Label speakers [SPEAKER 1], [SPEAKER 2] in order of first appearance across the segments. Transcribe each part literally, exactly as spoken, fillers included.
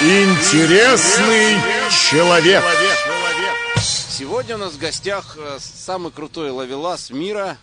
[SPEAKER 1] Интересный человек.
[SPEAKER 2] Сегодня у нас в гостях самый крутой ловелас мира.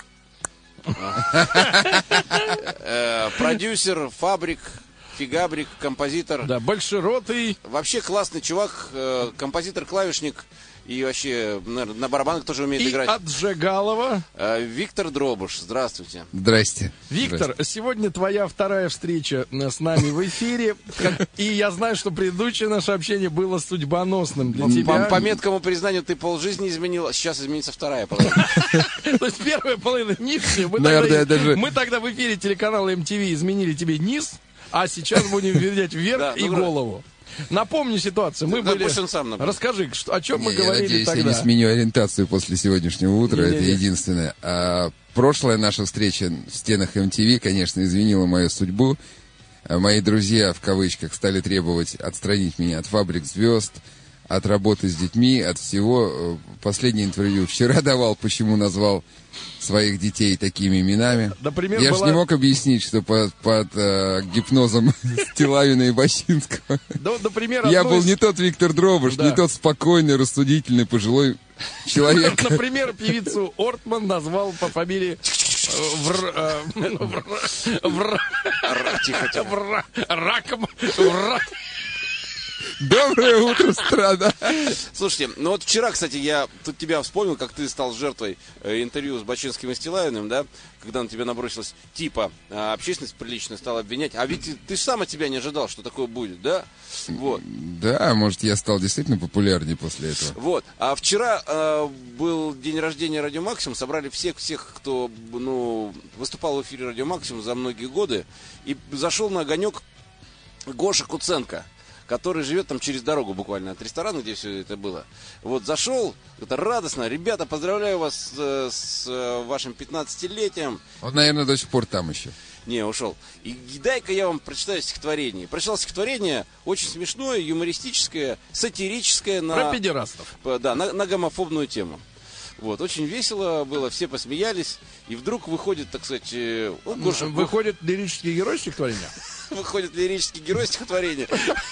[SPEAKER 2] Продюсер, фабрик, фигабрик, композитор.
[SPEAKER 3] Да, большеротый.
[SPEAKER 2] Вообще классный чувак, композитор-клавишник. И вообще, наверное, на барабанах тоже умеет
[SPEAKER 3] и
[SPEAKER 2] играть.
[SPEAKER 3] от Жигалова.
[SPEAKER 2] Виктор Дробуш, здравствуйте.
[SPEAKER 4] Здрасте.
[SPEAKER 3] Виктор,
[SPEAKER 4] Здрасте.
[SPEAKER 3] Сегодня твоя вторая встреча с нами в эфире. И я знаю, что предыдущее наше общение было судьбоносным для тебя.
[SPEAKER 2] По, по меткому признанию, ты полжизни изменил, а сейчас изменится вторая половина.
[SPEAKER 3] То есть первая половина низкая. Мы тогда в эфире телеканала эм ти ви изменили тебе низ, а сейчас будем менять вверх и голову. Напомню ситуацию. Мы были...
[SPEAKER 2] сам
[SPEAKER 3] Расскажи, что, о чем
[SPEAKER 4] не,
[SPEAKER 3] мы говорили
[SPEAKER 4] я надеюсь,
[SPEAKER 3] тогда.
[SPEAKER 4] Я не сменю ориентацию после сегодняшнего утра. Не, это не, единственное. А прошлая наша встреча в стенах эм ти ви, конечно, изменила мою судьбу. А мои друзья, в кавычках, стали требовать отстранить меня от фабрик звезд, от работы с детьми, от всего. Последнее интервью вчера давал, почему назвал своих детей такими именами.
[SPEAKER 3] Например,
[SPEAKER 4] я
[SPEAKER 3] была...
[SPEAKER 4] же не мог объяснить, что под, под э, гипнозом Стилавина и Бащинского
[SPEAKER 3] да, например,
[SPEAKER 4] я был
[SPEAKER 3] из...
[SPEAKER 4] не тот Виктор Дробуш, да. не тот спокойный, рассудительный, пожилой человек.
[SPEAKER 3] Например, певицу Ортман назвал по фамилии Раком.
[SPEAKER 4] Доброе утро, страна.
[SPEAKER 2] Слушайте, ну вот вчера, кстати, я тут тебя вспомнил, как ты стал жертвой интервью с Бачинским и Стилавиным, да, когда на тебя набросилась типа общественность приличная стала обвинять, а ведь ты, ты сам от тебя не ожидал, что такое будет, да? Вот.
[SPEAKER 4] Да, может, я стал действительно популярнее после этого.
[SPEAKER 2] Вот. А вчера э, был день рождения Радио Максимум, собрали всех-всех, кто, ну, выступал в эфире Радио Максимум за многие годы, и зашел на огонек Гоша Куценко, который живет там через дорогу буквально от ресторана, где все это было. Вот зашел, это радостно. Ребята, поздравляю вас с, с вашим пятнадцатилетием.
[SPEAKER 4] Он, наверное, до сих пор там еще.
[SPEAKER 2] Не, ушел. И, и дай-ка я вам прочитаю стихотворение. Прочитал стихотворение очень смешное, юмористическое, сатирическое. На,
[SPEAKER 3] про педерастов.
[SPEAKER 2] Да, на, на гомофобную тему. Вот, очень весело было, все посмеялись. И вдруг выходит, так сказать... Ну, Гоша,
[SPEAKER 3] выходит лирический герой стихотворения?
[SPEAKER 2] Выходит лирический герой стихотворения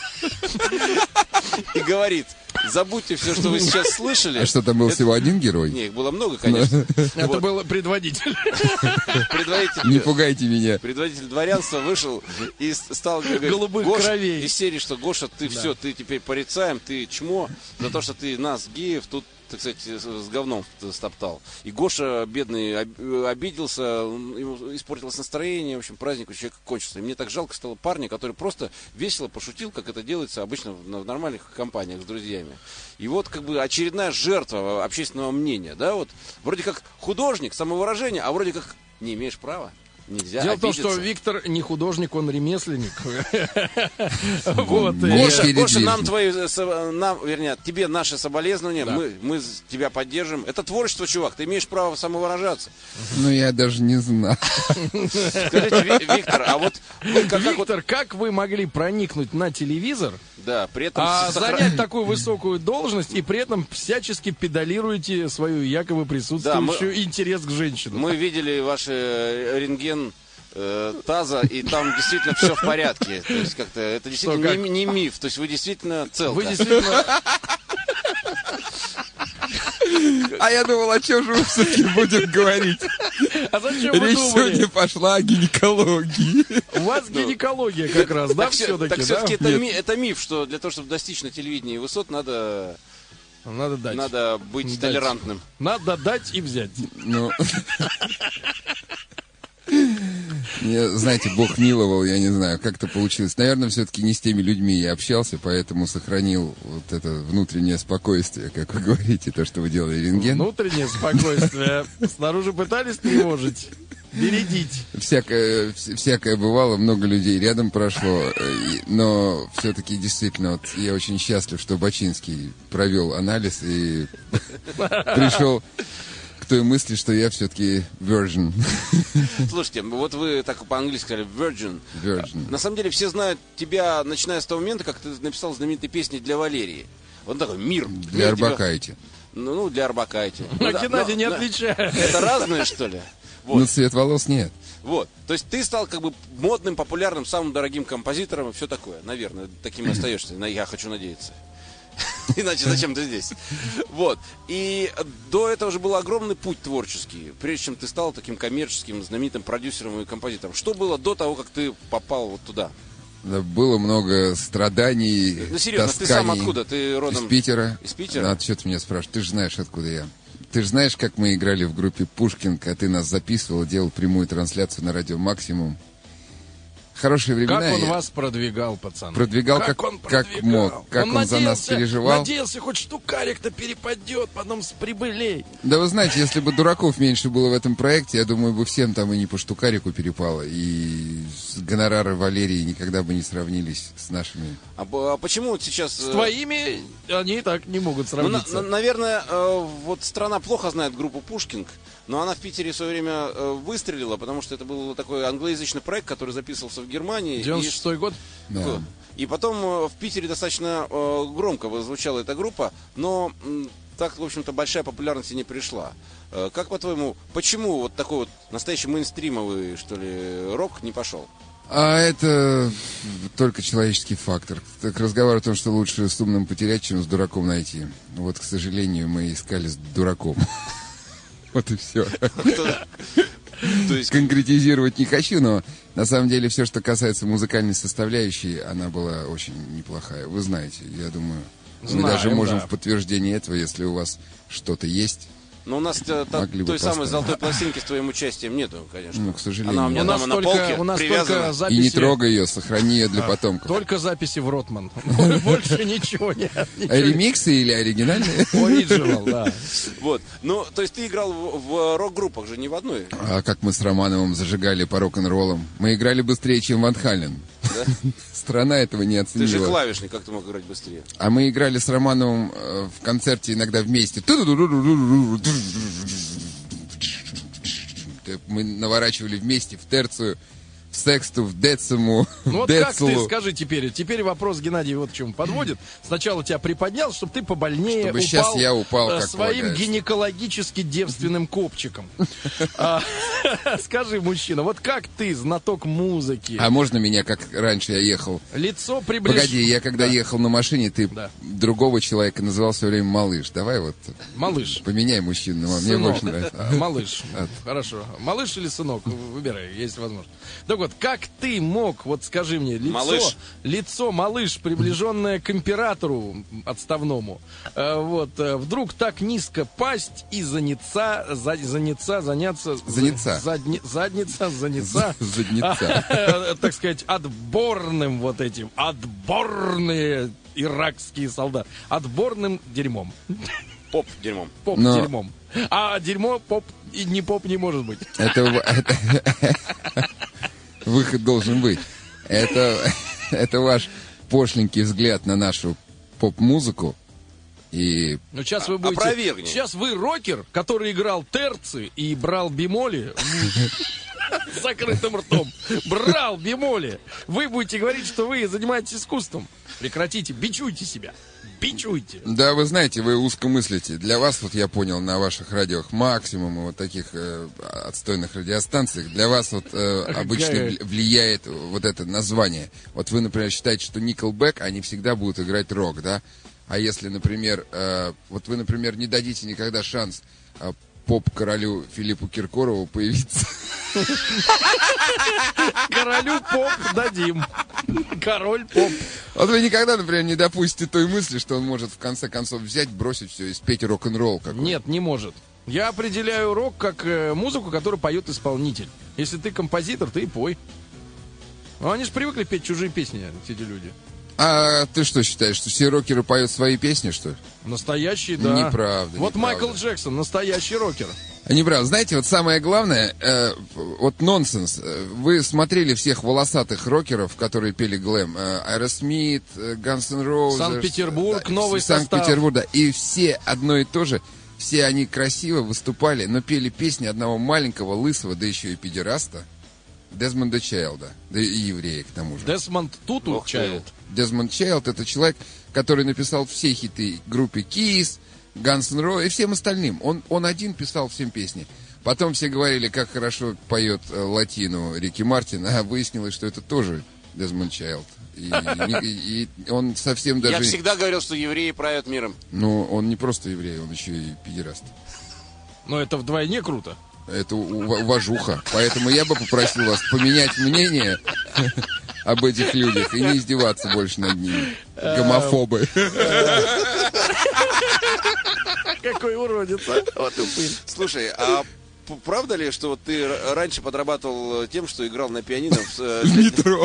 [SPEAKER 2] и говорит: забудьте все, что вы сейчас слышали.
[SPEAKER 4] А что, там был
[SPEAKER 2] это...
[SPEAKER 4] всего один герой?
[SPEAKER 2] Нет, их было много, конечно.
[SPEAKER 3] Это вот. Был предводитель.
[SPEAKER 2] предводитель.
[SPEAKER 4] Не пугайте меня.
[SPEAKER 2] Предводитель дворянства вышел и стал говорить:
[SPEAKER 3] голубых
[SPEAKER 2] Гоша,
[SPEAKER 3] кровей.
[SPEAKER 2] из серии, что Гоша, ты да. все, ты теперь порицаем, ты чмо, за то, что ты нас, геев, тут, так сказать, с говном стоптал. И Гоша, бедный, обиделся, ему испортилось настроение, в общем, праздник у человека кончился. И мне так жалко стало парня, который просто весело пошутил, как это делается обычно в нормальных компаниях с друзьями. И вот как бы очередная жертва общественного мнения, да, вот вроде как художник, самовыражение, а вроде как не имеешь права. Нельзя
[SPEAKER 3] Дело
[SPEAKER 2] обидеться.
[SPEAKER 3] в том, что Виктор не художник, он ремесленник.
[SPEAKER 2] Вот. Гоша, Гоша, нам твои, нам, вернее, тебе наши соболезнования,
[SPEAKER 3] да.
[SPEAKER 2] мы, мы тебя поддержим. Это творчество, чувак, ты имеешь право самовыражаться.
[SPEAKER 4] Ну, я даже не знаю.
[SPEAKER 2] Скажите, Виктор, а вот...
[SPEAKER 3] Как, Виктор, вот... как вы могли проникнуть на телевизор,
[SPEAKER 2] да, при этом
[SPEAKER 3] а занять такую высокую должность и при этом всячески педалируете свою якобы присутствующую да, мы... интерес к женщинам?
[SPEAKER 2] Мы видели ваш рентген э, таза, и там действительно все в порядке. То есть как-то это действительно
[SPEAKER 3] Что,
[SPEAKER 2] не, не миф. То есть вы действительно целка.
[SPEAKER 3] Вы действительно...
[SPEAKER 4] А я думал, о чем же мы все-таки будем говорить?
[SPEAKER 3] А зачем вы
[SPEAKER 4] Речь
[SPEAKER 3] думали?
[SPEAKER 4] сегодня пошла о гинекологии.
[SPEAKER 3] У вас гинекология как раз, да, все-таки?
[SPEAKER 2] Так все-таки это миф, что для того, чтобы достичь на телевидении высот, надо...
[SPEAKER 3] Надо дать.
[SPEAKER 2] Надо быть
[SPEAKER 3] дать.
[SPEAKER 2] толерантным.
[SPEAKER 3] Надо дать и взять.
[SPEAKER 4] Ну... Мне, знаете, Бог миловал, я не знаю, как-то получилось. Наверное, все-таки не с теми людьми я общался, поэтому сохранил вот это внутреннее спокойствие, как вы говорите, то, что вы делали рентген.
[SPEAKER 3] Внутреннее спокойствие. Снаружи пытались тревожить, бередить.
[SPEAKER 4] Всякое, всякое бывало, много людей рядом прошло, но все-таки действительно, вот я очень счастлив, что Бачинский провел анализ и пришел к той мысли, что я все-таки virgin.
[SPEAKER 2] Слушайте, вот вы так по-английски сказали virgin.
[SPEAKER 4] Virgin.
[SPEAKER 2] На самом деле все знают тебя, начиная с того момента, как ты написал знаменитые песни для Валерии. Вот такой мир.
[SPEAKER 4] Для Арбакайте.
[SPEAKER 2] Ну, ну, для Арбакайте.
[SPEAKER 3] А Геннадий не отличает.
[SPEAKER 2] Это разные, что ли?
[SPEAKER 4] Вот. Но цвет волос нет.
[SPEAKER 2] Вот. То есть ты стал как бы модным, популярным, самым дорогим композитором и все такое. Наверное, таким и остаешься. Я хочу надеяться. Иначе зачем ты здесь? Вот. И до этого же был огромный путь творческий, прежде чем ты стал таким коммерческим, знаменитым продюсером и композитором. Что было до того, как ты попал вот туда?
[SPEAKER 4] Да, было много страданий,
[SPEAKER 2] ну, серьезно,
[SPEAKER 4] тасканий.
[SPEAKER 2] Ты сам откуда? Ты родом
[SPEAKER 4] из Питера.
[SPEAKER 2] Из Питера?
[SPEAKER 4] Надо что ты меня спрашиваешь? Ты же знаешь, откуда я. Ты же знаешь, как мы играли в группе «Пушкин», когда ты нас записывал, делал прямую трансляцию на радио «Максимум». Хорошие времена.
[SPEAKER 3] Как он вас продвигал, пацан?
[SPEAKER 4] Продвигал, как,
[SPEAKER 3] как, он продвигал?
[SPEAKER 4] как мог. Как он, он надеялся, за нас переживал.
[SPEAKER 3] Надеялся, хоть штукарик-то перепадет, потом с прибылей.
[SPEAKER 4] Да вы знаете, если бы дураков меньше было в этом проекте, я думаю, бы всем там и не по штукарику перепало. И гонорары Валерии никогда бы не сравнились с нашими.
[SPEAKER 2] А, а почему вот сейчас...
[SPEAKER 3] С твоими они и так не могут сравниться.
[SPEAKER 2] Ну, на, наверное, э, вот страна плохо знает группу «Пушкин», но она в Питере в свое время э, выстрелила, потому что это был такой англоязычный проект, который записывался в Германии.
[SPEAKER 3] девяносто шестой год?
[SPEAKER 4] Да.
[SPEAKER 2] И потом э, в Питере достаточно э, громко звучала эта группа, но э, так, в общем-то, большая популярность и не пришла. Э, как, по-твоему, почему вот такой вот настоящий мейнстримовый, что ли, рок не пошел?
[SPEAKER 4] А это только человеческий фактор. Так разговор о том, что лучше с умным потерять, чем с дураком найти. Вот, к сожалению, мы искали с дураком. Вот и все. То есть... Конкретизировать не хочу, но на самом деле все, что касается музыкальной составляющей, она была очень неплохая. Вы знаете, я думаю, Знаем, мы даже можем да. в подтверждение этого, если у вас что-то есть.
[SPEAKER 2] Но у нас та, та, той поставить. самой золотой пластинки с твоим участием нету, конечно.
[SPEAKER 4] Ну, к сожалению.
[SPEAKER 2] Она у меня
[SPEAKER 3] у нас
[SPEAKER 2] там
[SPEAKER 3] только,
[SPEAKER 2] на полке
[SPEAKER 3] у нас
[SPEAKER 2] привязана.
[SPEAKER 3] Только записи...
[SPEAKER 4] И не трогай ее, сохрани ее для потомков.
[SPEAKER 3] Только записи в Ротман. Больше ничего нет.
[SPEAKER 4] Ремиксы или оригинальные?
[SPEAKER 3] Оригинал, да.
[SPEAKER 2] Вот. Ну, то есть ты играл в рок-группах же, не в одной?
[SPEAKER 4] А как мы с Романовым зажигали по рок-н-роллам. Мы играли быстрее, чем Ван Хален. Страна этого не оценила.
[SPEAKER 2] Ты же клавишник, как ты мог играть быстрее?
[SPEAKER 4] А мы играли с Романовым в концерте иногда вместе. Мы наворачивали вместе в терцию, в сексту, в дециму,
[SPEAKER 3] ну
[SPEAKER 4] в
[SPEAKER 3] вот
[SPEAKER 4] децилу.
[SPEAKER 3] Как ты, скажи теперь, теперь вопрос, Геннадий, вот к чему подводит. Сначала тебя приподнял, чтобы ты побольнее
[SPEAKER 4] чтобы
[SPEAKER 3] упал,
[SPEAKER 4] сейчас я упал, как
[SPEAKER 3] своим
[SPEAKER 4] полагается.
[SPEAKER 3] Гинекологически девственным копчиком. Скажи, мужчина, вот как ты, знаток музыки?
[SPEAKER 4] А можно меня, как раньше я ехал?
[SPEAKER 3] Лицо приближено.
[SPEAKER 4] Погоди, я когда ехал на машине, ты другого человека называл все время малыш. Давай вот.
[SPEAKER 3] Малыш.
[SPEAKER 4] Поменяй мужчину, мне больше нравится.
[SPEAKER 3] Малыш. Хорошо. Малыш или сынок? Выбирай, есть возможность. Так вот, как ты мог, вот скажи мне, лицо,
[SPEAKER 2] малыш,
[SPEAKER 3] лицо, малыш, приближенное к императору отставному, э, вот, э, вдруг так низко пасть и заняться, за, заняться, заняться...
[SPEAKER 4] Заняться.
[SPEAKER 3] Задни, задница, заняться.
[SPEAKER 4] Задница.
[SPEAKER 3] Так сказать, отборным вот этим, отборные иракские солдаты, отборным дерьмом.
[SPEAKER 2] Поп дерьмом.
[SPEAKER 3] Поп дерьмом. А дерьмо поп и не поп не может быть.
[SPEAKER 4] Это... Выход должен быть. Это, это ваш пошленький взгляд на нашу поп-музыку. И...
[SPEAKER 3] Ну, сейчас вы будете...
[SPEAKER 2] Опровергни.
[SPEAKER 3] Сейчас вы рокер, который играл терцы и брал бемоли с закрытым ртом. Брал бемоли. Вы будете говорить, что вы занимаетесь искусством. Прекратите, бичуйте себя. Бичуйте.
[SPEAKER 4] Да, вы знаете, вы узко мыслите. Для вас, вот я понял, на ваших радиох «Максимум» и вот таких э, отстойных радиостанциях, для вас вот э, обычно влияет вот это название. Вот вы, например, считаете, что Nickelback, они всегда будут играть рок, да? А если, например, э, вот вы, например, не дадите никогда шанс э, поп-королю Филиппу Киркорову появиться.
[SPEAKER 3] Королю поп дадим. Король поп.
[SPEAKER 4] Вот вы никогда, например, не допустите той мысли, что он может в конце концов взять, бросить все и спеть рок-н-ролл какой-то.
[SPEAKER 3] Нет, не может. Я определяю рок как э, музыку, которую поет исполнитель. Если ты композитор, ты и пой. Ну, они же привыкли петь чужие песни, эти люди.
[SPEAKER 4] А ты что считаешь, что все рокеры поют свои песни, что ли?
[SPEAKER 3] Настоящие, да.
[SPEAKER 4] Неправда.
[SPEAKER 3] Вот
[SPEAKER 4] неправда.
[SPEAKER 3] Майкл Джексон, настоящий рокер.
[SPEAKER 4] Неправда. Знаете, вот самое главное, э, вот нонсенс. Вы смотрели всех волосатых рокеров, которые пели глэм. Аэросмит, Guns N' Roses.
[SPEAKER 3] Санкт-Петербург,
[SPEAKER 4] да,
[SPEAKER 3] новый состав.
[SPEAKER 4] Санкт-Петербург, да. И все одно и то же. Все они красиво выступали, но пели песни одного маленького, лысого, да еще и педераста. Дезмонда Чайлда. Да и еврея, к тому же.
[SPEAKER 3] Десмонд Туту Чайлд.
[SPEAKER 4] Дезмонд Чайлд — это человек, который написал все хиты группе Kiss, Guns N' Roses и всем остальным. Он, он один писал всем песни. Потом все говорили, как хорошо поет э, латину Рики Мартин, а выяснилось, что это тоже Дезмонд Чайлд. И, и, и он совсем даже...
[SPEAKER 2] Я всегда говорил, что евреи правят миром.
[SPEAKER 4] Ну, он не просто еврей, он еще и педераст.
[SPEAKER 3] Но это вдвойне круто.
[SPEAKER 4] Это ув- уважуха. Поэтому я бы попросил вас поменять мнение об этих людях и не издеваться больше над ними. Гомофобы.
[SPEAKER 3] Какой уродец, а? Вот упырь.
[SPEAKER 2] Слушай, а п- правда ли, что вот ты р- раньше подрабатывал тем, что играл на пианино в, э,
[SPEAKER 4] В метро.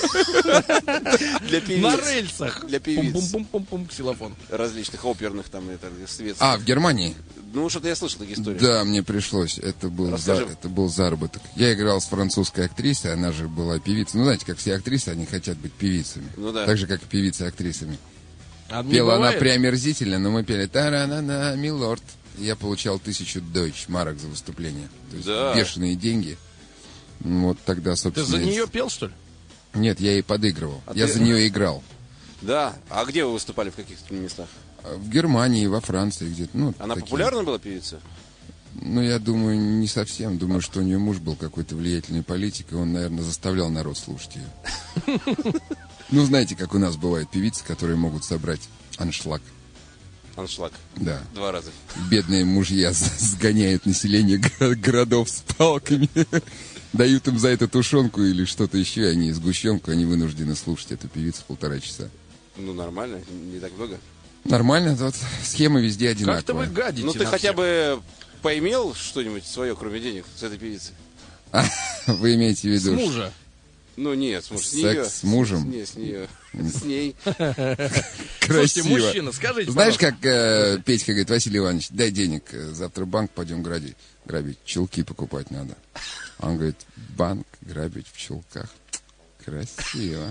[SPEAKER 2] для певиц?
[SPEAKER 3] На рельсах.
[SPEAKER 2] Для певиц.
[SPEAKER 3] Пум-пум-пум-пум-пум, ксилофон.
[SPEAKER 2] Различных оперных там, это, светских.
[SPEAKER 4] А, в Германии?
[SPEAKER 2] Ну, что-то я слышал такие истории.
[SPEAKER 4] Да, мне пришлось. Это был, за-
[SPEAKER 2] Расскажи.
[SPEAKER 4] это был заработок. Я играл с французской актрисой, она же была певицей. Ну, знаете, как все актрисы, они хотят быть певицами.
[SPEAKER 2] Ну да.
[SPEAKER 4] Так же, как и певицы актрисами.
[SPEAKER 3] А не
[SPEAKER 4] Пела она
[SPEAKER 3] бывает?
[SPEAKER 4] преомерзительно, но мы пели «Та-ра-на-на, милорд». Я получал тысячу дойч марок за выступление. То есть
[SPEAKER 2] Да.
[SPEAKER 4] бешеные деньги. Ну, вот тогда,
[SPEAKER 3] Ты
[SPEAKER 4] собственно...
[SPEAKER 3] за
[SPEAKER 4] и-
[SPEAKER 3] нее пел, что ли?
[SPEAKER 4] Нет, я ей подыгрывал.
[SPEAKER 2] А
[SPEAKER 4] я
[SPEAKER 2] ты-
[SPEAKER 4] за нее играл.
[SPEAKER 2] Да. А где вы выступали, в каких местах?
[SPEAKER 4] В Германии, во Франции где-то. Ну,
[SPEAKER 2] Она
[SPEAKER 4] такие.
[SPEAKER 2] популярна была певица?
[SPEAKER 4] Ну, я думаю, не совсем. Думаю, что у нее муж был какой-то влиятельный политик, и он, наверное, заставлял народ слушать ее. Ну, знаете, как у нас бывают певицы, которые могут собрать аншлаг.
[SPEAKER 2] Аншлаг.
[SPEAKER 4] Да.
[SPEAKER 2] Два раза.
[SPEAKER 4] Бедные мужья с- сгоняют население го- городов с палками. Дают им за это тушенку или что-то еще, и они сгущенку, они вынуждены слушать эту певицу полтора часа.
[SPEAKER 2] Ну, нормально, не так много.
[SPEAKER 4] Нормально, вот схема везде
[SPEAKER 3] Как-то вы
[SPEAKER 4] одинаковая.
[SPEAKER 3] гадите
[SPEAKER 2] Ну, ты
[SPEAKER 3] на
[SPEAKER 2] хотя
[SPEAKER 3] всех.
[SPEAKER 2] бы поимел что-нибудь свое, кроме денег, с этой певицей?
[SPEAKER 4] Вы имеете в
[SPEAKER 3] С
[SPEAKER 4] виду...
[SPEAKER 3] мужа.
[SPEAKER 2] Ну, нет, с, муж- с
[SPEAKER 4] Секс
[SPEAKER 2] нее.
[SPEAKER 4] с мужем?
[SPEAKER 2] Не, с нее. С ней.
[SPEAKER 3] Слушайте,
[SPEAKER 4] Красиво.
[SPEAKER 3] мужчина, скажите,
[SPEAKER 4] Знаешь,
[SPEAKER 3] пожалуйста.
[SPEAKER 4] как э, Петька говорит: Василий Иванович, дай денег, э, завтра в банк пойдем грабить. Грабить, чулки покупать надо. А он говорит: банк грабить в чулках. Красиво.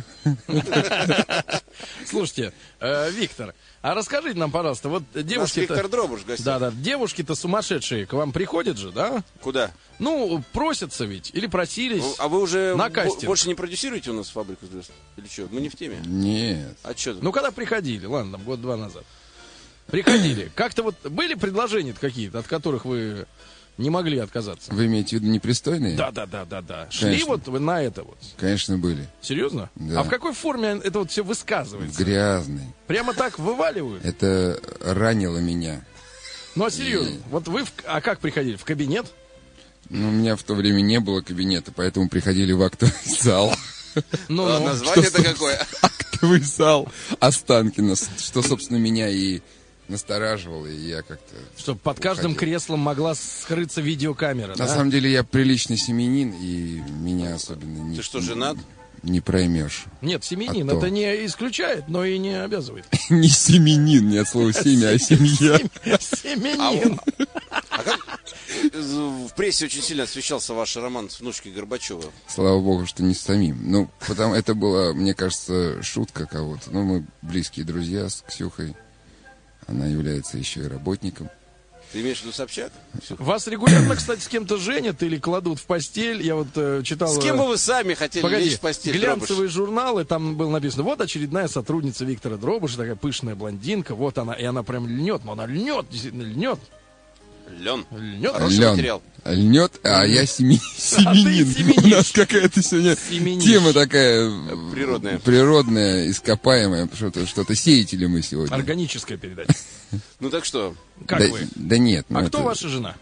[SPEAKER 3] Слушайте, э, Виктор, а расскажите нам, пожалуйста, вот
[SPEAKER 2] Наш
[SPEAKER 3] девушки-то...
[SPEAKER 2] Виктор Дробуш в гостях.
[SPEAKER 3] Да-да, девушки-то сумасшедшие к вам приходят же, да?
[SPEAKER 2] Куда?
[SPEAKER 3] Ну, просятся ведь, или просились.
[SPEAKER 2] Ну, а вы уже
[SPEAKER 3] На
[SPEAKER 2] бо-
[SPEAKER 3] кастинг.
[SPEAKER 2] больше не продюсируете у нас фабрику звезд? Или что? Мы не в теме.
[SPEAKER 4] Нет.
[SPEAKER 2] А что?
[SPEAKER 3] Ну, когда приходили, ладно, там год-два назад. Приходили. Как-то вот были предложения какие-то, от которых вы не могли отказаться?
[SPEAKER 4] Вы имеете в виду непристойные?
[SPEAKER 3] Да-да-да-да-да. Шли
[SPEAKER 4] Конечно.
[SPEAKER 3] вот вы на это вот.
[SPEAKER 4] Конечно, были.
[SPEAKER 3] Серьезно?
[SPEAKER 4] Да.
[SPEAKER 3] А в какой форме это вот все высказывается?
[SPEAKER 4] Грязные.
[SPEAKER 3] Прямо так вываливают?
[SPEAKER 4] Это ранило меня.
[SPEAKER 3] Ну, а серьезно? Вот вы, в... а как приходили? В кабинет?
[SPEAKER 4] Ну, у меня в то время не было кабинета, поэтому приходили в актовый зал.
[SPEAKER 3] Ну,
[SPEAKER 2] А
[SPEAKER 3] ну.
[SPEAKER 2] название-то какое?
[SPEAKER 4] Актовый зал Останкино, что, собственно, меня и настораживало, и я как-то...
[SPEAKER 3] Чтобы под каждым
[SPEAKER 4] уходил.
[SPEAKER 3] креслом могла скрыться видеокамера,
[SPEAKER 4] На
[SPEAKER 3] да?
[SPEAKER 4] самом деле я приличный семьянин, и меня особенно не,
[SPEAKER 2] Ты что, женат?
[SPEAKER 4] не проймешь.
[SPEAKER 3] Нет, семьянин
[SPEAKER 4] А то.
[SPEAKER 3] это не исключает, но и не обязывает.
[SPEAKER 4] Не семенин, не от слова семя, а семья.
[SPEAKER 3] Семьянин.
[SPEAKER 2] А как в прессе очень сильно освещался ваш роман с внучкой Горбачева?
[SPEAKER 4] Слава богу, что не с самим. Ну, потому это была, мне кажется, шутка кого-то. Ну, мы близкие друзья с Ксюхой. Она является еще и работником.
[SPEAKER 2] Ты имеешь в виду Собчак?
[SPEAKER 3] Вас регулярно, кстати, с кем-то женят или кладут в постель. Я вот э, читал...
[SPEAKER 2] С кем бы вы сами хотели
[SPEAKER 3] Погоди,
[SPEAKER 2] лечь в постель,
[SPEAKER 3] глянцевые
[SPEAKER 2] Дробуш?
[SPEAKER 3] журналы, там было написано: вот очередная сотрудница Виктора Дробуша, такая пышная блондинка, вот она, и она прям льнет, но она льнет, действительно льнет,
[SPEAKER 2] Лен.
[SPEAKER 3] льнет.
[SPEAKER 2] Хороший
[SPEAKER 4] Лен
[SPEAKER 2] материал.
[SPEAKER 4] льнет, а я семи- семенин.
[SPEAKER 3] семенишь.
[SPEAKER 4] У нас какая-то сегодня
[SPEAKER 3] Семенишь.
[SPEAKER 4] тема такая э,
[SPEAKER 2] Природная.
[SPEAKER 4] природная, ископаемая. Что-то, что-то сеятели мы сегодня.
[SPEAKER 3] Органическая передача.
[SPEAKER 2] Ну так что?
[SPEAKER 3] Как
[SPEAKER 4] да,
[SPEAKER 3] вы?
[SPEAKER 4] да нет. ну
[SPEAKER 3] А кто
[SPEAKER 4] это-
[SPEAKER 3] ваша жена?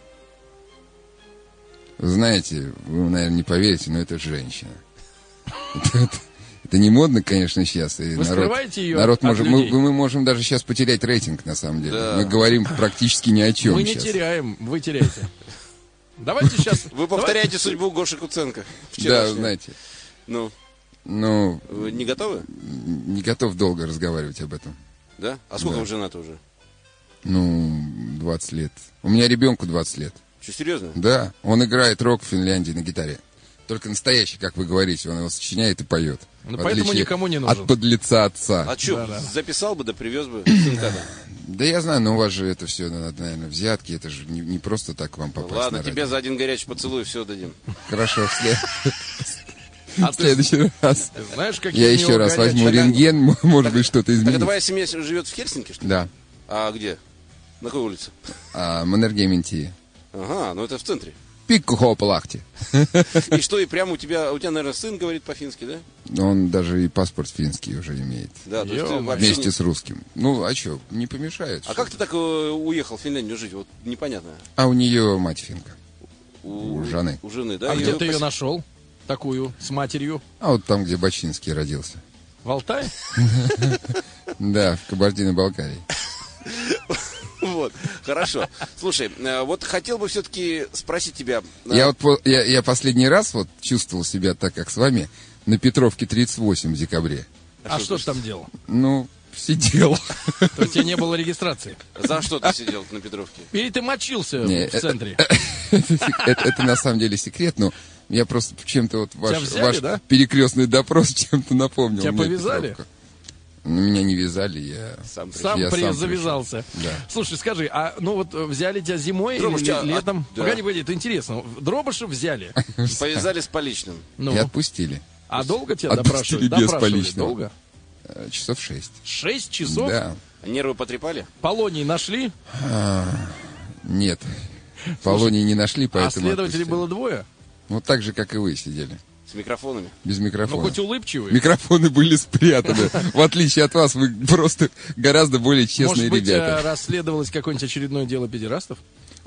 [SPEAKER 4] Вы знаете, вы, наверное, не поверите, но это женщина. Это, это- это не модно, конечно, сейчас. И
[SPEAKER 3] Вы
[SPEAKER 4] народ,
[SPEAKER 3] скрываете ее
[SPEAKER 4] народ
[SPEAKER 3] от
[SPEAKER 4] может, мы,
[SPEAKER 3] людей?
[SPEAKER 4] мы можем даже сейчас потерять рейтинг, на самом деле.
[SPEAKER 2] Да.
[SPEAKER 4] Мы говорим практически ни о чем
[SPEAKER 3] Мы не
[SPEAKER 4] сейчас.
[SPEAKER 3] теряем, вы теряете. Давайте сейчас...
[SPEAKER 2] Вы повторяете судьбу Гоши Куценко.
[SPEAKER 4] Да,
[SPEAKER 2] вчерашнюю.
[SPEAKER 4] знаете.
[SPEAKER 2] Ну,
[SPEAKER 4] Ну,
[SPEAKER 2] вы не готовы?
[SPEAKER 4] не готов долго разговаривать об этом.
[SPEAKER 2] Да? А сколько
[SPEAKER 4] Да.
[SPEAKER 2] вы женаты уже?
[SPEAKER 4] Ну, двадцать лет. У меня ребенку двадцать лет.
[SPEAKER 2] Что, серьезно?
[SPEAKER 4] Да, он играет рок в Финляндии на гитаре. Только настоящий, как вы говорите, он его сочиняет и поет.
[SPEAKER 3] Ну,
[SPEAKER 4] В
[SPEAKER 3] поэтому
[SPEAKER 4] отличие
[SPEAKER 3] никому не нужен.
[SPEAKER 4] От подлеца отца.
[SPEAKER 2] А что,
[SPEAKER 3] Да-да.
[SPEAKER 2] записал бы, да привез бы сынка, да?
[SPEAKER 4] Да я знаю, но у вас же это все, наверное, взятки. Это же не, не просто так к вам попасть.
[SPEAKER 2] Ладно,
[SPEAKER 4] на
[SPEAKER 2] тебе
[SPEAKER 4] радио.
[SPEAKER 2] за один горячий поцелуй все дадим.
[SPEAKER 4] Хорошо, в, след-
[SPEAKER 3] А
[SPEAKER 4] в
[SPEAKER 3] ты
[SPEAKER 4] следующий раз.
[SPEAKER 3] знаешь, какие
[SPEAKER 4] Я
[SPEAKER 3] у
[SPEAKER 4] еще
[SPEAKER 3] него
[SPEAKER 4] раз
[SPEAKER 3] горячие-
[SPEAKER 4] возьму рентген, м- может быть, что-то
[SPEAKER 2] Так а
[SPEAKER 4] изменится.
[SPEAKER 2] твоя семья живет в Хельсинки, что ли?
[SPEAKER 4] Да.
[SPEAKER 2] А где? На какой улице?
[SPEAKER 4] А, Маннергейм эн ти.
[SPEAKER 2] Ага, ну это в центре.
[SPEAKER 4] Пикку-хоп-лахти.
[SPEAKER 2] И что, и прямо у тебя, у тебя, наверное, сын говорит по-фински, да?
[SPEAKER 4] Он даже и паспорт финский уже имеет.
[SPEAKER 2] Да, то есть ты вообще
[SPEAKER 4] Вместе
[SPEAKER 2] не-
[SPEAKER 4] с русским. Ну, а что, не помешает.
[SPEAKER 2] А
[SPEAKER 4] что
[SPEAKER 2] как
[SPEAKER 4] ли?
[SPEAKER 2] ты так э, уехал в Финляндию жить? Вот непонятно.
[SPEAKER 4] А у нее мать финка.
[SPEAKER 2] У,
[SPEAKER 4] У жены.
[SPEAKER 2] У жены, да?
[SPEAKER 3] А
[SPEAKER 2] И
[SPEAKER 3] где
[SPEAKER 2] вы
[SPEAKER 3] ты ее
[SPEAKER 2] пос-
[SPEAKER 3] нашел? Такую, с матерью?
[SPEAKER 4] А вот там, где Бачинский родился.
[SPEAKER 3] В Алтае?
[SPEAKER 4] Да, в Кабардино-Балкарии.
[SPEAKER 2] Вот, хорошо. Слушай, э, вот хотел бы все-таки спросить тебя. э,
[SPEAKER 4] Я вот по- я, я последний раз вот чувствовал себя так, как с вами, на Петровке тридцать восемь в декабре.
[SPEAKER 3] А что ж там делал?
[SPEAKER 4] Ну, сидел.
[SPEAKER 3] То есть у тебя не было регистрации?
[SPEAKER 2] За что ты сидел на Петровке?
[SPEAKER 3] Или ты мочился
[SPEAKER 4] Не,
[SPEAKER 3] в центре?
[SPEAKER 4] Это, это на самом деле секрет, но я просто чем-то вот ваш,
[SPEAKER 3] взяли,
[SPEAKER 4] ваш
[SPEAKER 3] да?
[SPEAKER 4] перекрестный допрос чем-то напомнил.
[SPEAKER 3] Тебя
[SPEAKER 4] мне
[SPEAKER 3] повязали?
[SPEAKER 4] Петровку. Ну, меня не вязали, я...
[SPEAKER 2] Сам пришел.
[SPEAKER 3] Сам
[SPEAKER 4] Я
[SPEAKER 3] при...
[SPEAKER 4] сам
[SPEAKER 3] завязался.
[SPEAKER 4] Да.
[SPEAKER 3] Слушай, скажи, а ну вот э, взяли тебя зимой
[SPEAKER 2] Дробыш,
[SPEAKER 3] или
[SPEAKER 2] тебя-
[SPEAKER 3] летом?
[SPEAKER 2] а, да.
[SPEAKER 3] Погоди, погоди, это интересно. Дробыша взяли.
[SPEAKER 2] Повязали с поличным.
[SPEAKER 3] Ну,
[SPEAKER 4] И отпустили.
[SPEAKER 3] а долго тебя
[SPEAKER 4] Отпустили
[SPEAKER 3] допрашивали?
[SPEAKER 4] без
[SPEAKER 3] Допрашивали
[SPEAKER 4] поличного.
[SPEAKER 3] долго?
[SPEAKER 4] Э, Часов шесть.
[SPEAKER 3] Шесть часов?
[SPEAKER 4] Да.
[SPEAKER 2] Нервы потрепали?
[SPEAKER 3] Полоний нашли?
[SPEAKER 4] Нет. Полонии не нашли,
[SPEAKER 3] А
[SPEAKER 4] поэтому
[SPEAKER 3] следователей
[SPEAKER 4] отпустили.
[SPEAKER 3] было двое?
[SPEAKER 4] Вот так же, как и вы сидели.
[SPEAKER 2] С микрофонами?
[SPEAKER 4] Без
[SPEAKER 3] Ну,
[SPEAKER 4] микрофона.
[SPEAKER 3] хоть улыбчивые.
[SPEAKER 4] Микрофоны были спрятаны. В отличие от вас, вы просто гораздо более честные
[SPEAKER 3] Может быть,
[SPEAKER 4] ребята.
[SPEAKER 3] э, расследовалось какое-нибудь очередное дело педерастов?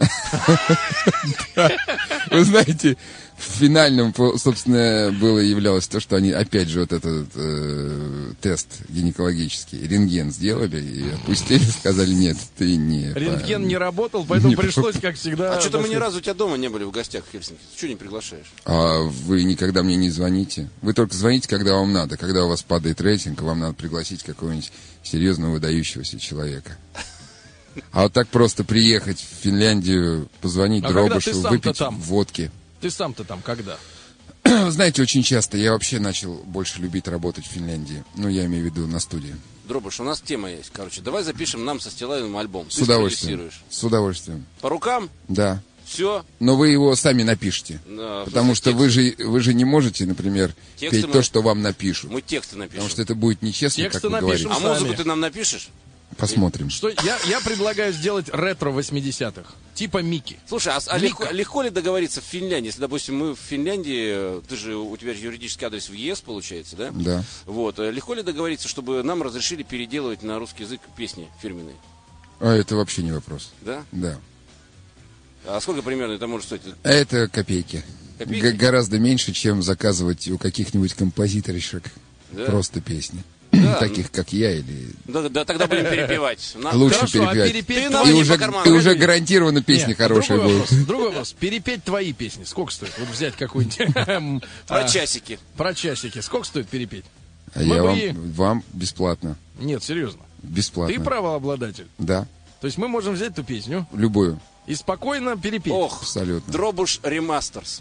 [SPEAKER 4] Вы знаете, в финальном, по- собственно, было являлось то, что они опять же вот этот э, тест гинекологический, рентген сделали и опустили, сказали, нет, ты не...
[SPEAKER 3] Рентген
[SPEAKER 4] по-
[SPEAKER 3] не работал, поэтому
[SPEAKER 4] не
[SPEAKER 3] пришлось, как всегда...
[SPEAKER 2] А что-то мы ни
[SPEAKER 3] дослед-
[SPEAKER 2] разу у тебя дома не были в гостях в Хельсинки. Ты что не приглашаешь?
[SPEAKER 4] А вы никогда мне не звоните. Вы только звоните, когда вам надо. Когда у вас падает рейтинг, вам надо пригласить какого-нибудь серьезного выдающегося человека. А вот так просто приехать в Финляндию, позвонить
[SPEAKER 3] А когда ты
[SPEAKER 4] Дробышу,
[SPEAKER 3] сам-то
[SPEAKER 4] выпить
[SPEAKER 3] там?
[SPEAKER 4] водки.
[SPEAKER 3] Ты сам-то там когда?
[SPEAKER 4] Знаете, очень часто я вообще начал больше любить работать в Финляндии. Ну, я имею в виду на студии.
[SPEAKER 2] Дробыш, у нас тема есть. Короче, давай запишем нам со Стилавиным альбом.
[SPEAKER 4] С
[SPEAKER 2] Ты
[SPEAKER 4] удовольствием.
[SPEAKER 2] спродюсируешь.
[SPEAKER 4] С удовольствием.
[SPEAKER 2] По рукам?
[SPEAKER 4] Да.
[SPEAKER 2] Все.
[SPEAKER 4] Но вы его сами напишите.
[SPEAKER 2] Да,
[SPEAKER 4] Потому что вы же, вы же не можете, например,
[SPEAKER 2] Тексты
[SPEAKER 4] петь
[SPEAKER 2] мы-
[SPEAKER 4] то, что вам напишут.
[SPEAKER 2] Мы тексты напишем.
[SPEAKER 4] Потому что это будет нечестно,
[SPEAKER 3] Тексты
[SPEAKER 4] как вы
[SPEAKER 3] напишем.
[SPEAKER 4] говорите.
[SPEAKER 2] А музыку
[SPEAKER 3] сами.
[SPEAKER 2] ты нам напишешь?
[SPEAKER 4] Посмотрим.
[SPEAKER 3] Что я, я предлагаю сделать ретро восьмидесятых. Типа Микки.
[SPEAKER 2] Слушай, а, с- а
[SPEAKER 3] Мика.
[SPEAKER 2] легко, легко ли договориться в Финляндии? Если, допустим, мы в Финляндии, ты же, у тебя же юридический адрес в ЕС, получается, да?
[SPEAKER 4] Да.
[SPEAKER 2] Вот. э, Легко ли договориться, чтобы нам разрешили переделывать на русский язык песни фирменные?
[SPEAKER 4] А это вообще не вопрос.
[SPEAKER 2] Да?
[SPEAKER 4] Да.
[SPEAKER 2] А сколько примерно это может стоить?
[SPEAKER 4] А это копейки.
[SPEAKER 2] Копейки?
[SPEAKER 4] Г- гораздо меньше, чем заказывать у каких-нибудь композиторишек
[SPEAKER 2] Да?
[SPEAKER 4] просто песни.
[SPEAKER 2] Да,
[SPEAKER 4] Таких, как я, или...
[SPEAKER 2] Да, да, тогда будем перепевать. На-
[SPEAKER 4] Лучше
[SPEAKER 3] Хорошо, а
[SPEAKER 4] перепевать.
[SPEAKER 3] перепеть
[SPEAKER 2] Ты
[SPEAKER 3] твои-
[SPEAKER 2] нам
[SPEAKER 4] И
[SPEAKER 2] не
[SPEAKER 4] уже,
[SPEAKER 2] по карману.
[SPEAKER 4] и уже
[SPEAKER 3] Погоди.
[SPEAKER 4] гарантированно песни
[SPEAKER 3] Нет,
[SPEAKER 4] хорошие
[SPEAKER 3] другой
[SPEAKER 4] будут.
[SPEAKER 3] вопрос, другой вопрос. Перепеть твои песни. Сколько стоит? Вот взять какую-нибудь... эм,
[SPEAKER 2] Про
[SPEAKER 3] а,
[SPEAKER 2] часики.
[SPEAKER 3] Про часики. Сколько стоит перепеть?
[SPEAKER 4] А
[SPEAKER 3] Мы
[SPEAKER 4] я
[SPEAKER 3] бы
[SPEAKER 4] вам,
[SPEAKER 3] и-
[SPEAKER 4] вам бесплатно.
[SPEAKER 3] Нет, серьезно.
[SPEAKER 4] Бесплатно.
[SPEAKER 3] Ты правообладатель.
[SPEAKER 4] Да,
[SPEAKER 3] То есть мы можем взять эту песню
[SPEAKER 4] любую.
[SPEAKER 3] и спокойно перепеть.
[SPEAKER 2] Ох,
[SPEAKER 4] Абсолютно.
[SPEAKER 2] Дробуш ремастерс.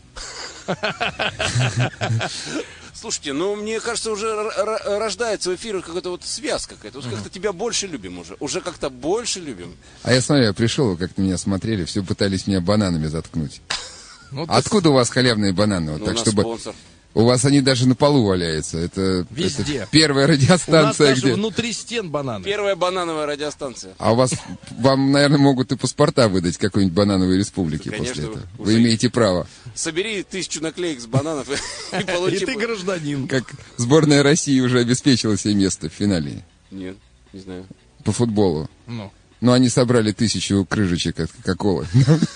[SPEAKER 2] Слушайте, ну мне кажется, уже р- р- рождается в эфире какая-то вот связь какая-то. Вот как-то тебя больше любим уже. Уже как-то больше любим.
[SPEAKER 4] А я смотрю, я пришел, вы как-то меня смотрели, все пытались меня бананами заткнуть.
[SPEAKER 3] Ну, ты
[SPEAKER 4] Откуда у вас халявные бананы? Вот
[SPEAKER 2] Ну, у
[SPEAKER 4] так,
[SPEAKER 2] нас
[SPEAKER 4] чтобы...
[SPEAKER 2] спонсор.
[SPEAKER 4] У вас они даже на полу валяются. Это,
[SPEAKER 3] Везде.
[SPEAKER 4] это первая
[SPEAKER 3] У нас
[SPEAKER 4] радиостанция,
[SPEAKER 3] даже
[SPEAKER 4] где...
[SPEAKER 3] внутри стен бананы.
[SPEAKER 2] Первая банановая радиостанция.
[SPEAKER 4] А у вас, вам, наверное, могут и паспорта выдать какой-нибудь банановой республики
[SPEAKER 2] Конечно,
[SPEAKER 4] после этого.
[SPEAKER 2] уже-
[SPEAKER 4] Вы имеете право.
[SPEAKER 2] Собери тысячу наклеек с бананов и
[SPEAKER 3] И
[SPEAKER 2] получи...
[SPEAKER 3] ты гражданин.
[SPEAKER 4] Как сборная России уже обеспечила себе место в финале
[SPEAKER 2] Нет, не знаю.
[SPEAKER 4] по футболу.
[SPEAKER 3] Ну.
[SPEAKER 4] Но они собрали тысячу крыжечек от Кока-Колы.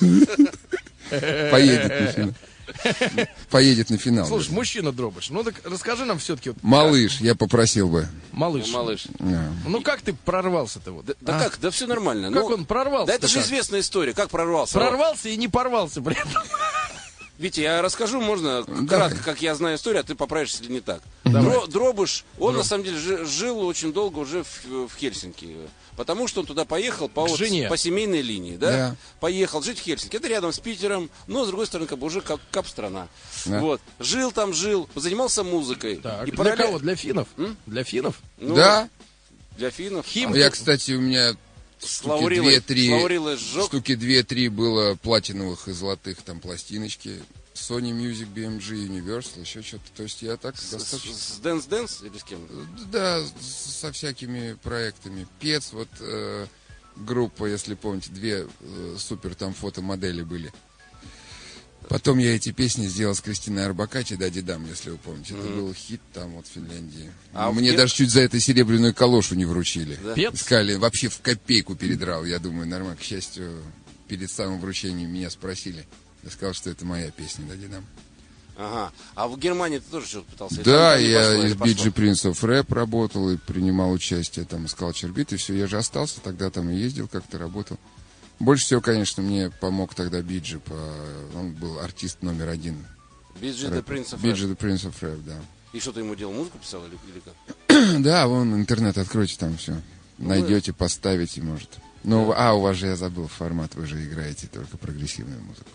[SPEAKER 4] Поедет на финал. Поедет на финал.
[SPEAKER 3] Слушай, мужчина Дробыш, ну так расскажи нам все-таки, вот,
[SPEAKER 4] Малыш, я попросил бы.
[SPEAKER 3] малыш,
[SPEAKER 2] Ну, малыш.
[SPEAKER 4] А.
[SPEAKER 3] ну как ты прорвался-то вот?
[SPEAKER 2] Да, да
[SPEAKER 3] А?
[SPEAKER 2] как? Да все нормально.
[SPEAKER 3] Как
[SPEAKER 2] Ну,
[SPEAKER 3] он прорвался?
[SPEAKER 2] Да это же известная история. Как прорвался?
[SPEAKER 3] Прорвался и не порвался при этом.
[SPEAKER 2] Витя, я расскажу, можно
[SPEAKER 4] Давай.
[SPEAKER 2] кратко, как я знаю историю, а ты поправишь, если не так. Дро- Дробыш, он на самом деле жи- жил очень долго уже в, в Хельсинки. Потому что он туда поехал по,
[SPEAKER 3] К
[SPEAKER 2] вот-
[SPEAKER 3] жене.
[SPEAKER 2] по семейной линии, да?
[SPEAKER 4] Да.
[SPEAKER 2] Поехал жить в Хельсинки. Это рядом с Питером, но с другой стороны, как бы уже как кап-страна.
[SPEAKER 4] Да.
[SPEAKER 2] Вот. Жил там, жил, занимался музыкой.
[SPEAKER 3] Так,
[SPEAKER 2] И
[SPEAKER 3] для
[SPEAKER 2] параллель-
[SPEAKER 3] кого? Для финнов? Для финнов?
[SPEAKER 2] Ну,
[SPEAKER 4] Да?
[SPEAKER 2] Для финнов.
[SPEAKER 3] Хим-
[SPEAKER 4] Я, кстати, у меня
[SPEAKER 2] С
[SPEAKER 4] штуки
[SPEAKER 2] Лаурилой,
[SPEAKER 4] две-три
[SPEAKER 2] с Лаурилой сжег.
[SPEAKER 4] штуки две-три было платиновых и золотых там пластиночки. Sony Music, би эм джи, Universal, еще что-то. То есть я так
[SPEAKER 2] С,
[SPEAKER 4] достаточно...
[SPEAKER 2] с Dance Dance или с кем?
[SPEAKER 4] Да, с- со всякими проектами. Пец, вот э, группа, если помните, две э, супер там фотомодели были. Потом я эти песни сделал с Кристиной Арбакайте, «Дади дам», если вы помните. Это
[SPEAKER 2] Мгм.
[SPEAKER 4] был хит там вот в Финляндии.
[SPEAKER 2] А
[SPEAKER 4] Мне
[SPEAKER 2] в-
[SPEAKER 4] даже чуть за это серебряную калошу не вручили.
[SPEAKER 2] Да?
[SPEAKER 3] Пец?
[SPEAKER 4] Сказали, вообще в копейку передрал. Я думаю, нормально. К счастью, перед самым вручением меня спросили. Я сказал, что это моя песня, «Дади дам».
[SPEAKER 2] Ага. А в Германии ты тоже что-то пытался? Или
[SPEAKER 4] Да,
[SPEAKER 2] там не
[SPEAKER 4] я
[SPEAKER 2] пошло, или
[SPEAKER 4] из
[SPEAKER 2] пошло?
[SPEAKER 4] би джи Prince of Rap работал и принимал участие там из Culture Beat, и все. Я же остался тогда там и ездил, как-то работал. Больше всего, конечно, мне помог тогда Биджи. По... Он был артист номер один.
[SPEAKER 2] Биджи the Prince of
[SPEAKER 4] Биджи
[SPEAKER 2] Rap.
[SPEAKER 4] the Prince of Rap, да.
[SPEAKER 2] И что ты ему делал? Музыку писал или, или как?
[SPEAKER 4] Да, вон интернет откройте, там все. Найдете, поставите, может. Ну, а, у вас же, я забыл формат, вы же играете только прогрессивную музыку.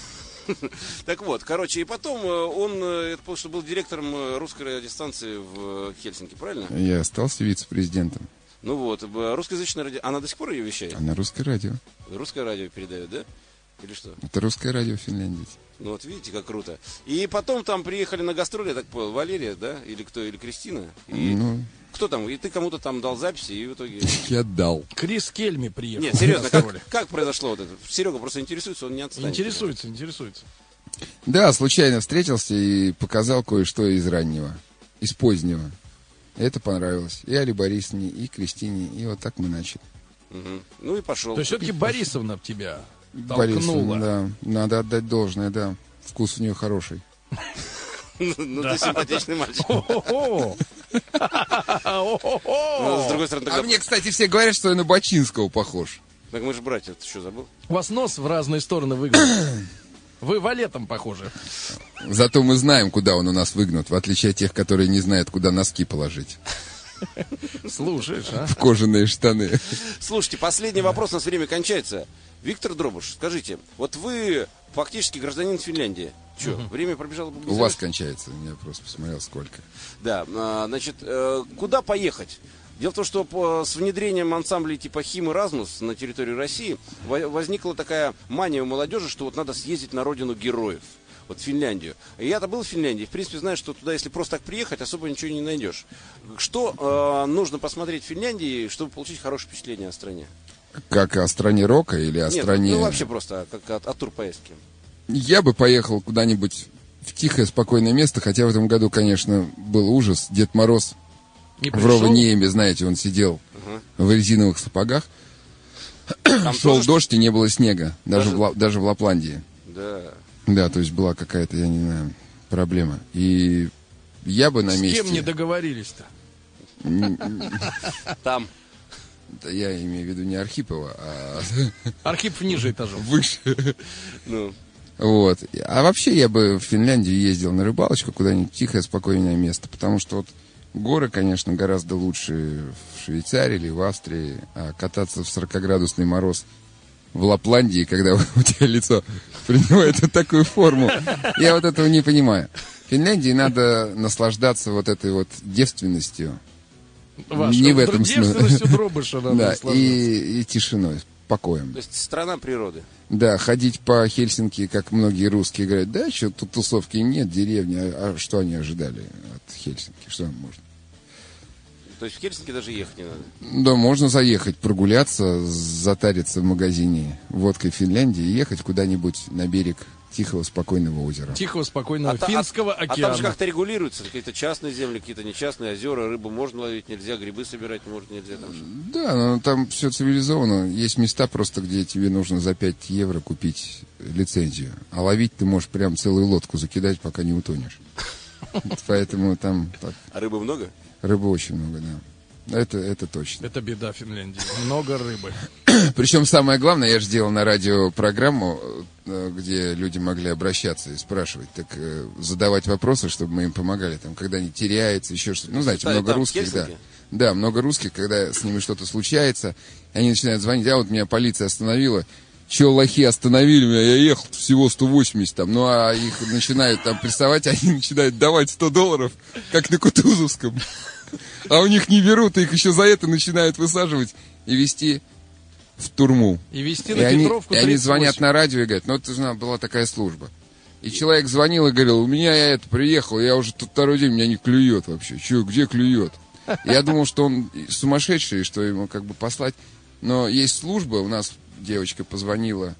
[SPEAKER 2] Так вот, короче, и потом э, он, э, это потому что был директором э, русской радиостанции в э, Хельсинки, правильно?
[SPEAKER 4] Я остался вице-президентом.
[SPEAKER 2] Ну вот, э, русскоязычная радио... Она до сих пор ее вещает?
[SPEAKER 4] А на русское радио.
[SPEAKER 2] Русское радио передает, да? Или что?
[SPEAKER 4] Это русское радио в Финляндии.
[SPEAKER 2] Ну вот видите, как круто. И потом там приехали на гастроли, я так понял, Валерия, да? Или кто? Или Кристина? И
[SPEAKER 4] Ну,
[SPEAKER 2] кто там? И ты кому-то там дал записи, и в итоге...
[SPEAKER 4] я дал.
[SPEAKER 3] Крис Кельми приехал.
[SPEAKER 2] Нет, серьезно,
[SPEAKER 3] на
[SPEAKER 2] как,
[SPEAKER 3] гастроли.
[SPEAKER 2] как произошло вот это? Серега просто интересуется, он не отстанет.
[SPEAKER 3] Интересуется, интересуется.
[SPEAKER 4] Да, случайно встретился и показал кое-что из раннего, из позднего. Это понравилось. И Али Борисовне, и Кристине, и вот так мы начали.
[SPEAKER 2] Мгм. Ну и пошел.
[SPEAKER 3] То есть все-таки Борисовна тебя
[SPEAKER 4] Борисовна,
[SPEAKER 3] толкнула.
[SPEAKER 4] да. Надо отдать должное, да. Вкус у нее хороший.
[SPEAKER 2] Ну ты симпатичный мальчик.
[SPEAKER 3] О-хо-хо.
[SPEAKER 2] Ну,
[SPEAKER 3] О-хо-хо.
[SPEAKER 2] с другой стороны,
[SPEAKER 4] А
[SPEAKER 2] тогда...
[SPEAKER 4] мне, кстати, все говорят, что я на Бачинского похож.
[SPEAKER 2] Так мы же братья, ты что, забыл?
[SPEAKER 3] У вас нос в разные стороны выглядит. Вы валетом похожи.
[SPEAKER 4] Зато мы знаем, куда он у нас выгнут, в отличие от тех, которые не знают, куда носки положить.
[SPEAKER 3] Слушаешь, а?
[SPEAKER 4] В кожаные штаны.
[SPEAKER 2] Слушайте, последний вопрос, у нас время кончается. Виктор Дробуш, скажите, вот вы фактически гражданин Финляндии. Че, время пробежало
[SPEAKER 4] У вас кончается. Я просто посмотрел, сколько.
[SPEAKER 2] Да, а, значит, э, куда поехать? Дело в том, что по- с внедрением ансамблей типа Хим и Размус на территорию России во- возникла такая мания у молодежи, что вот надо съездить на родину героев. Вот в Финляндию. И я-то был в Финляндии, в принципе, знаю, что туда, если просто так приехать, особо ничего не найдешь. Что э, нужно посмотреть в Финляндии, чтобы получить хорошее впечатление о стране?
[SPEAKER 4] Как о стране рока или о
[SPEAKER 2] Нет,
[SPEAKER 4] стране...
[SPEAKER 2] ну вообще просто как от, от турпоездки.
[SPEAKER 4] Я бы поехал куда-нибудь в тихое, спокойное место, хотя в этом году, конечно, был ужас. Дед Мороз
[SPEAKER 3] Не
[SPEAKER 4] в
[SPEAKER 3] пришел?
[SPEAKER 4] Ровенееме, знаете, он сидел в резиновых сапогах.
[SPEAKER 2] Там
[SPEAKER 4] Шел
[SPEAKER 2] тоже,
[SPEAKER 4] дождь, и не было снега. Даже,
[SPEAKER 2] Даже-
[SPEAKER 4] В, Ла- даже в Лапландии.
[SPEAKER 2] Да.
[SPEAKER 4] Да, то есть была какая-то, я не знаю, проблема. И я бы на
[SPEAKER 3] С
[SPEAKER 4] месте...
[SPEAKER 3] кем не договорились-то?
[SPEAKER 2] Там.
[SPEAKER 4] Да, я имею в виду не Архипова, а
[SPEAKER 3] Архипов ниже этажом.
[SPEAKER 4] выше.
[SPEAKER 2] Ну,
[SPEAKER 4] Вот. А вообще я бы в Финляндию ездил на рыбалочку, куда-нибудь тихое, спокойное место. Потому что вот горы, конечно, гораздо лучше в Швейцарии или в Австрии. А кататься в сорокаградусный мороз в Лапландии, когда у тебя лицо принимает вот такую форму, я вот этого не понимаю. В Финляндии надо наслаждаться вот этой вот девственностью.
[SPEAKER 3] Ваша
[SPEAKER 4] Не в этом
[SPEAKER 3] девственностью Дробыша надо
[SPEAKER 4] Да,
[SPEAKER 3] наслаждаться.
[SPEAKER 4] и, и тишиной, покоем.
[SPEAKER 2] то есть страна природы.
[SPEAKER 4] Да, ходить по Хельсинки, как многие русские говорят, да, что тут тусовки нет, деревни, а, а что они ожидали от Хельсинки, что можно?
[SPEAKER 2] То есть в Хельсинки даже ехать не надо.
[SPEAKER 4] Да, можно заехать, прогуляться, затариться в магазине водкой в Финляндии и ехать куда-нибудь на берег тихого, спокойного озера.
[SPEAKER 3] Тихого, спокойного
[SPEAKER 2] та-
[SPEAKER 3] Финского
[SPEAKER 2] а там же
[SPEAKER 3] океана.
[SPEAKER 2] как-то регулируется. Какие-то частные земли, какие-то нечастные озера, рыбу можно ловить, нельзя, грибы собирать может, нельзя. Там же.
[SPEAKER 4] Да, но там все цивилизовано. Есть места просто, где тебе нужно за пять евро купить лицензию. А ловить ты можешь прям целую лодку закидать, пока не утонешь. Поэтому там так,
[SPEAKER 2] А рыбы много?
[SPEAKER 4] рыбы очень много, да. Это, это точно.
[SPEAKER 3] Это беда Финляндии. Много рыбы.
[SPEAKER 4] Причем самое главное, я же делал на радио программу, э, где люди могли обращаться и спрашивать, так э, задавать вопросы, чтобы мы им помогали, там, когда они теряются, еще что-то. Ну, знаете,
[SPEAKER 2] Там,
[SPEAKER 4] много
[SPEAKER 2] там, в
[SPEAKER 4] русских, да.
[SPEAKER 2] Хельсинки?
[SPEAKER 4] Да, много русских, когда с ними что-то случается, они начинают звонить, а вот меня полиция остановила, че лохи остановили меня, я ехал всего сто восемьдесят там, ну, а их начинают там прессовать, они начинают давать сто долларов, как на Кутузовском. А у них не берут, их еще за это начинают высаживать и везти в турму.
[SPEAKER 3] И везти
[SPEAKER 4] И
[SPEAKER 3] на
[SPEAKER 4] они,
[SPEAKER 3] Петровку
[SPEAKER 4] и они
[SPEAKER 3] тридцать восемь.
[SPEAKER 4] звонят на радио и говорят, ну, это же надо, была такая служба. И человек звонил и говорил, у меня я это приехал, я уже тут второй день, меня не клюет вообще. Че, где клюет? Я думал, что он сумасшедший, что ему как бы послать. Но есть служба, у нас девочка позвонила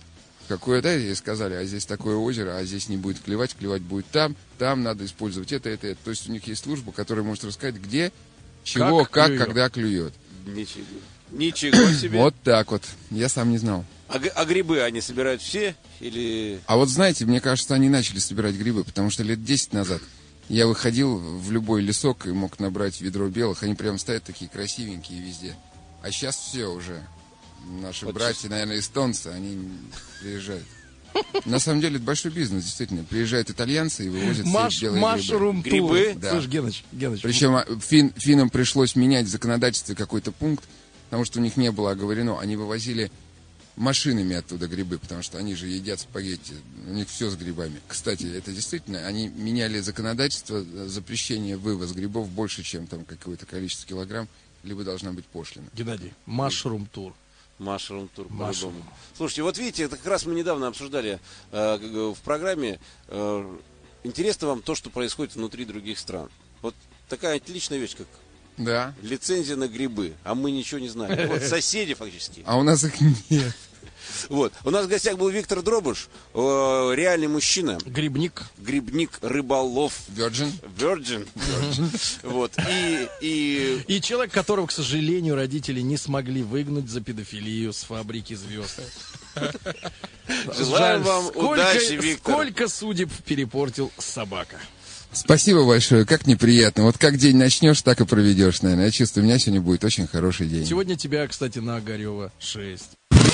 [SPEAKER 4] какое-то, и сказали, а здесь такое озеро, а здесь не будет клевать, клевать будет там, там надо использовать это, это, это. То есть у них есть служба, которая может рассказать, где, чего, как, как когда клюет.
[SPEAKER 2] Ничего. Ничего себе.
[SPEAKER 4] Вот так вот. Я сам не знал.
[SPEAKER 2] А, а грибы они собирают все или...
[SPEAKER 4] А вот знаете, мне кажется, они начали собирать грибы, потому что лет десять назад я выходил в любой лесок и мог набрать ведро белых. Они прям стоят такие красивенькие везде. А сейчас все уже. Наши вот братья, сейчас... наверное, эстонцы, они приезжают. На самом деле это большой бизнес, действительно. Приезжают итальянцы и вывозят
[SPEAKER 3] Маш,
[SPEAKER 4] все белые
[SPEAKER 3] Машрум
[SPEAKER 2] грибы.
[SPEAKER 3] Грибы?
[SPEAKER 4] Да.
[SPEAKER 3] Слушай, Геныч, Геныч.
[SPEAKER 4] Причем фин, финнам пришлось менять в законодательстве какой-то пункт, потому что у них не было оговорено. Они вывозили машинами оттуда грибы, потому что они же едят спагетти. У них все с грибами. Кстати, это действительно, они меняли законодательство, запрещение вывоз грибов больше, чем там какое-то количество килограмм, либо должна быть пошлина.
[SPEAKER 3] Геннадий, Машрум Тур.
[SPEAKER 2] Машрум Тур,
[SPEAKER 3] Машрум.
[SPEAKER 2] по-любому. Слушайте, вот видите, это как раз мы недавно обсуждали э, в программе. Э, интересно вам то, что происходит внутри других стран. Вот такая отличная вещь, как
[SPEAKER 4] Да.
[SPEAKER 2] лицензия на грибы, а мы ничего не знаем. Вот соседи фактически.
[SPEAKER 4] А у нас их нет.
[SPEAKER 2] Вот. У нас в гостях был Виктор Дробыш, э, реальный мужчина.
[SPEAKER 3] Грибник.
[SPEAKER 2] Грибник, рыболов.
[SPEAKER 4] Virgin.
[SPEAKER 2] Virgin. Вот. И, и...
[SPEAKER 3] И человек, которого, к сожалению, родители не смогли выгнать за педофилию с фабрики звезд.
[SPEAKER 2] Желаем вам удачи, Виктор.
[SPEAKER 3] Сколько судеб перепортил собака.
[SPEAKER 4] Спасибо большое, как неприятно. Вот как день начнешь, так и проведешь, наверное. Я чувствую, у меня сегодня будет очень хороший день.
[SPEAKER 3] Сегодня тебя, кстати, на Огарева шесть.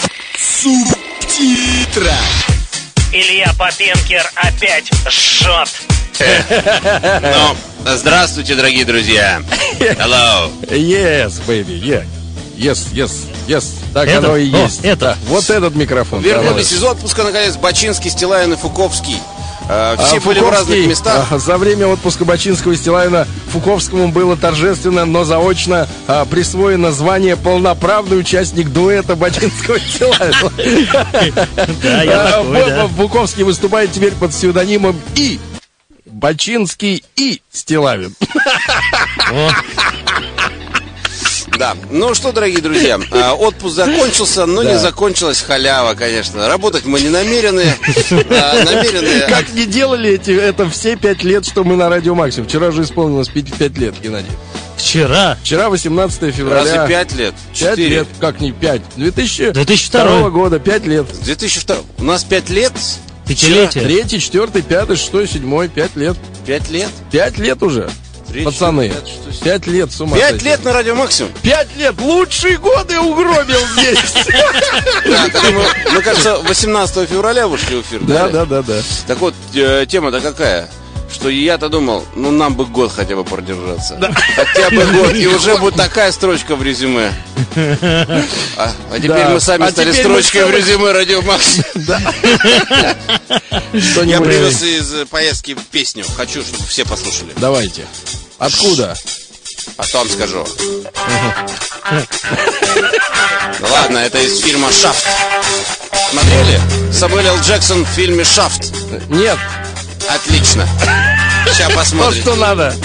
[SPEAKER 1] Субтитра.
[SPEAKER 5] Илья Попенкер опять жжет.
[SPEAKER 2] Ну, здравствуйте, дорогие друзья. Hello.
[SPEAKER 3] Yes, baby, yeah. Yes, yes, yes. Так
[SPEAKER 5] Это?
[SPEAKER 3] оно и
[SPEAKER 5] О,
[SPEAKER 3] есть.
[SPEAKER 5] это.
[SPEAKER 3] Да, вот этот микрофон.
[SPEAKER 2] Вернулись из отпуска, наконец, Бачинский, Стилавин и Фуковский. Э, все
[SPEAKER 3] А,
[SPEAKER 2] были в разных местах.
[SPEAKER 3] а, За время отпуска Бачинского и Стилавина Фуковскому было торжественно, но заочно а, присвоено звание полноправный участник дуэта Бачинского и Стилавина.
[SPEAKER 5] Да, я
[SPEAKER 3] А,
[SPEAKER 5] такой,
[SPEAKER 3] Фу-
[SPEAKER 5] да.
[SPEAKER 3] Фуковский выступает теперь под псевдонимом И. Бачинский и Стилавин.
[SPEAKER 2] Да. Ну что, дорогие друзья, э, отпуск закончился, но не закончилась халява, конечно. Работать мы не намерены. э, намерены...
[SPEAKER 3] Как не делали эти, это все пять лет, что мы на Радио Максим. Вчера же исполнилось пять, пять лет, Геннадий.
[SPEAKER 5] Вчера.
[SPEAKER 3] Вчера восемнадцатое февраля.
[SPEAKER 2] Разве пять лет?
[SPEAKER 3] Пять
[SPEAKER 2] Четыре.
[SPEAKER 3] лет, как не пять? две тысячи
[SPEAKER 5] две тысячи второй.
[SPEAKER 3] второго года, пять лет.
[SPEAKER 2] две тысячи второй. У нас пять лет?
[SPEAKER 5] Пятилетие.
[SPEAKER 3] Третий, четвертый, пятый, шестой, седьмой, пять лет.
[SPEAKER 2] Пять лет?
[SPEAKER 3] Пять лет уже,
[SPEAKER 2] Третий,
[SPEAKER 3] пацаны.
[SPEAKER 2] пять, что, семь?
[SPEAKER 3] Пять лет, с ума
[SPEAKER 2] Пять
[SPEAKER 3] сойти.
[SPEAKER 2] лет на Радио Максимум.
[SPEAKER 3] Пять лет, лучшие годы угробил здесь.
[SPEAKER 2] Да, когда мы, мы, кажется, восемнадцатого февраля вышли в эфир.
[SPEAKER 3] Да, да, да, да.
[SPEAKER 2] Так вот, э, тема-то какая? Что я-то думал, ну нам бы год хотя бы продержаться. Хотя бы год, и уже будет такая строчка в резюме. А, а теперь
[SPEAKER 3] Да.
[SPEAKER 2] мы сами
[SPEAKER 3] А
[SPEAKER 2] стали
[SPEAKER 3] теперь мы
[SPEAKER 2] строчкой в
[SPEAKER 3] стали-
[SPEAKER 2] резюме Радио Максимум. Я
[SPEAKER 3] Что-нибудь-
[SPEAKER 2] привез из поездки песню. Хочу, чтобы все послушали.
[SPEAKER 3] Давайте. Откуда?
[SPEAKER 2] Потом скажу. Ну ладно, это из фильма «Шафт». Смотрели? Самуэль Л. Джексон в фильме «Шафт».
[SPEAKER 3] Нет,
[SPEAKER 2] Отлично. Сейчас
[SPEAKER 3] то,
[SPEAKER 2] посмотрим.
[SPEAKER 3] что надо.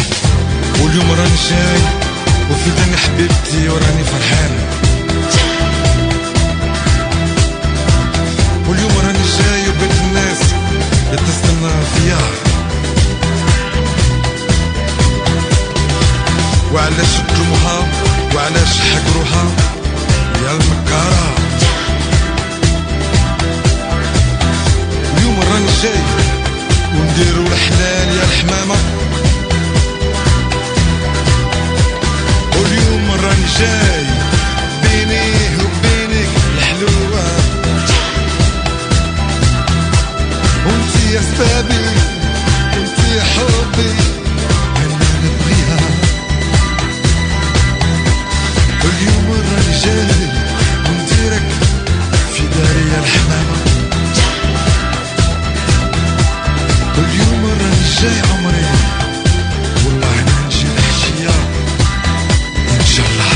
[SPEAKER 6] واليوم راني جاي وفي دنيا حبيبتي وراني فرحان وعلاش ظلموها وعلاش حقروها يا المكارة. اليوم راني جاي ونديرو الحلال يا الحمامة. واليوم راني جاي بيني وبينك الحلوة. وانتي يا سبابي وانتي يا حبي انا نبغيها. واليوم راني جاي ونديرك في داري يا الحمامة. واليوم راني جاي عمري والله انا نجي الحشية ان شاء الله.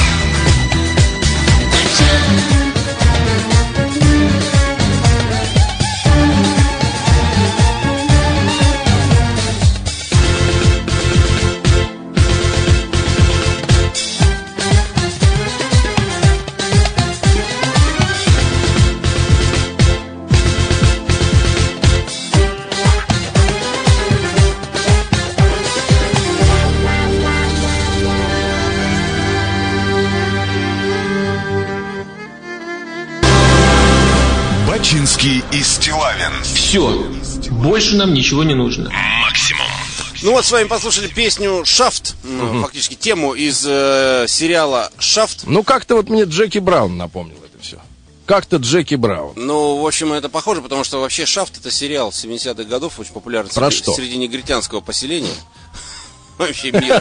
[SPEAKER 1] Бачинский и Стилавин.
[SPEAKER 7] Все. Больше нам ничего не нужно.
[SPEAKER 1] Максимум.
[SPEAKER 2] Ну вот с вами послушали песню «Шафт», ну, фактически тему из э, сериала «Шафт».
[SPEAKER 3] Ну, как-то вот мне Джеки Браун напомнил это все. Как-то Джеки Браун.
[SPEAKER 2] Ну, в общем, это похоже, потому что вообще «Шафт» — это сериал семидесятых годов, очень популярный
[SPEAKER 3] Про
[SPEAKER 2] среди,
[SPEAKER 3] что?
[SPEAKER 2] среди негритянского поселения. Вообще мир.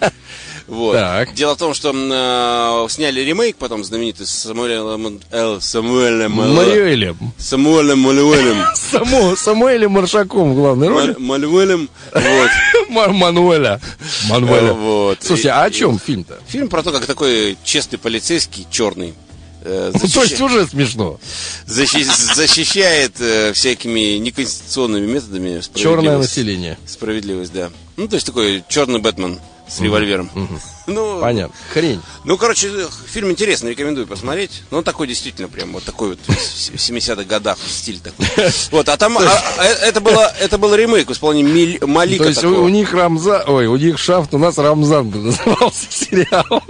[SPEAKER 2] Вот.
[SPEAKER 3] Так.
[SPEAKER 2] Дело в том, что э, сняли ремейк потом знаменитый с Самуэлем э, Самуэлем
[SPEAKER 3] Мариэлем.
[SPEAKER 2] Самуэлем Малюэлем.
[SPEAKER 3] Само, Самуэлем Маршаком в главной роли.
[SPEAKER 2] Малюэлем. Вот.
[SPEAKER 3] Ма- Мануэля. Мануэля.
[SPEAKER 2] Вот.
[SPEAKER 3] Слушайте, а о чем фильм-то?
[SPEAKER 2] Фильм про то, как такой честный полицейский, черный, э,
[SPEAKER 3] Ну, то есть
[SPEAKER 2] защища-
[SPEAKER 3] уже смешно.
[SPEAKER 2] защи- защищает э, всякими неконституционными методами
[SPEAKER 3] Черное
[SPEAKER 2] справедливость.
[SPEAKER 3] население.
[SPEAKER 2] Справедливость, да. Ну, то есть такой черный Бэтмен с револьвером. Ну,
[SPEAKER 3] Понятно. Хрень.
[SPEAKER 2] ну, короче, фильм интересный, рекомендую посмотреть. Ну, он такой действительно прям вот такой вот в семидесятых годах стиль такой. Вот, а там а, а, это было это был ремейк в исполнении Миль- Малика.
[SPEAKER 3] То есть у,
[SPEAKER 2] такого.
[SPEAKER 3] у них Рамзан, ой, у них Шафт, у нас Рамзан бы назывался сериал.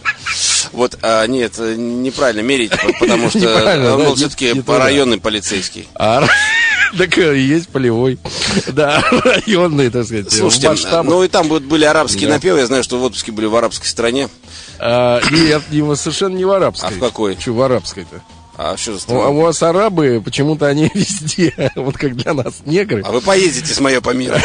[SPEAKER 2] Вот, а, нет, неправильно мерить, потому что
[SPEAKER 3] Неправильно,
[SPEAKER 2] он
[SPEAKER 3] да,
[SPEAKER 2] был
[SPEAKER 3] не-
[SPEAKER 2] все-таки
[SPEAKER 3] не туда.
[SPEAKER 2] районный полицейский.
[SPEAKER 3] А, так и есть полевой. Да, районный, так сказать,
[SPEAKER 2] Слушайте,
[SPEAKER 3] в масштабах.
[SPEAKER 2] ну и там вот были арабские
[SPEAKER 3] Да.
[SPEAKER 2] напевы. Я знаю, что в отпуске были в арабской стране.
[SPEAKER 3] А, нет, не, совершенно не в арабской.
[SPEAKER 2] А в какой?
[SPEAKER 3] Че в арабской-то?
[SPEAKER 2] А что за
[SPEAKER 3] У,
[SPEAKER 2] страна?
[SPEAKER 3] у вас арабы, почему-то они везде, вот как для нас негры.
[SPEAKER 2] А вы поездите с моё по миру.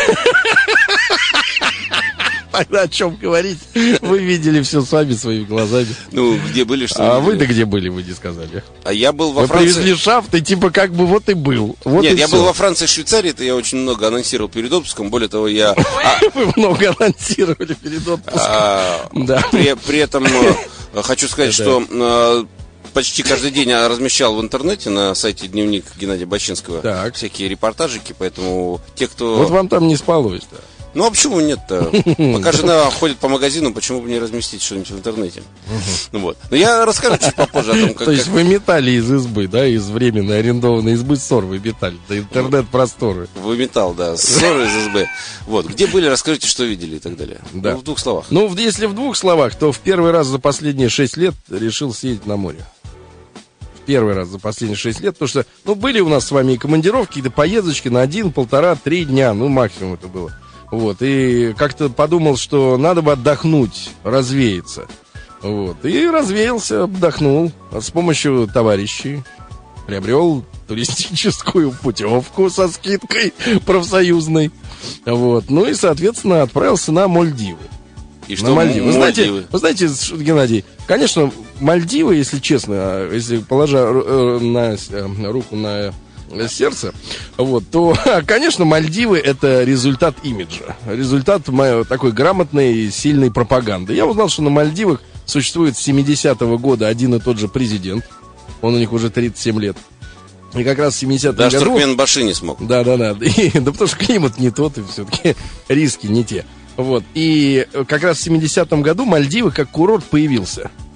[SPEAKER 3] Тогда о чем говорить? Вы видели все сами своими глазами.
[SPEAKER 2] Ну, где были, что
[SPEAKER 3] А
[SPEAKER 2] видели?
[SPEAKER 3] вы-то где были, вы не сказали?
[SPEAKER 2] А я был во
[SPEAKER 3] Вы
[SPEAKER 2] Франции.
[SPEAKER 3] привезли Шафт, и типа как бы вот и был. Вот
[SPEAKER 2] Нет,
[SPEAKER 3] и
[SPEAKER 2] я
[SPEAKER 3] всё.
[SPEAKER 2] был во Франции и Швейцарии, это я очень много анонсировал перед отпуском. Более того, я а,
[SPEAKER 3] Вы много анонсировали перед отпуском.
[SPEAKER 2] а,
[SPEAKER 3] Да.
[SPEAKER 2] при, при этом э, хочу сказать, что э, почти каждый день я размещал в интернете на сайте Дневник Геннадия Бачинского
[SPEAKER 3] Так.
[SPEAKER 2] всякие репортажики, поэтому те, кто...
[SPEAKER 3] Вот вам там не спалось-то.
[SPEAKER 2] Ну, а почему нет-то? Пока жена ходит по магазину, почему бы не разместить что-нибудь в интернете? Ну вот. Но я расскажу чуть попозже о том, как...
[SPEAKER 3] То есть
[SPEAKER 2] как-
[SPEAKER 3] вы метали из избы, да, из временной арендованной избы ссор вы метали, до интернет-просторы.
[SPEAKER 2] Выметал, да, ссоры из СБ. Вот, где были, расскажите, что видели и так далее.
[SPEAKER 3] Да.
[SPEAKER 2] Ну, в двух словах.
[SPEAKER 3] Ну, в- если в двух словах, то в первый раз за последние шесть лет решил съездить на море. В первый раз за последние шесть лет, потому что, ну, были у нас с вами и командировки, и поездочки на один, полтора, три дня, ну, максимум это было. Вот, и как-то подумал, что надо бы отдохнуть, развеяться. Вот, и развеялся, отдохнул с помощью товарищей. Приобрел туристическую путевку со скидкой профсоюзной. Вот, ну и, соответственно, отправился на Мальдивы.
[SPEAKER 2] И
[SPEAKER 3] На Мальдивы. Вы знаете,
[SPEAKER 2] Мальдивы?
[SPEAKER 3] вы знаете, что, Геннадий, конечно, Мальдивы, если честно, если положа э, на, э, руку на э, сердце, вот, то, конечно, Мальдивы — это результат имиджа, результат моей такой грамотной и сильной пропаганды. Я узнал, что на Мальдивах существует с семидесятого года один и тот же президент, он у них уже тридцать семь лет. И как раз в семидесятом
[SPEAKER 2] Даже
[SPEAKER 3] году...
[SPEAKER 2] Туркменбаши не смог.
[SPEAKER 3] Да, да, да. И, да потому что климат не тот, и все-таки риски не те. Вот. И как раз в семидесятом году Мальдивы как курорт появился.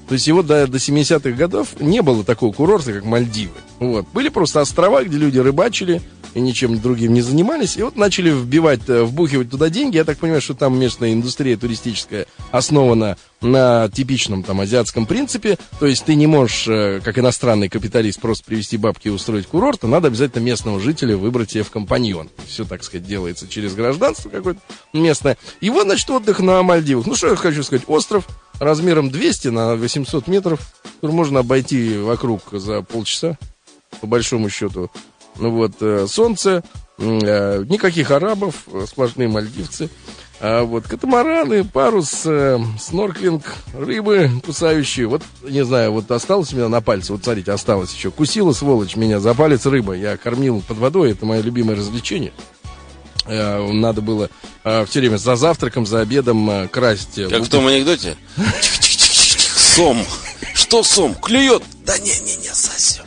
[SPEAKER 3] То есть его до, до семидесятых годов не было такого курорта, как Мальдивы. Вот. Были просто острова, где люди рыбачили и ничем другим не занимались. И вот начали вбивать, вбухивать туда деньги. Я так понимаю, что там местная индустрия туристическая основана на типичном там азиатском принципе. То есть ты не можешь, как иностранный капиталист, просто привезти бабки и устроить курорт, а надо обязательно местного жителя выбрать себе в компаньон. Все, так сказать, делается через гражданство какое-то местное. И вот, значит, отдых на Мальдивах. Ну, что я хочу сказать, остров размером двести на восемьсот метров, который можно обойти вокруг за полчаса, по большому счету. Ну вот, э, солнце, э, никаких арабов, сплошные мальдивцы. А вот катамараны, парус, э, снорклинг, рыбы кусающие. Вот, не знаю, вот осталось у меня на пальце, вот смотрите, осталось еще. Кусила, сволочь, меня за палец рыба. Я кормил под водой, это мое любимое развлечение. Э, надо было э, все время за завтраком, за обедом э, красть. Э,
[SPEAKER 2] как в том анекдоте. Сом. Что сом? Клюет? Да не-не-не, сосет.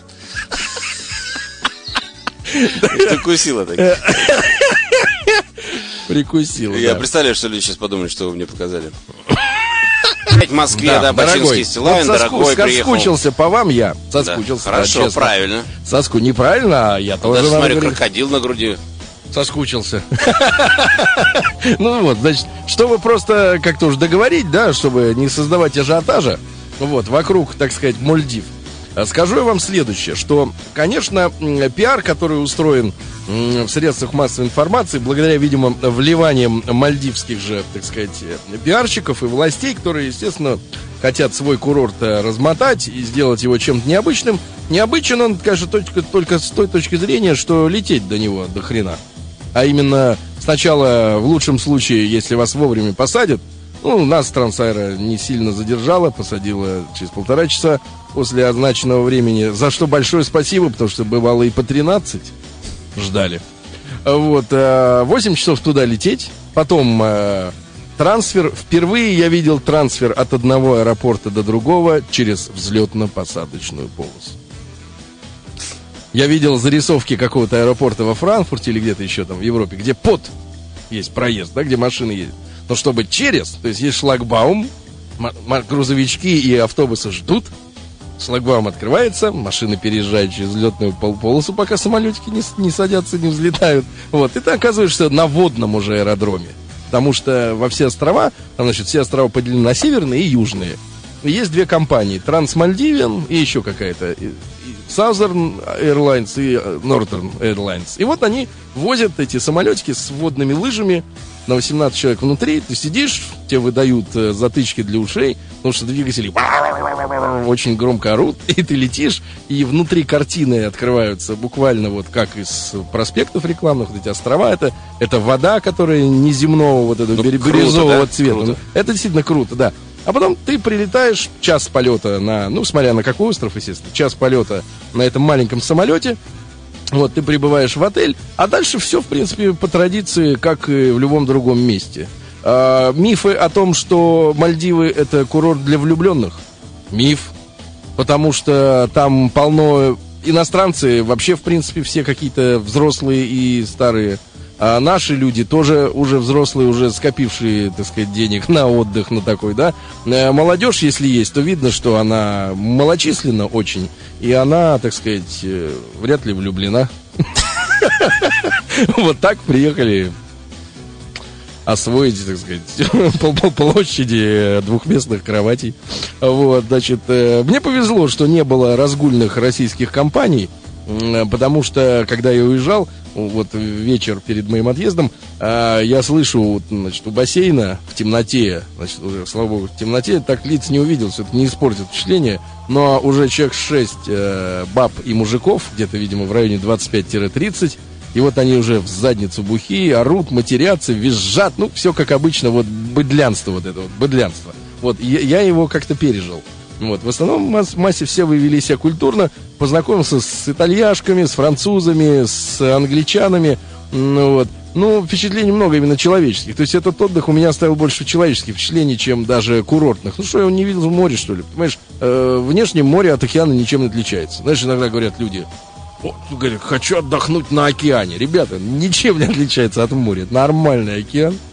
[SPEAKER 2] Ты кусила так.
[SPEAKER 3] Прикусила.
[SPEAKER 2] Я
[SPEAKER 3] да.
[SPEAKER 2] представляю, что люди сейчас подумали, что вы мне показали. В Москве, да, да Бачинский Стилавин, вот
[SPEAKER 3] дорогой, приехал. Соскучился по вам я. Соскучился.
[SPEAKER 2] Да, хорошо, да, правильно.
[SPEAKER 3] Соску неправильно, а я тоже.
[SPEAKER 2] Даже смотри, крокодил на груди.
[SPEAKER 3] Соскучился. Ну вот, значит, чтобы просто как-то уж договорить, да, чтобы не создавать ажиотажа, вот, вокруг, так сказать, Мальдив. Скажу я вам следующее, что, конечно, пиар, который устроен в средствах массовой информации, благодаря, видимо, вливаниям мальдивских же, так сказать, пиарщиков и властей, которые, естественно, хотят свой курорт размотать и сделать его чем-то необычным. Необычен он, конечно, только, только с той точки зрения, что лететь до него до хрена. А именно, сначала, в лучшем случае, если вас вовремя посадят, ну, нас Трансаэро не сильно задержала, посадила через полтора часа после означенного времени, за что большое спасибо, потому что бывало и по тринадцать ждали. Вот, восемь часов туда лететь, потом трансфер. Впервые я видел трансфер от одного аэропорта до другого через взлетно-посадочную полосу. Я видел зарисовки какого-то аэропорта во Франкфурте или где-то еще там в Европе, где под есть проезд, да, где машины ездят. Но чтобы через, то есть есть шлагбаум, м- грузовички и автобусы ждут, шлагбаум открывается, машины переезжают через взлетную пол- полосу, пока самолетики не, не садятся, не взлетают. Вот, и ты оказываешься на водном уже аэродроме. Потому что во все острова, там, значит, все острова поделены на северные и южные. И есть две компании, Trans-Maldivian и еще какая-то, Southern Airlines и Northern Airlines. И вот они возят эти самолетики с водными лыжами на восемнадцать человек внутри. Ты сидишь, тебе выдают затычки для ушей, потому что двигатели очень громко орут, и ты летишь, и внутри картины открываются буквально вот как из проспектов рекламных, вот эти острова, это, это вода, которая неземного вот этого ну, бирюзового да? цвета. Круто. Это действительно круто, да. А потом ты прилетаешь, час полета на, ну, смотря на какой остров, естественно, час полета на этом маленьком самолете. Вот, ты прибываешь в отель, а дальше все, в принципе, по традиции, как и в любом другом месте. А, мифы о том, что Мальдивы — это курорт для влюбленных. Миф. Потому что там полно иностранцы, вообще, в принципе, все какие-то взрослые и старые. А наши люди тоже уже взрослые, уже скопившие, так сказать, денег на отдых, на такой, да. Молодежь, если есть, то видно, что она малочисленна очень, и она, так сказать, вряд ли влюблена. Вот так приехали освоить, так сказать, площади двухместных кроватей. Вот, значит, мне повезло, что не было разгульных российских компаний, потому что, когда я уезжал, вот вечер перед моим отъездом, я слышу, значит, у бассейна в темноте, значит, уже, слава богу, в темноте, так лиц не увидел, все-таки не испортит впечатление, но уже человек шесть баб и мужиков, где-то, видимо, в районе двадцать пять тридцать, и вот они уже в задницу бухи, орут, матерятся, визжат, ну, все как обычно, вот быдлянство вот это вот, быдлянство. Вот, я, я его как-то пережил. Вот, в основном в массе все вы вели себя культурно, познакомился с итальяшками, с французами, с англичанами, ну, вот. Ну, впечатлений много именно человеческих. То есть этот отдых у меня оставил больше человеческих впечатлений, чем даже курортных. Ну что, я его не видел в море, что ли? Понимаешь, э, внешне море от океана ничем не отличается. Знаешь, иногда говорят люди: о, говорят, хочу отдохнуть на океане. Ребята, ничем не отличается от моря. Это нормальный океан.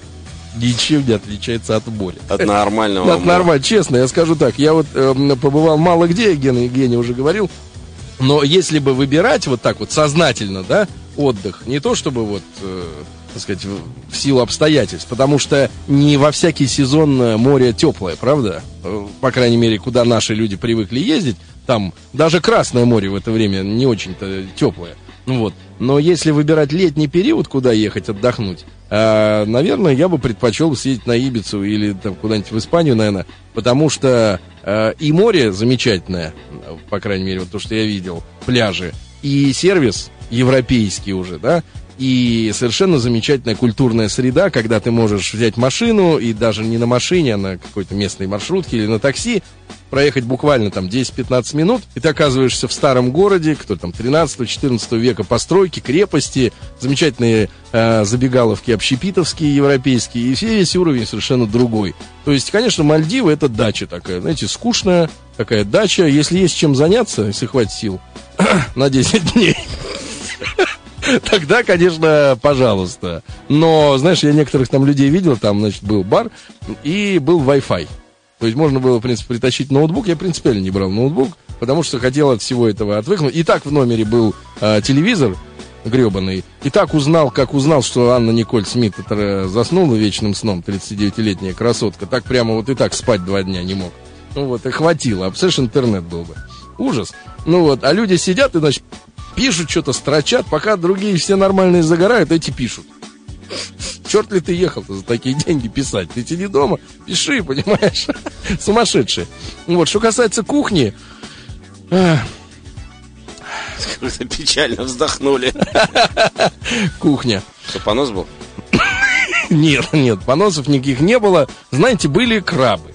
[SPEAKER 3] ничем не отличается от моря.
[SPEAKER 2] От нормального
[SPEAKER 3] От нормального, честно, я скажу так. Я вот э, побывал мало где, Гена, Геня уже говорил. Но если бы выбирать вот так вот сознательно, да, отдых, не то чтобы вот, э, так сказать, в, в силу обстоятельств, потому что не во всякий сезон море теплое, правда? Э, по крайней мере, куда наши люди привыкли ездить, там даже Красное море в это время не очень-то теплое. Ну вот. Но если выбирать летний период, куда ехать отдохнуть, э, наверное, я бы предпочел съездить на Ибицу или там куда-нибудь в Испанию, наверное, потому что э, и море замечательное, по крайней мере, вот то, что я видел, пляжи, и сервис европейский уже, да, и совершенно замечательная культурная среда, когда ты можешь взять машину, и даже не на машине, а на какой-то местной маршрутке или на такси, проехать буквально там десять-пятнадцать минут, и ты оказываешься в старом городе, кто там тринадцатого-четырнадцатого века постройки, крепости, замечательные э, забегаловки общепитовские, европейские, и весь уровень совершенно другой. То есть, конечно, Мальдивы — это дача такая, знаете, скучная такая дача, если есть чем заняться, если хватит сил, на десять дней. Тогда, конечно, пожалуйста. Но, знаешь, я некоторых там людей видел, там, значит, был бар и был Wi-Fi. То есть можно было, в принципе, притащить ноутбук. Я принципиально не брал ноутбук, потому что хотел от всего этого отвыкнуть. И так в номере был э, телевизор гребаный. И так узнал, как узнал, что Анна Николь Смит это, заснула вечным сном, тридцатидевятилетняя красотка. Так прямо вот и так спать два дня не мог. Ну вот, и хватило. А представляешь, интернет был бы. Ужас. Ну вот, а люди сидят и, значит, пишут, что-то строчат, пока другие все нормальные загорают, эти пишут. Черт ли ты ехал-то за такие деньги писать? Ты сиди дома, пиши, понимаешь? Сумасшедшие. Вот, что касается кухни...
[SPEAKER 2] Как-то печально вздохнули.
[SPEAKER 3] Кухня.
[SPEAKER 2] Что, понос был?
[SPEAKER 3] Нет, нет, поносов никаких не было. Знаете, были крабы.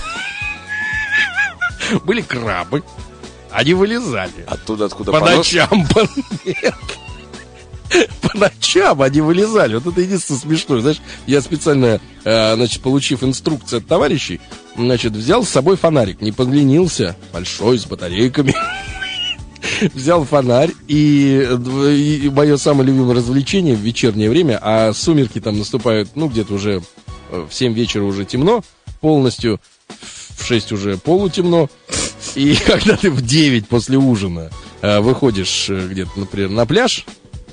[SPEAKER 3] Были крабы. Они вылезали.
[SPEAKER 2] Оттуда, откуда
[SPEAKER 3] по
[SPEAKER 2] понос?
[SPEAKER 3] ночам. По... Нет. По ночам они вылезали. Вот это единственное смешное. Знаешь, я специально, э, значит, получив инструкцию от товарищей, значит, взял с собой фонарик. Не поленился. Большой, с батарейками. Взял фонарь. И, и мое самое любимое развлечение в вечернее время, а сумерки там наступают, ну, где-то уже в семь вечера уже темно полностью. В шесть уже полутемно. И когда ты в девять после ужина э, выходишь э, где-то, например, на пляж,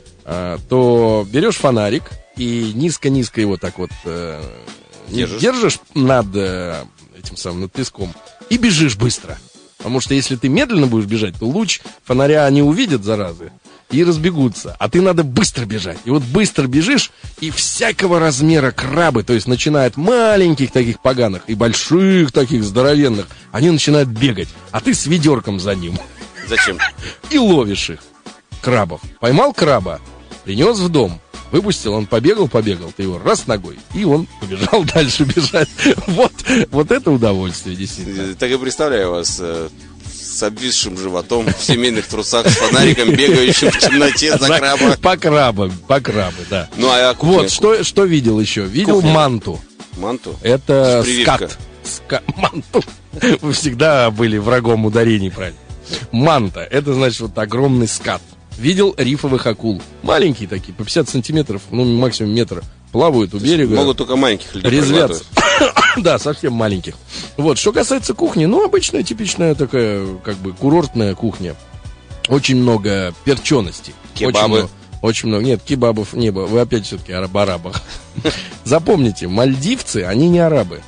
[SPEAKER 3] э, то берешь фонарик и низко-низко его так вот э, держишь, держишь над э, этим самым, над песком и бежишь быстро. Потому что если ты медленно будешь бежать, то луч фонаря не увидят, заразы, и разбегутся. А ты надо быстро бежать. И вот быстро бежишь, и всякого размера крабы, то есть начиная от маленьких таких поганых и больших таких здоровенных, они начинают бегать. А ты с ведерком за ним.
[SPEAKER 2] Зачем? И
[SPEAKER 3] ловишь их, крабов. Поймал краба, принес в дом, выпустил, он побегал, побегал, ты его раз ногой, и он побежал дальше бежать. Вот, вот это удовольствие, действительно.
[SPEAKER 2] Так и представляю вас э, с обвисшим животом, в семейных трусах, с фонариком, бегающим в темноте за краба.
[SPEAKER 3] По крабам, по крабы, да.
[SPEAKER 2] Ну, а кухня?
[SPEAKER 3] Вот, что, что видел еще? Видел кухня. Манту.
[SPEAKER 2] Манту?
[SPEAKER 3] Это скат. Ска... Манту. Вы всегда были врагом ударений, правильно? Манта, это значит вот огромный скат. Видел рифовых акул. Маленькие такие, по пятьдесят сантиметров, ну максимум метр. Плавают у берега.
[SPEAKER 2] Могут только маленьких людей
[SPEAKER 3] резвятся. Да, совсем маленьких. Вот, что касается кухни, ну обычная, типичная такая, как бы, курортная кухня. Очень много перчености.
[SPEAKER 2] Кебабы.
[SPEAKER 3] Очень много, очень много. Нет, кебабов не было. Вы опять все-таки араб-арабах. Запомните, мальдивцы, они не арабы.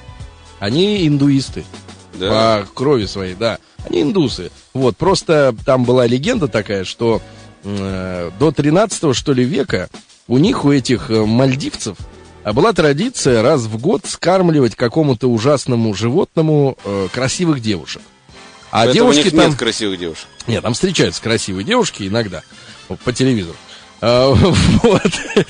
[SPEAKER 3] Они индуисты.
[SPEAKER 2] Да.
[SPEAKER 3] По крови своей, да. Они индусы. Вот, просто там была легенда такая, что э, до тринадцатого, что ли, века у них, у этих э, мальдивцев, была традиция раз в год скармливать какому-то ужасному животному э, красивых девушек. А
[SPEAKER 2] поэтому
[SPEAKER 3] девушки
[SPEAKER 2] у них
[SPEAKER 3] там...
[SPEAKER 2] нет красивых девушек.
[SPEAKER 3] Нет, там встречаются красивые девушки иногда по телевизору. А, вот.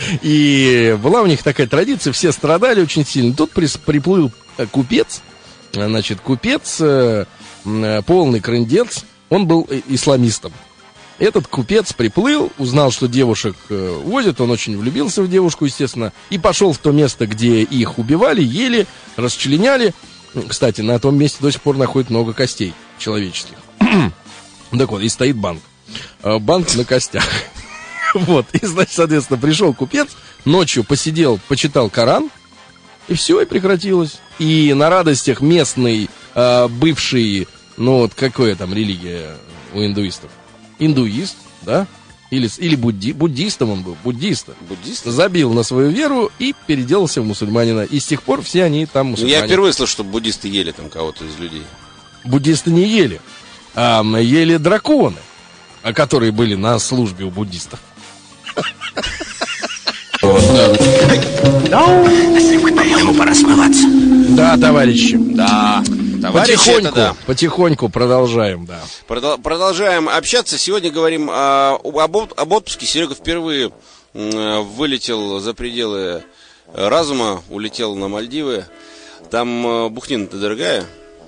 [SPEAKER 3] И была у них такая традиция, все страдали очень сильно. Тут приплыл купец, значит, купец, полный крындец, он был исламистом. Этот купец приплыл, узнал, что девушек возят, он очень влюбился в девушку, естественно, и пошел в то место, где их убивали, ели, расчленяли. Кстати, на том месте до сих пор находят много костей человеческих. Так вот, и стоит банк. Банк на костях. Вот, и, значит, соответственно, пришел купец, ночью посидел, почитал Коран, И все, и прекратилось. И на радостях местный, э, бывший, ну вот какая там религия у индуистов? Индуист, да? Или, или будди, буддистом он был, буддист.
[SPEAKER 2] Буддист?
[SPEAKER 3] Забил на свою веру и переделался в мусульманина. И с тех пор все они там мусульмане.
[SPEAKER 2] Я впервые слышал, что буддисты ели там кого-то из людей.
[SPEAKER 3] Буддисты не ели, а ели драконы, которые были на службе у буддистов.
[SPEAKER 5] По-моему, пора смываться.
[SPEAKER 3] Да, товарищи.
[SPEAKER 2] Да. Товарищи,
[SPEAKER 3] Потихоньку,
[SPEAKER 2] это да.
[SPEAKER 3] потихоньку продолжаем, да.
[SPEAKER 2] Продол- продолжаем общаться. Сегодня говорим о, об, от- об отпуске. Серега впервые м, вылетел за пределы разума, улетел на Мальдивы. Там э, бухнина-то дорогая.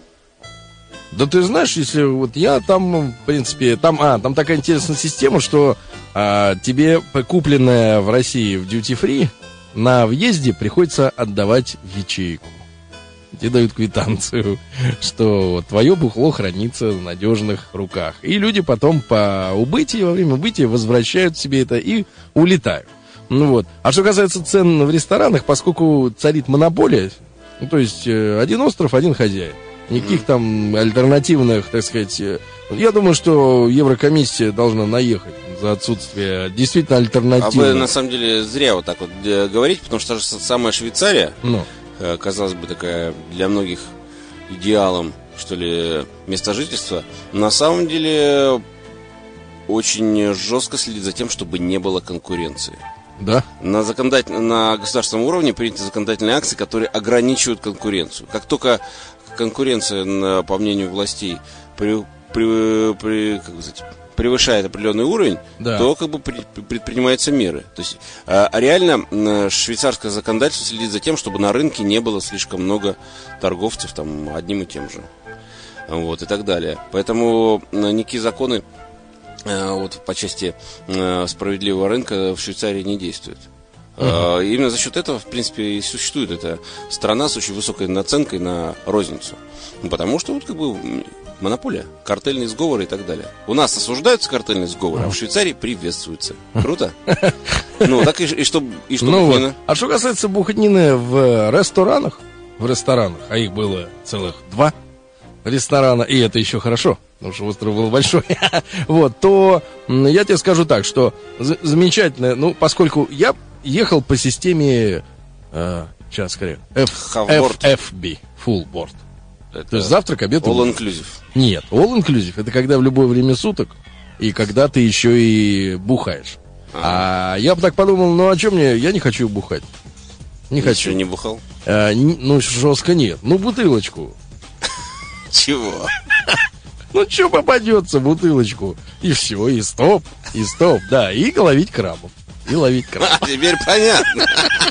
[SPEAKER 3] Да ты знаешь, если вот я там, в принципе, там, а, там такая интересная система, что а, тебе купленное в России в duty-free на въезде приходится отдавать в ячейку. Тебе дают квитанцию, что твое бухло хранится в надежных руках. И люди потом по убытии, во время убытия возвращают себе это и улетают. Ну вот. А что касается цен в ресторанах, поскольку царит монополия, ну, то есть э, один остров, один хозяин. Никаких там альтернативных, так сказать... э, Я думаю, что Еврокомиссия должна наехать за отсутствие действительно
[SPEAKER 2] А
[SPEAKER 3] альтернативных.
[SPEAKER 2] вы, на самом деле, зря вот так вот э, говорите, потому что же самая Швейцария,
[SPEAKER 3] Ну,
[SPEAKER 2] э, казалось бы, такая для многих идеалом, что ли, место жительства, на самом деле очень жестко следит за тем, чтобы не было конкуренции.
[SPEAKER 3] да.
[SPEAKER 2] На, законодатель... на государственном уровне приняты законодательные акции, которые ограничивают конкуренцию. Как только конкуренция, на- по мнению властей, при... При... При... Как сказать, превышает определенный уровень,
[SPEAKER 3] Да.
[SPEAKER 2] то как бы при- предпринимаются меры. То есть а, реально м, швейцарское законодательство следит за тем, чтобы на рынке не было слишком много торговцев там одним и тем же. Вот, и так далее. Поэтому м, никакие законы э, вот, по части э, справедливого рынка в Швейцарии не действуют. Э, Именно за счет этого, в принципе, и существует эта страна с очень высокой наценкой на розницу. Ну, потому что вот как бы м, монополия, картельные сговоры и так далее. У нас осуждаются картельные сговоры, а в Швейцарии приветствуются. Круто? Ну, так и, и что, и что
[SPEAKER 3] Ну
[SPEAKER 2] бухнина?
[SPEAKER 3] вот. А что касается бухнины в ресторанах, в ресторанах, а их было целых два ресторана, и это еще хорошо, потому что остров был большой, вот, то м, я тебе скажу так, что за- замечательно, ну, поскольку я ехал по системе, э, сейчас скорее, F-
[SPEAKER 2] Half-board.
[SPEAKER 3] эф эф би, full board.
[SPEAKER 2] Это
[SPEAKER 3] То есть завтрак, обед,
[SPEAKER 2] all
[SPEAKER 3] ужин.
[SPEAKER 2] inclusive.
[SPEAKER 3] Нет, all inclusive, это когда в любое время суток, и когда ты еще и бухаешь. А я бы так подумал, ну а что мне, я не хочу бухать. Не
[SPEAKER 2] Еще
[SPEAKER 3] хочу.
[SPEAKER 2] не бухал?
[SPEAKER 3] А, н- ну, жестко нет. Ну, бутылочку.
[SPEAKER 2] Чего?
[SPEAKER 3] Ну, что попадется, бутылочку. И все, и стоп, и стоп. Да, и ловить крабов. И ловить крабов.
[SPEAKER 2] А, теперь понятно.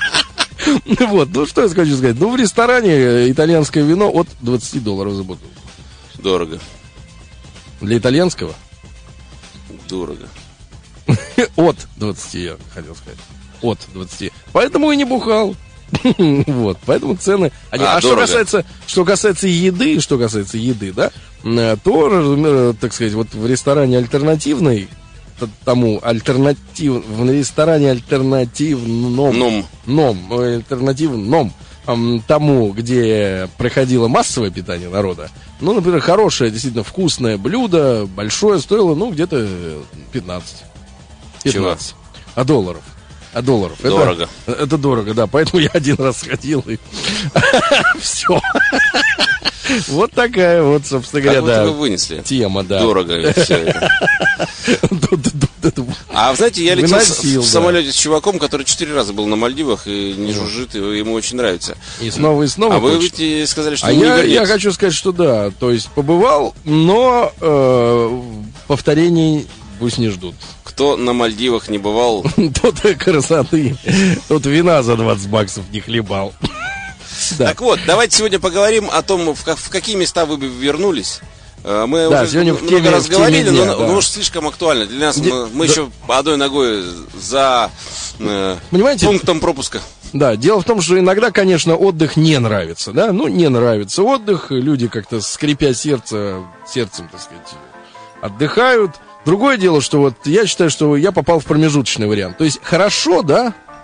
[SPEAKER 3] Вот, ну, что я хочу сказать. Ну, в ресторане итальянское вино от двадцати долларов за бутылку.
[SPEAKER 2] Дорого.
[SPEAKER 3] Для итальянского
[SPEAKER 2] Дорого.
[SPEAKER 3] от двадцати, я хотел сказать. От двадцати. Поэтому и не бухал. Вот, поэтому цены... Они...
[SPEAKER 2] А,
[SPEAKER 3] А, что
[SPEAKER 2] дорого.
[SPEAKER 3] касается, что касается еды, что касается еды, да, э, то, разумеется, так сказать, вот в ресторане альтернативной, т- тому альтернатив... в ресторане альтернативном...
[SPEAKER 2] Ном.
[SPEAKER 3] Ном, э, альтернативном, ам, тому, где проходило массовое питание народа, ну, например, хорошее, действительно вкусное блюдо, большое, стоило, ну, где-то э, пятнадцать. пятнадцать. А долларов? А долларов. Это-
[SPEAKER 2] Дорого.
[SPEAKER 3] Это, дорого, да. Поэтому я один раз сходил и все. Вот такая вот, собственно
[SPEAKER 2] Как
[SPEAKER 3] говоря,
[SPEAKER 2] вы
[SPEAKER 3] да.
[SPEAKER 2] только вынесли?
[SPEAKER 3] Тема, да.
[SPEAKER 2] Дорого все это. А вы знаете, я летел с-
[SPEAKER 3] Выносил,
[SPEAKER 2] в
[SPEAKER 3] да.
[SPEAKER 2] самолете с чуваком, который четыре раза был на Мальдивах и не жужжит, и ему очень нравится.
[SPEAKER 3] И снова и снова.
[SPEAKER 2] А вы
[SPEAKER 3] хочешь.
[SPEAKER 2] ведь сказали, что
[SPEAKER 3] А
[SPEAKER 2] вы не
[SPEAKER 3] я, я
[SPEAKER 2] вернетесь.
[SPEAKER 3] хочу сказать, что да. То есть побывал, но э, повторений пусть не ждут.
[SPEAKER 2] Кто на Мальдивах не бывал,
[SPEAKER 3] Тут и красоты. Тут вина за двадцать баксов не хлебал. Да.
[SPEAKER 2] Так вот, давайте сегодня поговорим о том, в, ка- в какие места вы бы вернулись. Э, Мы
[SPEAKER 3] Да,
[SPEAKER 2] уже
[SPEAKER 3] сегодня в
[SPEAKER 2] много
[SPEAKER 3] теме-
[SPEAKER 2] раз
[SPEAKER 3] в теме
[SPEAKER 2] говорили,
[SPEAKER 3] дня,
[SPEAKER 2] но,
[SPEAKER 3] да.
[SPEAKER 2] но уж слишком актуально. Для нас
[SPEAKER 3] Де-
[SPEAKER 2] мы, мы
[SPEAKER 3] да.
[SPEAKER 2] еще одной ногой за э,
[SPEAKER 3] Понимаете?
[SPEAKER 2] пунктом пропуска.
[SPEAKER 3] Да, дело в том, что иногда, конечно, отдых не нравится, да, ну, не нравится отдых, люди как-то, скрипя сердце, сердцем, так сказать, отдыхают. Другое дело, что вот я считаю, что я попал в промежуточный вариант. То есть хорошо, да,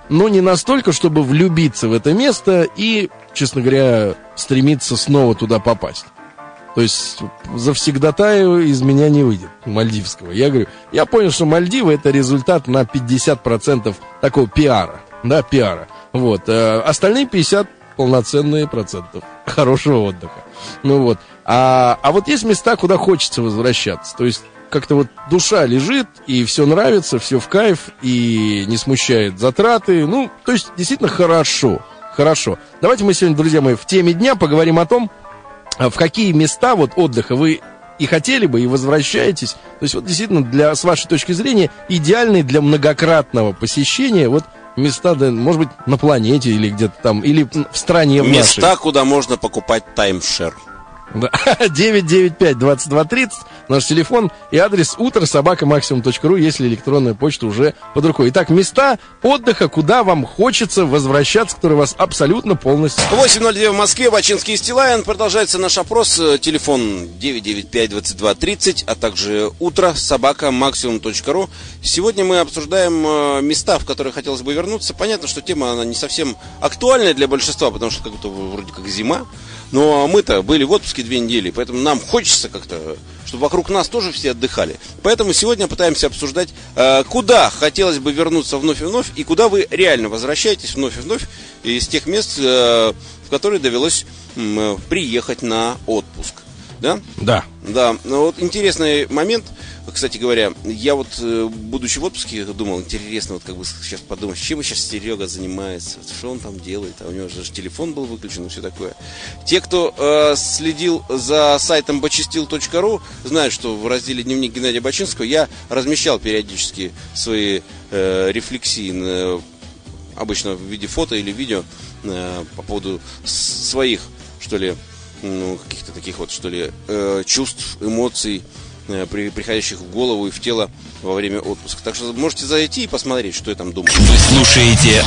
[SPEAKER 3] но не настолько, чтобы влюбиться в это место и, честно говоря, стремиться снова туда попасть. То есть завсегдатаю из меня не выйдет, мальдивского. Я говорю, я понял, что Мальдивы — это результат на пятьдесят процентов такого пиара, да, пиара. Вот, а остальные пятьдесят полноценные процентов хорошего отдыха. Ну вот, а, а вот есть места, куда хочется возвращаться. То есть как-то вот душа лежит, и все нравится, все в кайф, и не смущает затраты. Ну, то есть действительно хорошо, хорошо. Давайте мы сегодня, друзья мои, в теме дня поговорим о том, в какие места вот отдыха вы и хотели бы, и возвращаетесь. То есть вот действительно, для, с вашей точки зрения, идеальные для многократного посещения вот места, да, может быть, на планете или где-то там, или в стране в
[SPEAKER 2] Места,
[SPEAKER 3] нашей.
[SPEAKER 2] куда можно покупать таймшер.
[SPEAKER 3] Да. девять девять пять двадцать два тридцать наш телефон и адрес утро собака максимум точка ру, если электронная почта уже под рукой. Итак, места отдыха, куда вам хочется возвращаться, которые вас абсолютно полностью...
[SPEAKER 2] восемь ноль два в Москве, Бачинский и Стилавин. Продолжается наш опрос. Телефон девять девять пять двадцать два тридцать, а также утро собака максимум точка ру. Сегодня мы обсуждаем места, в которые хотелось бы вернуться. Понятно, что тема она не совсем актуальная для большинства, потому что как-то вроде как зима. Но мы-то были в отпуске две недели, поэтому нам хочется как-то, чтобы вокруг нас тоже все отдыхали. Поэтому сегодня пытаемся обсуждать, куда хотелось бы вернуться вновь и вновь, и куда вы реально возвращаетесь вновь и вновь из тех мест, в которые довелось приехать на отпуск. Да?
[SPEAKER 3] Да.
[SPEAKER 2] Да. Ну, вот интересный момент, кстати говоря, я вот, будучи в отпуске, думал, интересно, вот как бы сейчас подумать, чем сейчас Серега занимается, что он там делает, а у него же телефон был выключен и все такое. Те, кто э, следил за сайтом бачистил точка ру, знают, что в разделе «Дневник Геннадия Бачинского» я размещал периодически свои э, рефлексии, э, обычно в виде фото или видео, э, по поводу своих, что ли, ну, каких-то таких вот, что ли, э, чувств, эмоций, э, при, приходящих в голову и в тело во время отпуска. Так что можете зайти и посмотреть, что я там думаю.
[SPEAKER 5] Вы слушаете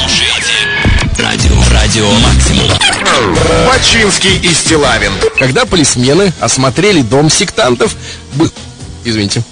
[SPEAKER 5] радио, радио Максимум.
[SPEAKER 1] Бачинский и Стилавин.
[SPEAKER 3] Когда полисмены осмотрели дом сектантов, был... Извините.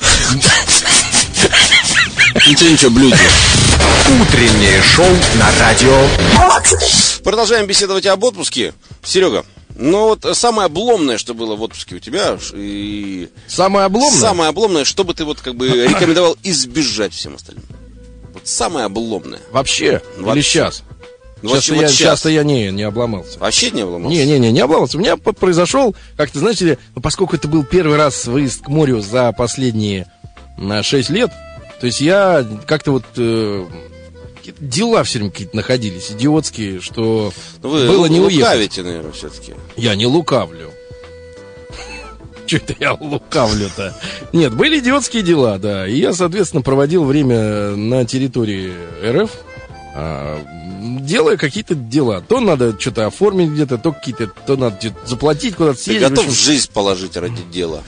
[SPEAKER 2] Ничего, ничего, блюдо.
[SPEAKER 1] Утреннее шоу на радио Максимум.
[SPEAKER 2] Продолжаем беседовать об отпуске. Серега, ну вот самое обломное, что было в отпуске у тебя, и...
[SPEAKER 3] Самое обломное?
[SPEAKER 2] Самое обломное, что бы ты вот как бы рекомендовал избежать всем остальным. Вот самое обломное.
[SPEAKER 3] Вообще?
[SPEAKER 2] Вообще.
[SPEAKER 3] Или сейчас?
[SPEAKER 2] Ну,
[SPEAKER 3] Сейчас-то
[SPEAKER 2] вот
[SPEAKER 3] я,
[SPEAKER 2] сейчас.
[SPEAKER 3] сейчас-то я не, не обломался.
[SPEAKER 2] Вообще не обломался?
[SPEAKER 3] Не-не-не, не обломался. У меня п- произошел, как-то, знаете ли, поскольку это был первый раз выезд к морю за последние на шесть лет, то есть я как-то вот... Э, дела все время какие-то находились, идиотские, что
[SPEAKER 2] Ну, вы
[SPEAKER 3] было не уехать.
[SPEAKER 2] лукавите, наверное, все-таки.
[SPEAKER 3] Я не лукавлю. Че это я лукавлю-то? Нет, были идиотские дела, да. И я, соответственно, проводил время на территории эр эф, а, делая какие-то дела. То надо что-то оформить где-то, то какие-то, то надо заплатить куда-то
[SPEAKER 2] Ты
[SPEAKER 3] съездить.
[SPEAKER 2] готов
[SPEAKER 3] в общем.
[SPEAKER 2] жизнь положить ради дела?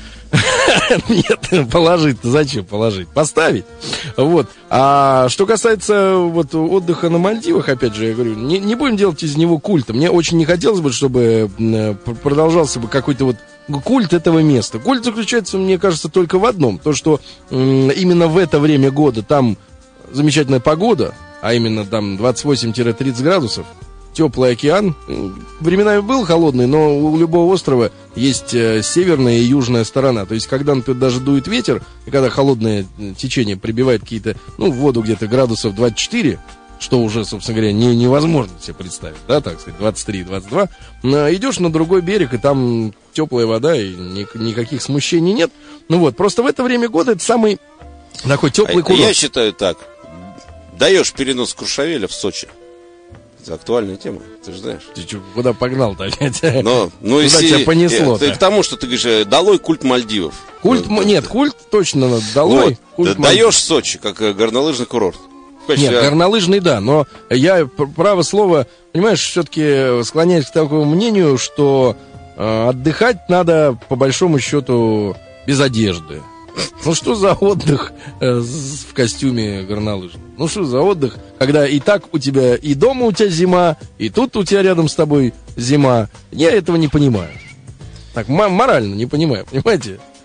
[SPEAKER 3] Нет, положить-то зачем положить? Поставить. Вот. А что касается вот отдыха на Мальдивах, опять же, я говорю, не, не будем делать из него культа. Мне очень не хотелось бы, чтобы э, продолжался бы какой-то вот культ этого места. Культ заключается, мне кажется, только в одном. То, что э, именно в это время года там замечательная погода, а именно там двадцать восемь - тридцать градусов, теплый океан. Временами был холодный, но у любого острова есть э, северная и южная сторона. То есть, когда, например, даже дует ветер, и когда холодное течение прибивает какие-то, ну, в воду где-то градусов двадцать четыре, что уже, собственно говоря, не, невозможно себе представить, да, так сказать, двадцать три - двадцать два, э, идешь на другой берег, и там теплая вода, и ни, никаких смущений нет. Ну вот, просто в это время года это самый такой теплый
[SPEAKER 2] А
[SPEAKER 3] курорт.
[SPEAKER 2] я считаю так. Даешь перенос Куршавеля в Сочи. Это актуальная тема, ты же знаешь.
[SPEAKER 3] Ты чё, куда погнал-то опять?
[SPEAKER 2] Но, ну,
[SPEAKER 3] Куда
[SPEAKER 2] если,
[SPEAKER 3] тебя понесло-то?
[SPEAKER 2] Ты к тому, что ты говоришь, долой культ Мальдивов.
[SPEAKER 3] Культ,
[SPEAKER 2] Ну,
[SPEAKER 3] нет, культ точно долой.
[SPEAKER 2] Вот,
[SPEAKER 3] Культ
[SPEAKER 2] да, даешь Сочи, как э, горнолыжный курорт. В качестве-
[SPEAKER 3] Нет, горнолыжный, да, но я, п- право слово, понимаешь, все-таки склоняюсь к такому мнению, что э, отдыхать надо, по большому счету, без одежды. Ну что за отдых э, с- в костюме горнолыжном? Ну что за отдых, когда и так у тебя, и дома у тебя зима, и тут у тебя рядом с тобой зима. Я этого не понимаю. Так, м- морально не понимаю, понимаете?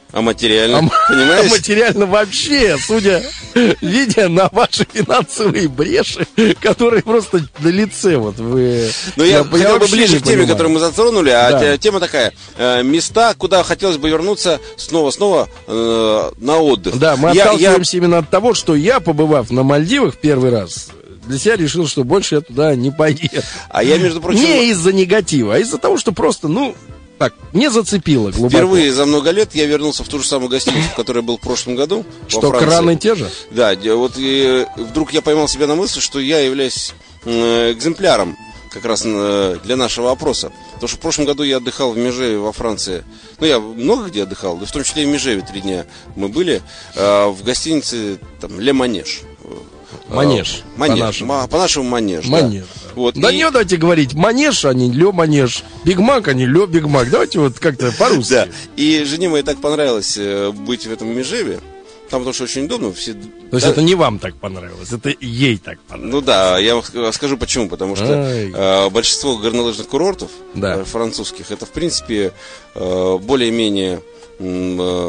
[SPEAKER 2] А материально,
[SPEAKER 3] А,
[SPEAKER 2] понимаешь?
[SPEAKER 3] а материально вообще, судя, видя на ваши финансовые бреши, которые просто на лице, вот вы...
[SPEAKER 2] Ну, я, хотел бы
[SPEAKER 3] вообще
[SPEAKER 2] ближе
[SPEAKER 3] не
[SPEAKER 2] к теме,
[SPEAKER 3] понимаю.
[SPEAKER 2] которую мы затронули, а
[SPEAKER 3] Да.
[SPEAKER 2] те- тема такая. э, места, куда хотелось бы вернуться снова-снова э, на отдых.
[SPEAKER 3] Да, мы
[SPEAKER 2] Я- я-
[SPEAKER 3] отталкиваемся именно от того, что я, побывав на Мальдивах первый раз, для себя решил, что больше я туда не поеду.
[SPEAKER 2] А я, между прочим,
[SPEAKER 3] Не из-за негатива, а из-за того, что просто, ну, так, не зацепило глубоко.
[SPEAKER 2] впервые за много лет я вернулся в ту же самую гостиницу, в которой был в прошлом году. во
[SPEAKER 3] Что,
[SPEAKER 2] Франции.
[SPEAKER 3] краны те же?
[SPEAKER 2] Да, де- вот и вдруг я поймал себя на мысли, что я являюсь э, экземпляром как раз э, для нашего опроса. Потому что в прошлом году я отдыхал в Межеве во Франции. Ну, я много где отдыхал, да в том числе и в Межеве три дня мы были. э, в гостинице там Ле Манеж.
[SPEAKER 3] Манеж,
[SPEAKER 2] Э, Манеж.
[SPEAKER 3] по-нашему.
[SPEAKER 2] Ма- По-нашему Манеж. да.
[SPEAKER 3] Манеж.
[SPEAKER 2] Вот.
[SPEAKER 3] Да
[SPEAKER 2] и-
[SPEAKER 3] не давайте говорить манеж, а не лё манеж. Биг Мак, а не лё Биг Мак. Давайте вот как-то по-русски.
[SPEAKER 2] Да. И жене моей так понравилось э, быть в этом Межеве. Там потому что очень удобно. Все...
[SPEAKER 3] То есть
[SPEAKER 2] да,
[SPEAKER 3] это не вам так понравилось, это ей так понравилось.
[SPEAKER 2] Ну да, я вам скажу почему. Потому что
[SPEAKER 3] Ай.
[SPEAKER 2] э, большинство горнолыжных курортов
[SPEAKER 3] Да.
[SPEAKER 2] э, французских, это в принципе э, более-менее м, э,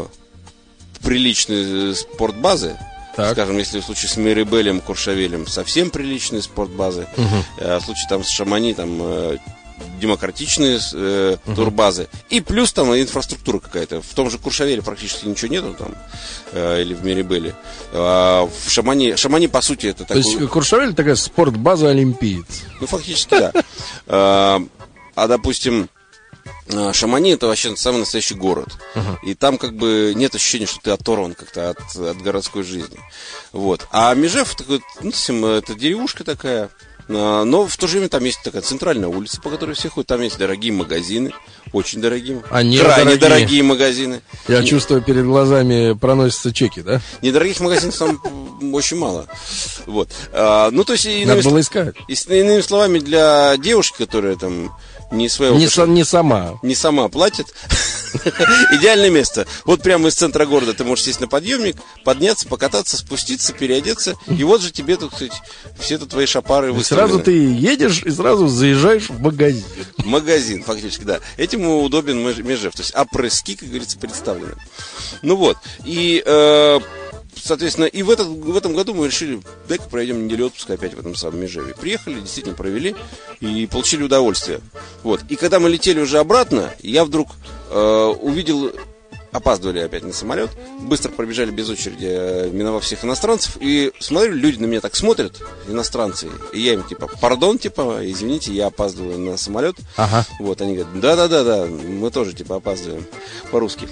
[SPEAKER 2] приличные спортбазы.
[SPEAKER 3] Так.
[SPEAKER 2] Скажем, если в случае с Мирибелем, Куршавелем совсем приличные спортбазы. Э, в случае там с Шамани там э, демократичные э, турбазы. И плюс там инфраструктура какая-то. В том же Куршавеле практически ничего нету там. э, или в Мирибеле. А в Шамани, Шамани по сути это
[SPEAKER 3] То
[SPEAKER 2] такой...
[SPEAKER 3] есть Куршавель такая спортбаза олимпиец.
[SPEAKER 2] Ну, фактически, да. А, а, допустим, а, Шамани это вообще самый настоящий город. И там как бы нет ощущения, что ты оторван как-то от, от городской жизни. Вот. А Межев такой, ну, совсем, это деревушка такая. А, но в то же время там есть такая центральная улица, по которой все ходят. Там есть дорогие магазины, очень дорогие.
[SPEAKER 3] Они
[SPEAKER 2] крайне
[SPEAKER 3] дорогие.
[SPEAKER 2] дорогие магазины.
[SPEAKER 3] Я
[SPEAKER 2] Не-
[SPEAKER 3] чувствую, перед глазами проносятся чеки, да?
[SPEAKER 2] Недорогих магазинов там м, очень мало. Вот. А, ну, то есть, иными,
[SPEAKER 3] Надо было
[SPEAKER 2] сл-
[SPEAKER 3] искать.
[SPEAKER 2] и с- иными словами, для девушки, которая там не своего
[SPEAKER 3] Не,
[SPEAKER 2] кошелька-
[SPEAKER 3] са- не сама.
[SPEAKER 2] не сама платит. Идеальное место. Вот прямо из центра города ты можешь сесть на подъемник, подняться, покататься, спуститься, переодеться. И вот же тебе тут, кстати, все тут твои шапары
[SPEAKER 3] И сразу
[SPEAKER 2] выставлены.
[SPEAKER 3] ты едешь и сразу заезжаешь в магазин.
[SPEAKER 2] Магазин, фактически, да. Этим удобен Меж- Межев. То есть опрыски, как говорится, представлены. Ну вот. И, э, соответственно, и в, этот, в этом году мы решили, дай-ка проведем неделю отпуска опять в этом самом Межеве. Приехали, действительно провели и получили удовольствие. Вот. И когда мы летели уже обратно, я вдруг э, увидел... Опаздывали опять на самолет, быстро пробежали без очереди, э, миновав всех иностранцев. И смотрю, люди на меня так смотрят, иностранцы. И я им типа, пардон, типа, извините, я опаздываю на самолет.
[SPEAKER 3] Ага.
[SPEAKER 2] Вот, они говорят, да-да-да-да, мы тоже типа опаздываем по-русски.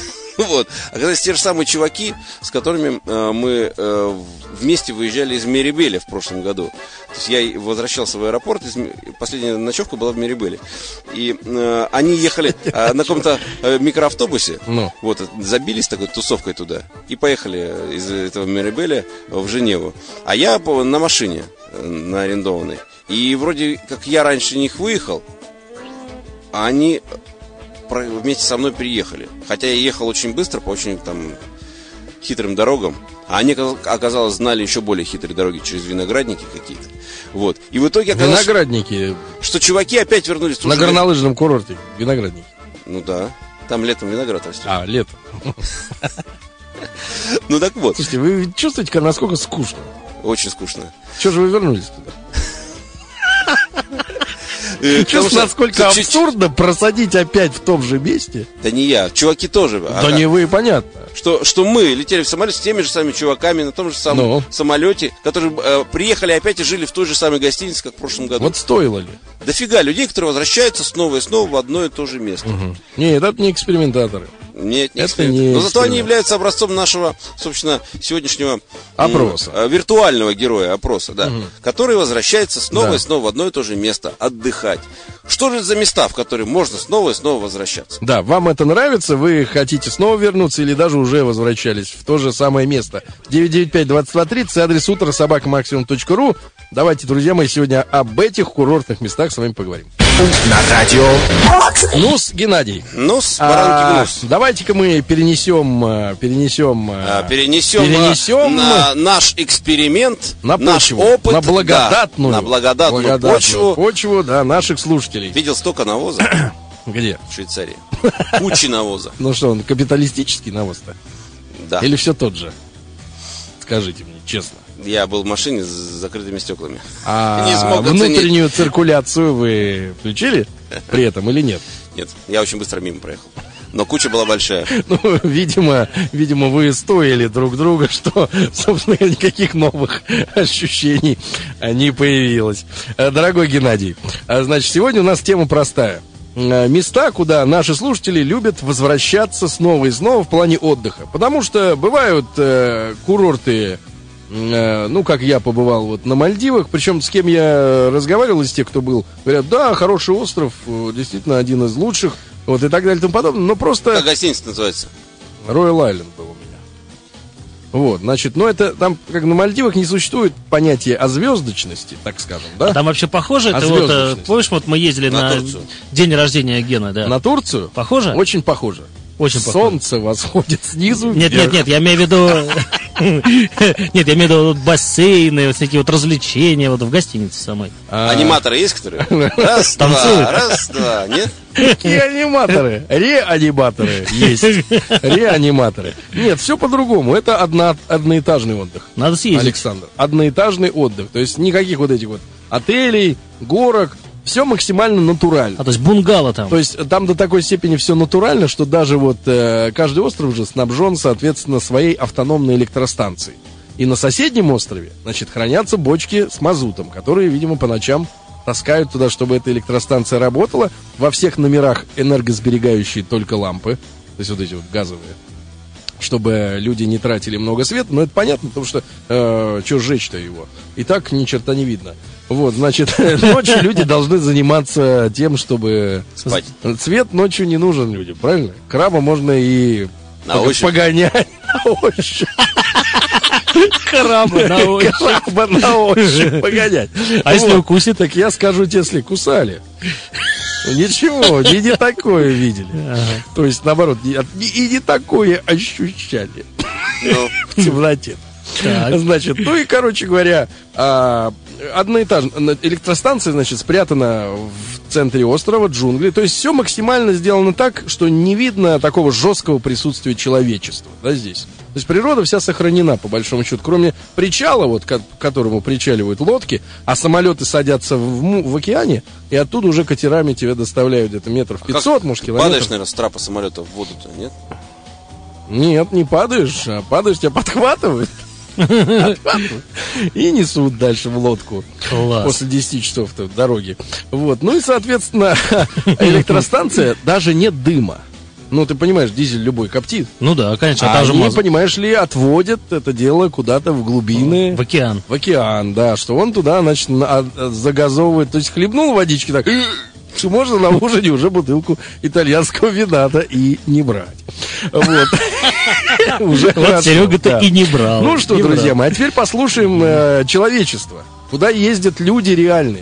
[SPEAKER 2] Вот. А когда те же самые чуваки, с которыми э, мы э, вместе выезжали из Мирибеля в прошлом году. То есть я возвращался в аэропорт, из, Ми- последняя ночевка была в Мирибеле. И э, они ехали э, на каком-то э, микроавтобусе,
[SPEAKER 3] Ну.
[SPEAKER 2] вот, забились такой тусовкой туда и поехали из этого Мирибеля в Женеву. А я по- на машине, э, на арендованной. И вроде как я раньше них выехал, а они про- вместе со мной приехали. Хотя я ехал очень быстро, по очень там хитрым дорогам. А они, ока- оказалось, знали еще более хитрые дороги через виноградники какие-то. Вот. И в итоге оказалось,
[SPEAKER 3] Виноградники.
[SPEAKER 2] что чуваки опять вернулись в ту
[SPEAKER 3] На
[SPEAKER 2] же-
[SPEAKER 3] горнолыжном курорте. Виноградники.
[SPEAKER 2] Ну да. Там летом виноград растет.
[SPEAKER 3] А, лето.
[SPEAKER 2] Ну так вот.
[SPEAKER 3] Слушайте, вы чувствуете, насколько скучно?
[SPEAKER 2] Очень скучно.
[SPEAKER 3] Чего же вы вернулись туда?
[SPEAKER 2] Э, потому
[SPEAKER 3] Чувствуете,
[SPEAKER 2] что
[SPEAKER 3] насколько
[SPEAKER 2] тут чуть-
[SPEAKER 3] абсурдно просадить опять в том же месте?
[SPEAKER 2] Да не я, чуваки тоже.
[SPEAKER 3] Да
[SPEAKER 2] Ага.
[SPEAKER 3] не вы, понятно.
[SPEAKER 2] Что, что мы летели в самолете с теми же самыми чуваками на том же самом
[SPEAKER 3] Ну.
[SPEAKER 2] самолете, которые э, приехали опять и жили в той же самой гостинице, как в прошлом году.
[SPEAKER 3] Вот стоило ли?
[SPEAKER 2] Дофига людей, которые возвращаются снова и снова в одно и то же место.
[SPEAKER 3] Нет, это не экспериментаторы.
[SPEAKER 2] Нет, не
[SPEAKER 3] Это
[SPEAKER 2] эксперимент.
[SPEAKER 3] не
[SPEAKER 2] Но зато они
[SPEAKER 3] эксперимент.
[SPEAKER 2] являются образцом нашего, собственно, сегодняшнего м,
[SPEAKER 3] Опроса.
[SPEAKER 2] э, виртуального героя опроса, да, который возвращается снова
[SPEAKER 3] Да.
[SPEAKER 2] и снова в одно и то же место отдыхать. Что же это за места, в которые можно снова и снова возвращаться?
[SPEAKER 3] Да, вам это нравится, вы хотите снова вернуться или даже уже возвращались в то же самое место. девять девять пять двадцать два тридцать, адрес утро собака максимум точка ру. Давайте, друзья мои, сегодня об этих курортных местах с вами поговорим.
[SPEAKER 1] На радио
[SPEAKER 3] Ну-с, Геннадий.
[SPEAKER 2] Ну, с
[SPEAKER 3] а,
[SPEAKER 2] баранки гнус.
[SPEAKER 3] давайте-ка мы перенесем, а, перенесем,
[SPEAKER 2] А,
[SPEAKER 3] а,
[SPEAKER 2] Перенесем,
[SPEAKER 3] перенесем
[SPEAKER 2] на наш эксперимент,
[SPEAKER 3] на
[SPEAKER 2] наш
[SPEAKER 3] почву,
[SPEAKER 2] опыт,
[SPEAKER 3] на благодатную,
[SPEAKER 2] да, на благодатную,
[SPEAKER 3] благодатную
[SPEAKER 2] почву.
[SPEAKER 3] почву, да, наших слушателей.
[SPEAKER 2] Видел столько навоза.
[SPEAKER 3] Где?
[SPEAKER 2] В Швейцарии. Куча навоза.
[SPEAKER 3] Ну что, он капиталистический навоз-то?
[SPEAKER 2] Да.
[SPEAKER 3] Или все тот же? Скажите мне, честно.
[SPEAKER 2] Я был в машине с закрытыми стеклами.
[SPEAKER 3] А
[SPEAKER 2] Не смог
[SPEAKER 3] внутреннюю
[SPEAKER 2] оценить.
[SPEAKER 3] циркуляцию вы включили при этом или нет?
[SPEAKER 2] Нет, я очень быстро мимо проехал. Но куча была большая.
[SPEAKER 3] Ну, видимо, видимо, вы стоили друг друга, что, собственно, никаких новых ощущений не появилось. Дорогой Геннадий, значит, сегодня у нас тема простая. Места, куда наши слушатели любят возвращаться снова и снова в плане отдыха. Потому что бывают э, курорты, э, ну, как я побывал вот на Мальдивах, причем с кем я разговаривал из тех, кто был, говорят, да, хороший остров, действительно один из лучших, вот и так далее и тому подобное, но просто...
[SPEAKER 2] Как гостиница называется?
[SPEAKER 3] Royal Island был у меня. Вот, значит, ну это там, как на Мальдивах, не существует понятия о звездочности, так скажем, да?
[SPEAKER 8] А там вообще похоже?
[SPEAKER 3] А
[SPEAKER 8] Это вот, э,
[SPEAKER 3] звездочность?
[SPEAKER 8] помнишь, вот мы ездили
[SPEAKER 2] На
[SPEAKER 8] на,
[SPEAKER 2] Турцию.
[SPEAKER 8] день рождения Гена, да?
[SPEAKER 3] На Турцию?
[SPEAKER 8] Похоже?
[SPEAKER 3] Очень похоже.
[SPEAKER 8] Очень похоже.
[SPEAKER 3] Солнце восходит снизу
[SPEAKER 8] Нет,
[SPEAKER 3] вверх.
[SPEAKER 8] нет, нет, я имею в виду... Нет, я имею в виду вот бассейны, вот всякие вот развлечения вот в гостинице самой.
[SPEAKER 3] А,
[SPEAKER 2] Аниматоры есть, которые? Раз, два,
[SPEAKER 8] Танцуют.
[SPEAKER 2] раз, два. Нет?
[SPEAKER 3] Какие аниматоры? Реаниматоры есть. Реаниматоры. Нет, все по-другому. Это одно, одноэтажный отдых.
[SPEAKER 8] Надо съездить.
[SPEAKER 3] Александр, одноэтажный отдых. То есть никаких вот этих вот отелей, горок. Все максимально натурально.
[SPEAKER 8] А то есть бунгало там.
[SPEAKER 3] То есть там до такой степени все натурально, что даже вот э, каждый остров уже снабжен, соответственно, своей автономной электростанцией. И на соседнем острове, значит, хранятся бочки с мазутом, которые, видимо, по ночам таскают туда, чтобы эта электростанция работала. Во всех номерах энергосберегающие только лампы, то есть вот эти вот газовые, чтобы люди не тратили много света. Но это понятно, потому что э, что сжечь-то его? И так ни черта не видно. Вот, значит, ночью люди должны заниматься тем, чтобы...
[SPEAKER 2] Спать.
[SPEAKER 3] Цвет ночью не нужен людям, правильно? Краба можно и
[SPEAKER 2] На
[SPEAKER 3] пог-
[SPEAKER 2] ощупь.
[SPEAKER 3] погонять на ощупь.
[SPEAKER 8] Краба на ощупь.
[SPEAKER 3] Краба на ощупь погонять.
[SPEAKER 8] А если
[SPEAKER 3] Вот.
[SPEAKER 8] укусит?
[SPEAKER 3] Так я скажу тебе, если кусали. Ну, ничего, и не такое видели. То есть, наоборот, и и не такое ощущали
[SPEAKER 2] Ну,
[SPEAKER 3] в темноте.
[SPEAKER 8] Так.
[SPEAKER 3] Значит, ну и, короче говоря, а, одноэтажная электростанция, значит, спрятана в центре острова, джунгли. То есть все максимально сделано так, что не видно такого жесткого присутствия человечества, да, здесь. То есть природа вся сохранена, по большому счету, кроме причала, вот, к которому причаливают лодки, а самолеты садятся в, му- в океане, и оттуда уже катерами тебя доставляют где-то метров пятьсот, может, километров.
[SPEAKER 2] падаешь, наверное, с трапа самолета в воду-то, нет?
[SPEAKER 3] Нет, не падаешь, а падаешь, тебя подхватывают. Подхватывают и несут дальше в лодку.
[SPEAKER 8] Класс.
[SPEAKER 3] После десяти часов дороги. Вот. Ну и, соответственно, электростанция, даже нет дыма. Ну, ты понимаешь, дизель любой коптит.
[SPEAKER 8] Ну да, конечно,
[SPEAKER 3] А
[SPEAKER 8] там же
[SPEAKER 3] они,
[SPEAKER 8] мазут.
[SPEAKER 3] понимаешь ли, отводят это дело куда-то в глубины.
[SPEAKER 8] В океан.
[SPEAKER 3] В океан, да, что он туда, значит, на- а, загазовывает. То есть хлебнул водички так, что можно на ужине уже бутылку итальянского вина-то и не брать. Вот. Уже
[SPEAKER 8] Вот
[SPEAKER 3] хорошо,
[SPEAKER 8] Серега-то
[SPEAKER 3] да.
[SPEAKER 8] и не брал.
[SPEAKER 3] Ну что,
[SPEAKER 8] Не
[SPEAKER 3] друзья
[SPEAKER 8] брал.
[SPEAKER 3] мои, а теперь послушаем э, человечество. Куда ездят люди реальные.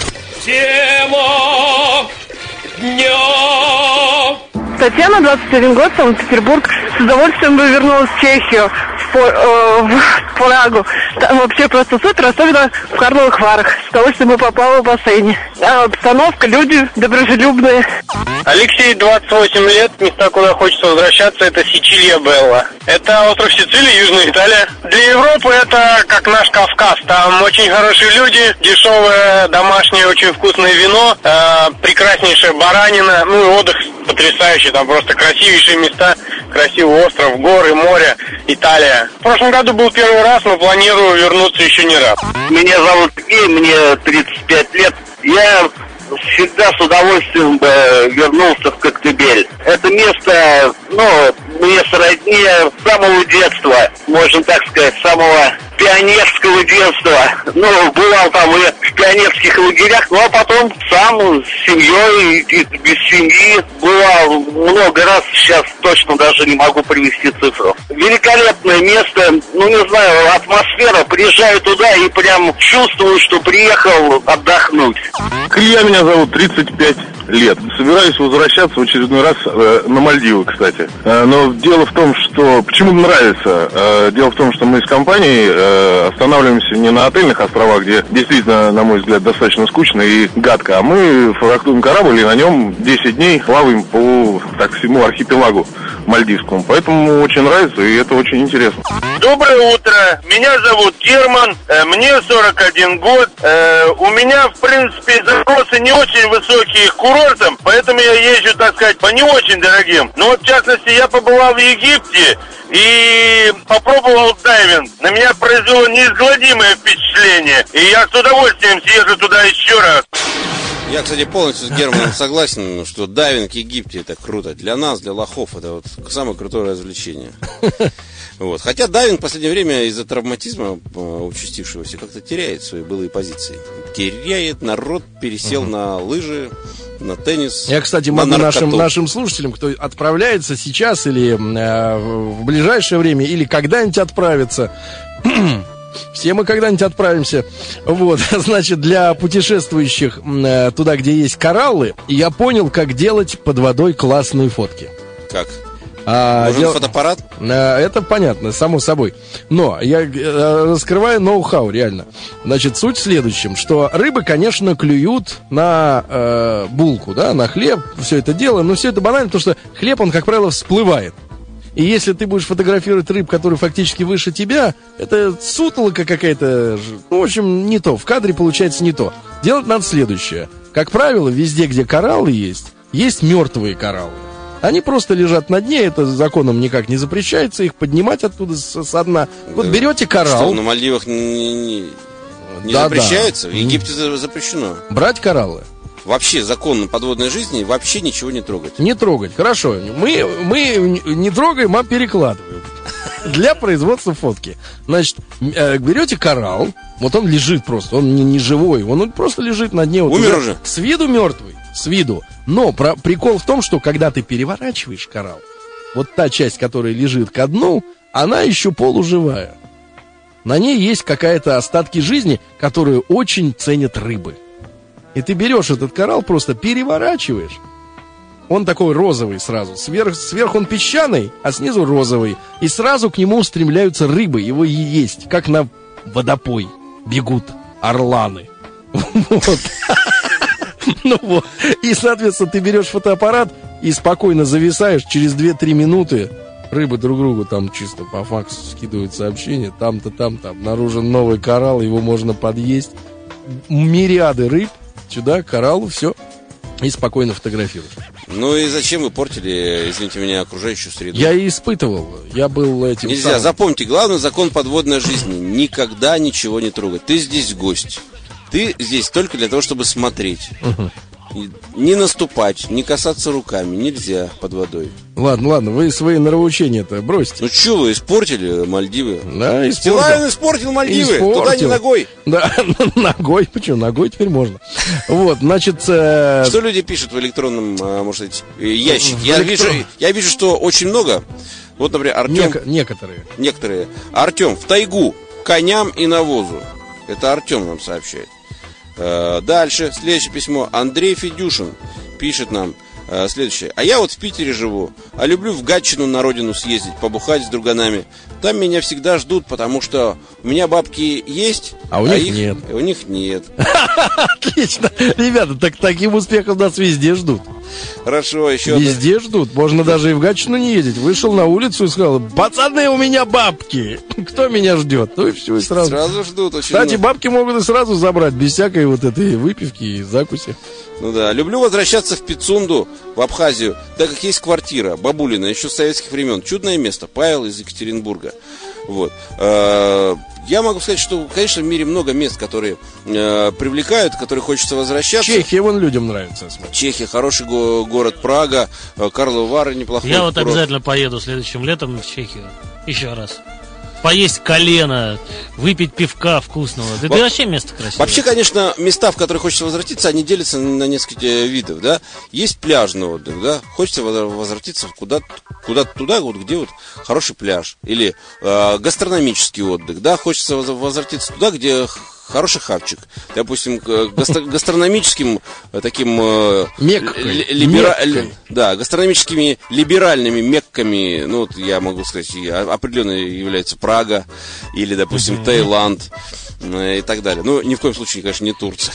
[SPEAKER 9] Татьяна, двадцать один год, Санкт-Петербург. С удовольствием бы вернулась в Чехию, в, По- э, в Прагу. Там вообще просто супер, особенно в Карловых Варах. С удовольствием бы попала в бассейне. А обстановка, люди доброжелюбные.
[SPEAKER 10] Алексей, двадцать восемь лет, места, куда хочется возвращаться, это Сичилия Белла. Это остров Сицилия, Южная Италия. Для Европы это как наш Кавказ. Там очень хорошие люди, дешевое домашнее, очень вкусное вино, э, прекраснейшая баранина, ну и отдых потрясающий, там просто красивейшие места, красивый остров, горы, море, Италия. В прошлом году был первый раз, но планирую вернуться еще не раз.
[SPEAKER 11] Меня зовут Сергей, мне тридцать пять лет. Я всегда с удовольствием бы вернулся в Коктебель. Это место, ну, мне сродни с самого детства, можно так сказать, с самого пионерского детства. Ну, бывал там и в пионерских лагерях, ну, а потом сам с семьей и без семьи бывал много раз, сейчас точно даже не могу привести цифру. Великолепное место, ну, не знаю, атмосфера, приезжаю туда и прям чувствую, что приехал отдохнуть.
[SPEAKER 12] Илья меня зовут, тридцать пять лет. Собираюсь возвращаться в очередной раз э, на Мальдивы, кстати. Э, но дело в том, что... Почему нравится? Э, дело в том, что мы с компанией э, останавливаемся не на отельных островах, где действительно, на мой взгляд, достаточно скучно и гадко. А мы фрахтуем корабль и на нем десять дней плаваем по так всему архипелагу мальдивскому. Поэтому очень нравится, и это очень интересно.
[SPEAKER 10] Доброе утро, меня зовут Герман, э, мне сорок один год. Э, у меня, в принципе, запросы не очень высокие к курортам, поэтому я езжу, так сказать, по не очень дорогим. Но вот, в частности, я побывал в Египте и попробовал дайвинг. На меня произвело неизгладимое впечатление, и я с удовольствием съезжу туда еще раз.
[SPEAKER 2] Я, кстати, полностью с Германом согласен, что дайвинг в Египте это круто. Для нас, для лохов, это вот самое крутое развлечение. Вот. Хотя дайвинг в последнее время из-за травматизма участившегося как-то теряет свои былые позиции. Теряет, народ пересел uh-huh. на лыжи, на теннис.
[SPEAKER 3] Я, кстати,
[SPEAKER 2] на
[SPEAKER 3] могу нашим, нашим слушателям, кто отправляется сейчас или э, в ближайшее время, или когда-нибудь отправится... Все мы когда-нибудь отправимся. Вот, значит, для путешествующих э, туда, где есть кораллы, я понял, как делать под водой классные фотки.
[SPEAKER 2] Как?
[SPEAKER 3] А,
[SPEAKER 2] Нужен
[SPEAKER 3] дел...
[SPEAKER 2] фотоаппарат?
[SPEAKER 3] А, это понятно, само собой. Но я э, раскрываю ноу-хау, реально. Значит, суть в следующем, что рыбы, конечно, клюют на э, булку, да, на хлеб, все это дело, но все это банально, потому что хлеб, он, как правило, всплывает. И если ты будешь фотографировать рыб, которые фактически выше тебя, это сутолока какая-то, ну, в общем, не то. В кадре получается не то. Делать надо следующее. Как правило, везде, где кораллы есть, есть мертвые кораллы. Они просто лежат на дне, это законом никак не запрещается, их поднимать оттуда с, со дна. Вот берете коралл.
[SPEAKER 2] Что, на Мальдивах не, не, не
[SPEAKER 3] да,
[SPEAKER 2] запрещается?
[SPEAKER 3] Да.
[SPEAKER 2] В Египте запрещено.
[SPEAKER 3] Брать кораллы.
[SPEAKER 2] Вообще закон подводной жизни вообще ничего не трогать.
[SPEAKER 3] Не трогать, хорошо. Мы, мы не трогаем, а перекладываем. Для производства фотки. Значит, берете коралл, вот он лежит просто, он не, не живой, он просто лежит на дне. Вот
[SPEAKER 2] умер
[SPEAKER 3] уже.
[SPEAKER 2] уже?
[SPEAKER 3] С виду мертвый, с виду. Но про, прикол в том, что когда ты переворачиваешь коралл, вот та часть, которая лежит ко дну, она еще полуживая. На ней есть какая-то остатки жизни, которую очень ценят рыбы. И ты берешь этот коралл, просто переворачиваешь. Он такой розовый сразу. Сверх, сверху он песчаный, а снизу розовый. И сразу к нему устремляются рыбы, его и есть. Как на водопой бегут орланы. Вот. Ну вот. И, соответственно, ты берешь фотоаппарат и спокойно зависаешь. Через две-три минуты рыбы друг другу там чисто по факсу скидывают сообщения. Там-то, там-то обнаружен новый коралл, его можно подъесть. Мириады рыб. Сюда, кораллу, все. И спокойно фотографируешь.
[SPEAKER 2] Ну и зачем вы портили, извините меня, окружающую среду?
[SPEAKER 3] Я и испытывал. Я был этим
[SPEAKER 2] Нельзя.
[SPEAKER 3] самым.
[SPEAKER 2] Запомните, главный закон подводной жизни. Никогда ничего не трогать. Ты здесь гость. Ты здесь только для того, чтобы смотреть.
[SPEAKER 3] Угу.
[SPEAKER 2] Не наступать, не касаться руками. Нельзя под водой.
[SPEAKER 3] Ладно, ладно, вы свои нравоучения-то бросьте.
[SPEAKER 2] Ну что вы, испортили Мальдивы?
[SPEAKER 3] Да, испортил.
[SPEAKER 2] Стилавин испортил Мальдивы.
[SPEAKER 3] Испортил.
[SPEAKER 2] Туда не ногой.
[SPEAKER 3] Да, ногой. Почему? Ногой теперь можно. Вот, значит... Э...
[SPEAKER 2] Что люди пишут в электронном, может быть, ящике? Я вижу, я вижу, что очень много. Вот, например, Артем...
[SPEAKER 3] Нек- некоторые.
[SPEAKER 2] Некоторые. Артем, в тайгу, коням и навозу. Это Артем нам сообщает. Дальше, следующее письмо. Андрей Федюшин пишет нам э, следующее. А я вот в Питере живу, а люблю в Гатчину на родину съездить, побухать с друганами. Там меня всегда ждут, потому что у меня бабки есть,
[SPEAKER 3] а у них
[SPEAKER 2] их,
[SPEAKER 3] нет.
[SPEAKER 2] У них нет.
[SPEAKER 3] Отлично. Ребята, так таким успехом нас везде ждут.
[SPEAKER 2] Хорошо, еще
[SPEAKER 3] Везде одна... ждут. Можно даже и в Гатчину не ездить. Вышел на улицу и сказал: пацаны, у меня бабки. Кто меня ждет? Ну и все, и сразу.
[SPEAKER 2] Сразу ждут. Очень
[SPEAKER 3] Кстати,
[SPEAKER 2] много.
[SPEAKER 3] бабки могут и сразу забрать, без всякой вот этой выпивки и закуси.
[SPEAKER 2] Ну да. Люблю возвращаться в Пицунду, в Абхазию, так как есть квартира бабулина, еще с советских времен. Чудное место. Павел из Екатеринбурга. Вот. Я могу сказать, что, конечно, в мире много мест, которые э, привлекают, которые хочется возвращаться.
[SPEAKER 3] Чехия, вон людям нравится.
[SPEAKER 2] Чехия, хороший го- город, Прага, э, Карловы Вары неплохой.
[SPEAKER 8] Я вот
[SPEAKER 2] курорт.
[SPEAKER 8] обязательно поеду следующим летом в Чехию. Еще раз. Поесть колено, выпить пивка вкусного. Это
[SPEAKER 2] Во-
[SPEAKER 8] вообще место красивое.
[SPEAKER 2] Вообще, конечно, места, в которые хочется возвратиться, они делятся на несколько видов, да. Есть пляжный отдых, да. Хочется возвратиться куда-то, куда-то туда, вот, где вот хороший пляж. Или э, гастрономический отдых, да. Хочется возвратиться туда, где хороший хавчик. Допустим, гастро- гастрономическим таким э,
[SPEAKER 3] Меккой.
[SPEAKER 2] либера-
[SPEAKER 3] Меккой.
[SPEAKER 2] да, гастрономическими либеральными мекками, ну, вот я могу сказать, определенно является Прага или, допустим, uh-huh. Таиланд. и так далее. Ну, ни в коем случае, конечно, не Турция.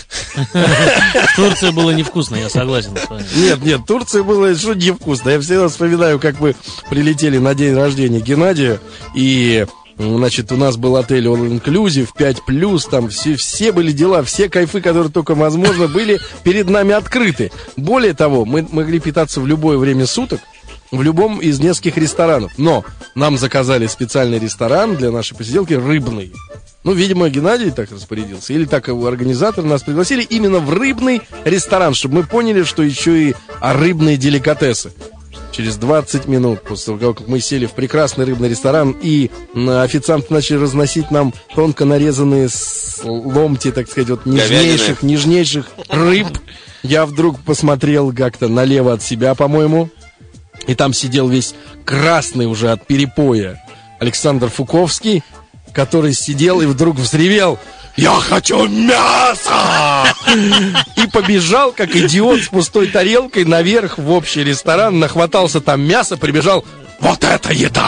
[SPEAKER 8] Турция была невкусно, я согласен с вами.
[SPEAKER 3] Нет, нет, Турция была что невкусно. Я всегда вспоминаю, как мы прилетели на день рождения Геннадия, и, значит, у нас был отель All Inclusive, пять плюс, там все, все были дела, все кайфы, которые только возможно, были перед нами открыты. Более того, мы могли питаться в любое время суток, в любом из нескольких ресторанов. Но нам заказали специальный ресторан для нашей посиделки, рыбный. Ну, видимо, Геннадий так распорядился. Или так его организаторы нас пригласили именно в рыбный ресторан, чтобы мы поняли, что еще и а, рыбные деликатесы. Через двадцать минут после того, как мы сели в прекрасный рыбный ресторан, и официанты начали разносить нам тонко нарезанные ломти, так сказать, вот нежнейших, нежнейших рыб, я вдруг посмотрел как-то налево от себя, по-моему, и там сидел весь красный уже от перепоя Александр Фуковский, который сидел и вдруг взревел: «Я хочу мясо!» И побежал, как идиот, с пустой тарелкой наверх в общий ресторан, нахватался там мяса, прибежал: «Вот это еда!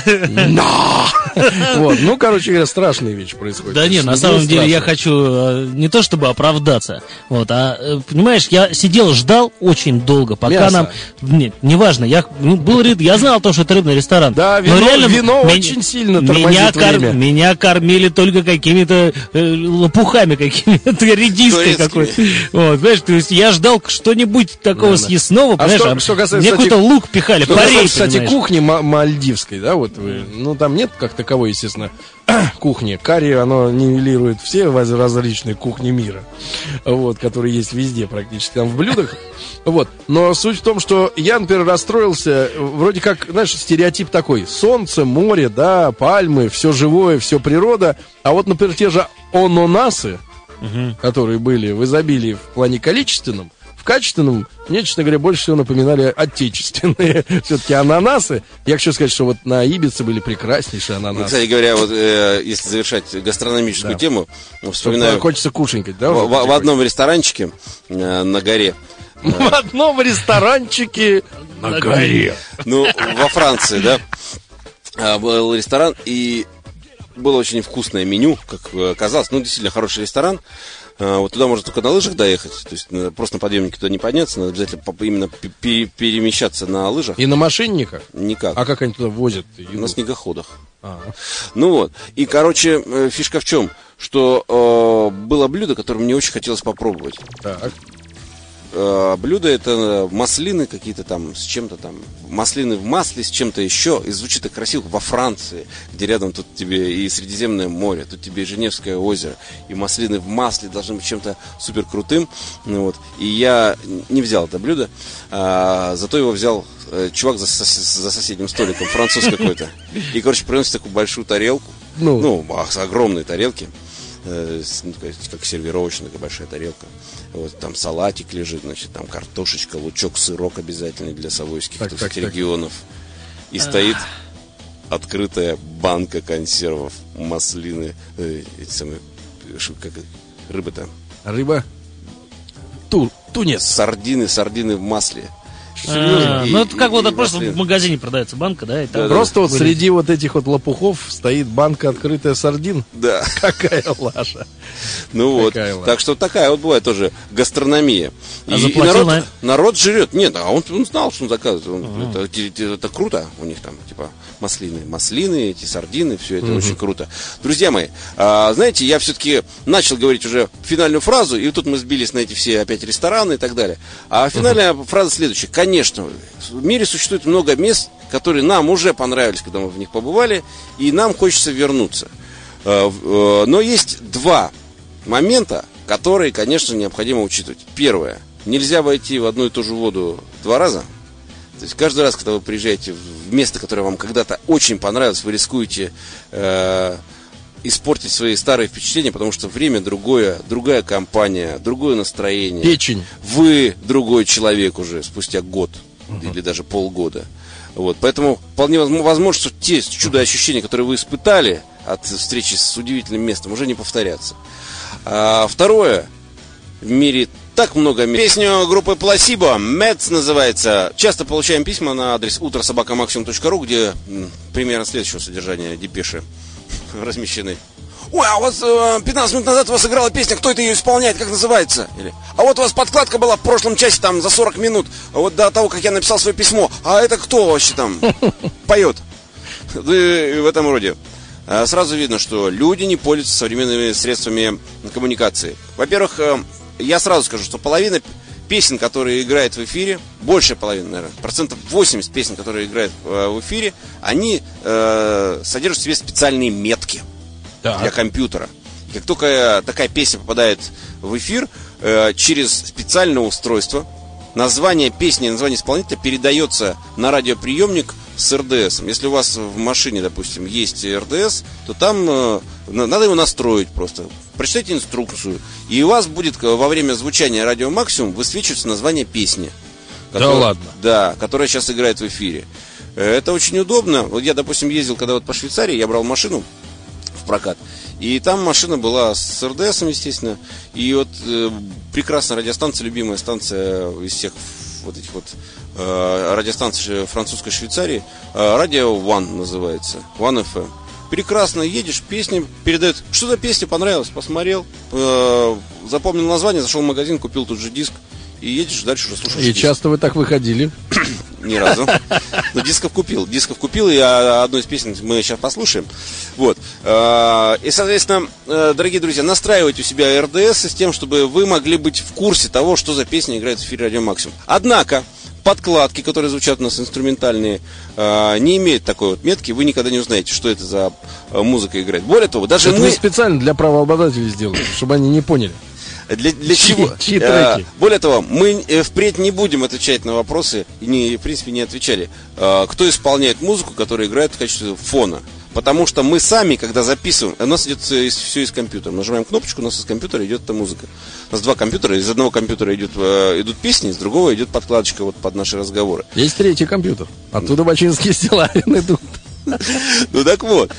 [SPEAKER 3] На!» Вот, ну, короче говоря, страшные вещи происходят.
[SPEAKER 8] Да нет, на самом деле я хочу не то чтобы оправдаться, вот, а, понимаешь, я сидел, ждал очень долго, пока нам... Нет, неважно, я, ну, был, я знал о том, что это рыбный ресторан.
[SPEAKER 3] Да, вино, реально, вино меня, очень сильно тормозит
[SPEAKER 8] меня
[SPEAKER 3] время.
[SPEAKER 8] Кор, меня кормили только какими-то э, лопухами, какими-то редиской какой-то. Вот, понимаешь, то есть я ждал что-нибудь такого, да, съестного,
[SPEAKER 3] да.
[SPEAKER 8] понимаешь,
[SPEAKER 3] а что, что касается,
[SPEAKER 8] мне какой-то лук пихали,
[SPEAKER 3] что
[SPEAKER 8] парей,
[SPEAKER 3] касается, кстати, кухни мальдивской, да, вот вы, ну там нет как таковой, естественно, кухни. Карри, оно нивелирует все различные кухни мира, вот, которые есть везде практически, там в блюдах. Вот. Но суть в том, что я, например, расстроился, вроде как, знаешь, стереотип такой: солнце, море, да, пальмы, все живое, все природа. А вот, например, те же ананасы, угу, которые были в изобилии в плане количественном, в качественном, мне, честно говоря, больше всего напоминали отечественные все-таки ананасы. Я хочу сказать, что вот на Ибице были прекраснейшие ананасы.
[SPEAKER 2] Ну, кстати говоря, вот э, если завершать гастрономическую, да, тему, вспоминаю...
[SPEAKER 3] Что, хочется кушенькать, да?
[SPEAKER 2] В, в, в одном ресторанчике э, на горе.
[SPEAKER 3] В одном ресторанчике на горе.
[SPEAKER 2] Ну, во Франции, да, был ресторан, и было очень вкусное меню, как оказалось. Ну, действительно, хороший ресторан. Вот туда можно только на лыжах доехать, то есть просто на подъемнике туда не подняться, надо обязательно именно перемещаться на лыжах.
[SPEAKER 3] И на машинниках?
[SPEAKER 2] Никак.
[SPEAKER 3] А как они туда возят еду?
[SPEAKER 2] На снегоходах.
[SPEAKER 3] А-а.
[SPEAKER 2] Ну вот, и, короче, фишка в чем, что э, было блюдо, которое мне очень хотелось попробовать.
[SPEAKER 3] Так.
[SPEAKER 2] Э, блюдо это маслины какие-то там, с чем-то там, маслины в масле, с чем-то еще, и звучит так красиво, во Франции, где рядом тут тебе и Средиземное море, тут тебе и Женевское озеро, и маслины в масле должны быть чем-то супер крутым, ну, вот, и я не взял это блюдо, а, зато его взял э, чувак за, за соседним столиком, француз какой-то, и, короче, приносит такую большую тарелку, ну, ну с огромной тарелки, э, ну, как сервировочная такая большая тарелка. Вот там салатик лежит, значит, там картошечка, лучок, сырок обязательный для совойских так, так, регионов. Так. И стоит открытая банка консервов, маслины, э, эти самые, как рыба-то?
[SPEAKER 3] Рыба? Ту, тунец.
[SPEAKER 2] Сардины, сардины в масле.
[SPEAKER 8] А, и, ну это как и, вот и просто маслин. В магазине продается банка, да? И там
[SPEAKER 3] да, просто да. вот среди вот этих вот лопухов стоит банка открытая сардин.
[SPEAKER 2] Да.
[SPEAKER 3] Какая лажа.
[SPEAKER 2] Ну
[SPEAKER 3] Какая
[SPEAKER 2] вот,
[SPEAKER 3] лажа.
[SPEAKER 2] Так что такая вот бывает тоже гастрономия.
[SPEAKER 8] А
[SPEAKER 2] и, и народ, на... народ жрет. Нет, а он, он знал, что он заказывает. Он, uh-huh. это, это, это круто у них там, типа, маслины. Маслины, эти сардины, все это uh-huh. очень круто. Друзья мои, а, знаете, я все-таки начал говорить уже финальную фразу, и тут мы сбились на эти все опять рестораны и так далее. А финальная uh-huh. фраза следующая. Конечно, в мире существует много мест, которые нам уже понравились, когда мы в них побывали, и нам хочется вернуться. Но есть два момента, которые, конечно, необходимо учитывать. Первое. Нельзя войти в одну и ту же воду два раза. То есть каждый раз, когда вы приезжаете в место, которое вам когда-то очень понравилось, вы рискуете э, испортить свои старые впечатления, потому что время другое, другая компания, другое настроение.
[SPEAKER 3] Печень.
[SPEAKER 2] Вы другой человек уже спустя год uh-huh. или даже полгода. Вот. Поэтому вполне возможно, что те чудо-ощущения, которые вы испытали от встречи с удивительным местом, уже не повторятся. А второе. В мире так много мест. Песню группы Placebo, Meds называется. Часто получаем письма на адрес утро собака максимум точка ру, где м, примерно следующего содержания депеши размещены. ой, а у вас э, пятнадцать минут назад у вас играла песня, кто это ее исполняет, как называется? Или, а вот у вас подкладка была в прошлом часе, там, за сорок минут, вот до того, как я написал свое письмо, а это кто вообще там поет? И в этом роде. Сразу видно, что люди не пользуются современными средствами коммуникации. Во-первых, я сразу скажу, что половина песен, которые играют в эфире, большая половина, наверное, процентов восемьдесят песен, которые играют в эфире, они э, содержат в себе специальные метки так. для компьютера. И как только такая песня попадает в эфир, э, через специальное устройство название песни и название исполнителя передается на радиоприемник с эр дэ эс. Если у вас в машине, допустим, есть эр дэ эс, то там э, надо его настроить просто. Прочитайте инструкцию, и у вас будет во время звучания радио Максимум высвечиваться название песни. Которая,
[SPEAKER 3] да ладно?
[SPEAKER 2] Да, которая сейчас играет в эфире. Это очень удобно. Вот я, допустим, ездил когда вот по Швейцарии, я брал машину в прокат, и там машина была с эр дэ эсом, естественно, и вот э, прекрасная радиостанция, любимая станция из всех вот этих вот э, радиостанций французской Швейцарии, э, радио One называется, One эф эм. Прекрасно едешь, песни передает. Что за песня понравилась? Посмотрел, э, запомнил название, зашел в магазин, купил тут же диск и едешь дальше уже слушаешь.
[SPEAKER 3] И
[SPEAKER 2] диск.
[SPEAKER 3] часто вы так выходили?
[SPEAKER 2] Ни разу. Но дисков купил. Дисков купил, и одну из песен мы сейчас послушаем. Вот. И, соответственно, дорогие друзья, настраивайте у себя эр дэ эс с тем, чтобы вы могли быть в курсе того, что за песня играет в эфире Радио Максимум. Однако, подкладки, которые звучат у нас инструментальные, не имеют такой вот метки. Вы никогда не узнаете, что это за музыка играет. Более того, даже
[SPEAKER 3] это
[SPEAKER 2] мы...
[SPEAKER 3] мы специально для правообладателей сделали, чтобы они не поняли.
[SPEAKER 2] Для, для
[SPEAKER 3] чьи,
[SPEAKER 2] чего?
[SPEAKER 3] Чьи треки?
[SPEAKER 2] Более того, мы впредь не будем отвечать на вопросы, и не, в принципе не отвечали, кто исполняет музыку, которая играет в качестве фона. Потому что мы сами, когда записываем, у нас идет все из компьютера. Нажимаем кнопочку, у нас из компьютера идет эта музыка. У нас два компьютера, из одного компьютера идет, идут песни, из другого идет подкладочка вот под наши разговоры.
[SPEAKER 3] Есть третий компьютер. Оттуда бачинские стилавины идут.
[SPEAKER 2] Ну так вот.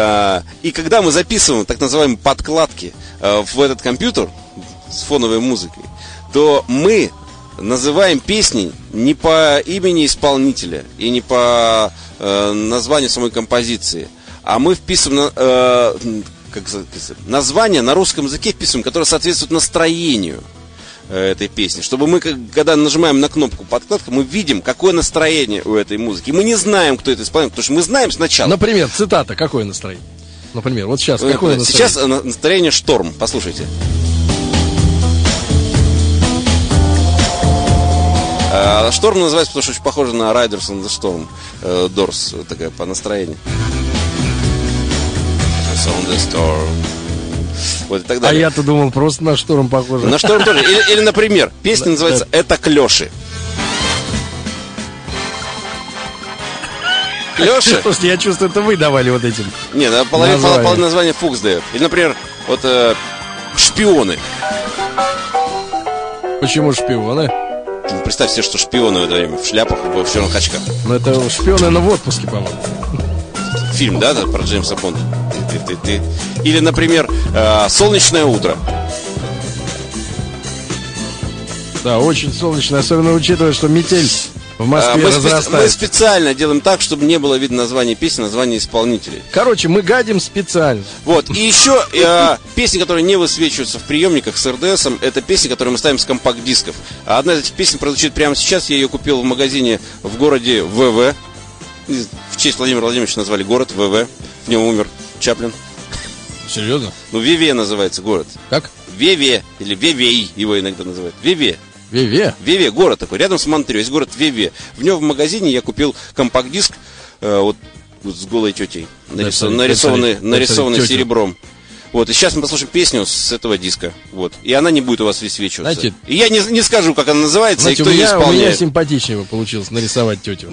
[SPEAKER 2] И когда мы записываем так называемые подкладки в этот компьютер с фоновой музыкой, то мы называем песни не по имени исполнителя и не по э, названию самой композиции, а мы вписываем э, как, название на русском языке, вписываем, которое соответствует настроению э, этой песни. Чтобы мы, когда нажимаем на кнопку подкладка, мы видим, какое настроение у этой музыки. И мы не знаем, кто это исполняет, потому что мы знаем сначала.
[SPEAKER 3] Например, цитата, какое настроение? Например, вот сейчас, какое настроение?
[SPEAKER 2] Сейчас настроение «Шторм», послушайте. Шторм называется, потому что очень похоже на Riders on the Storm. Doors, такая по настроению. On the Storm. Вот и так далее.
[SPEAKER 3] А я-то думал, просто на Шторм похоже.
[SPEAKER 2] На Шторм тоже. Или, или например, песня называется «Это клёши». Клёши?
[SPEAKER 3] Слушайте, я чувствую, это вы давали вот этим.
[SPEAKER 2] Нет, половина, половина названия Фукс дает. Или, например, вот э, «Шпионы».
[SPEAKER 3] Почему шпионы?
[SPEAKER 2] Представь себе, что шпионы в это время в шляпах, в черных очках.
[SPEAKER 3] Ну это шпионы, но в отпуске, по-моему.
[SPEAKER 2] Фильм, да, про Джеймса Бонда. Ты, ты, ты. Или, например, э, «Солнечное утро».
[SPEAKER 3] Да, очень солнечно, особенно учитывая, что метель в Москве
[SPEAKER 2] мы
[SPEAKER 3] разрастается.
[SPEAKER 2] Специ- мы специально делаем так, чтобы не было видно название песни, название исполнителей.
[SPEAKER 3] Короче, мы гадим специально.
[SPEAKER 2] Вот, и еще э, песни, которые не высвечиваются в приемниках с эр дэ эсом, это песни, которые мы ставим с компакт-дисков. Одна из этих песен прозвучит прямо сейчас. Я ее купил в магазине в городе вэ вэ. В честь Владимира Владимировича назвали город вэ вэ. В нем умер Чаплин.
[SPEAKER 3] Серьезно?
[SPEAKER 2] Ну, Веве называется город.
[SPEAKER 3] Как?
[SPEAKER 2] Веве, или Вевей его иногда называют. Веве.
[SPEAKER 3] Веве?
[SPEAKER 2] Веве, город такой, рядом с Монтрео, есть город Веве. В нем в магазине я купил компакт-диск э, вот, вот с голой тетей, нарисов,
[SPEAKER 3] да,
[SPEAKER 2] нарисованный,
[SPEAKER 3] да,
[SPEAKER 2] нарисованный
[SPEAKER 3] да,
[SPEAKER 2] серебром. Вот, и сейчас мы послушаем песню с этого диска. Вот. И она не будет у вас высвечиваться.
[SPEAKER 3] Знаете,
[SPEAKER 2] и я не, не скажу, как она называется, знаете, и кто
[SPEAKER 3] меня,
[SPEAKER 2] ее исполняет.
[SPEAKER 3] У меня симпатичнее бы получилось нарисовать тетю.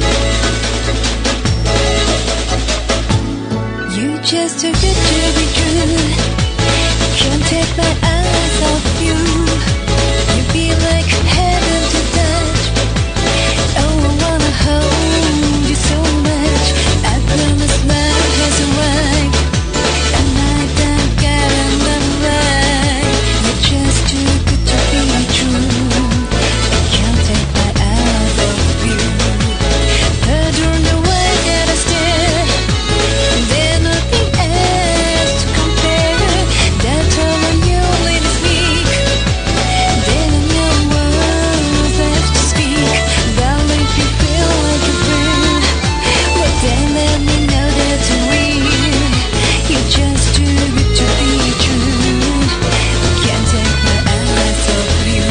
[SPEAKER 13] Just too good to be true. Can't take my eyes off you. You feel like heaven to touch. Oh, I wanna hold you so much. I promise love has arrived, and I don't get another right. You're just too good to be true. I can't take my eyes off you. Adorn the way that I stare. There's nothing else to compare. That's all I you let it speak. There are no words left to speak. Darling, if you feel like a friend, well then let me know that it's real. You're just too good to be true. I can't take my eyes off you.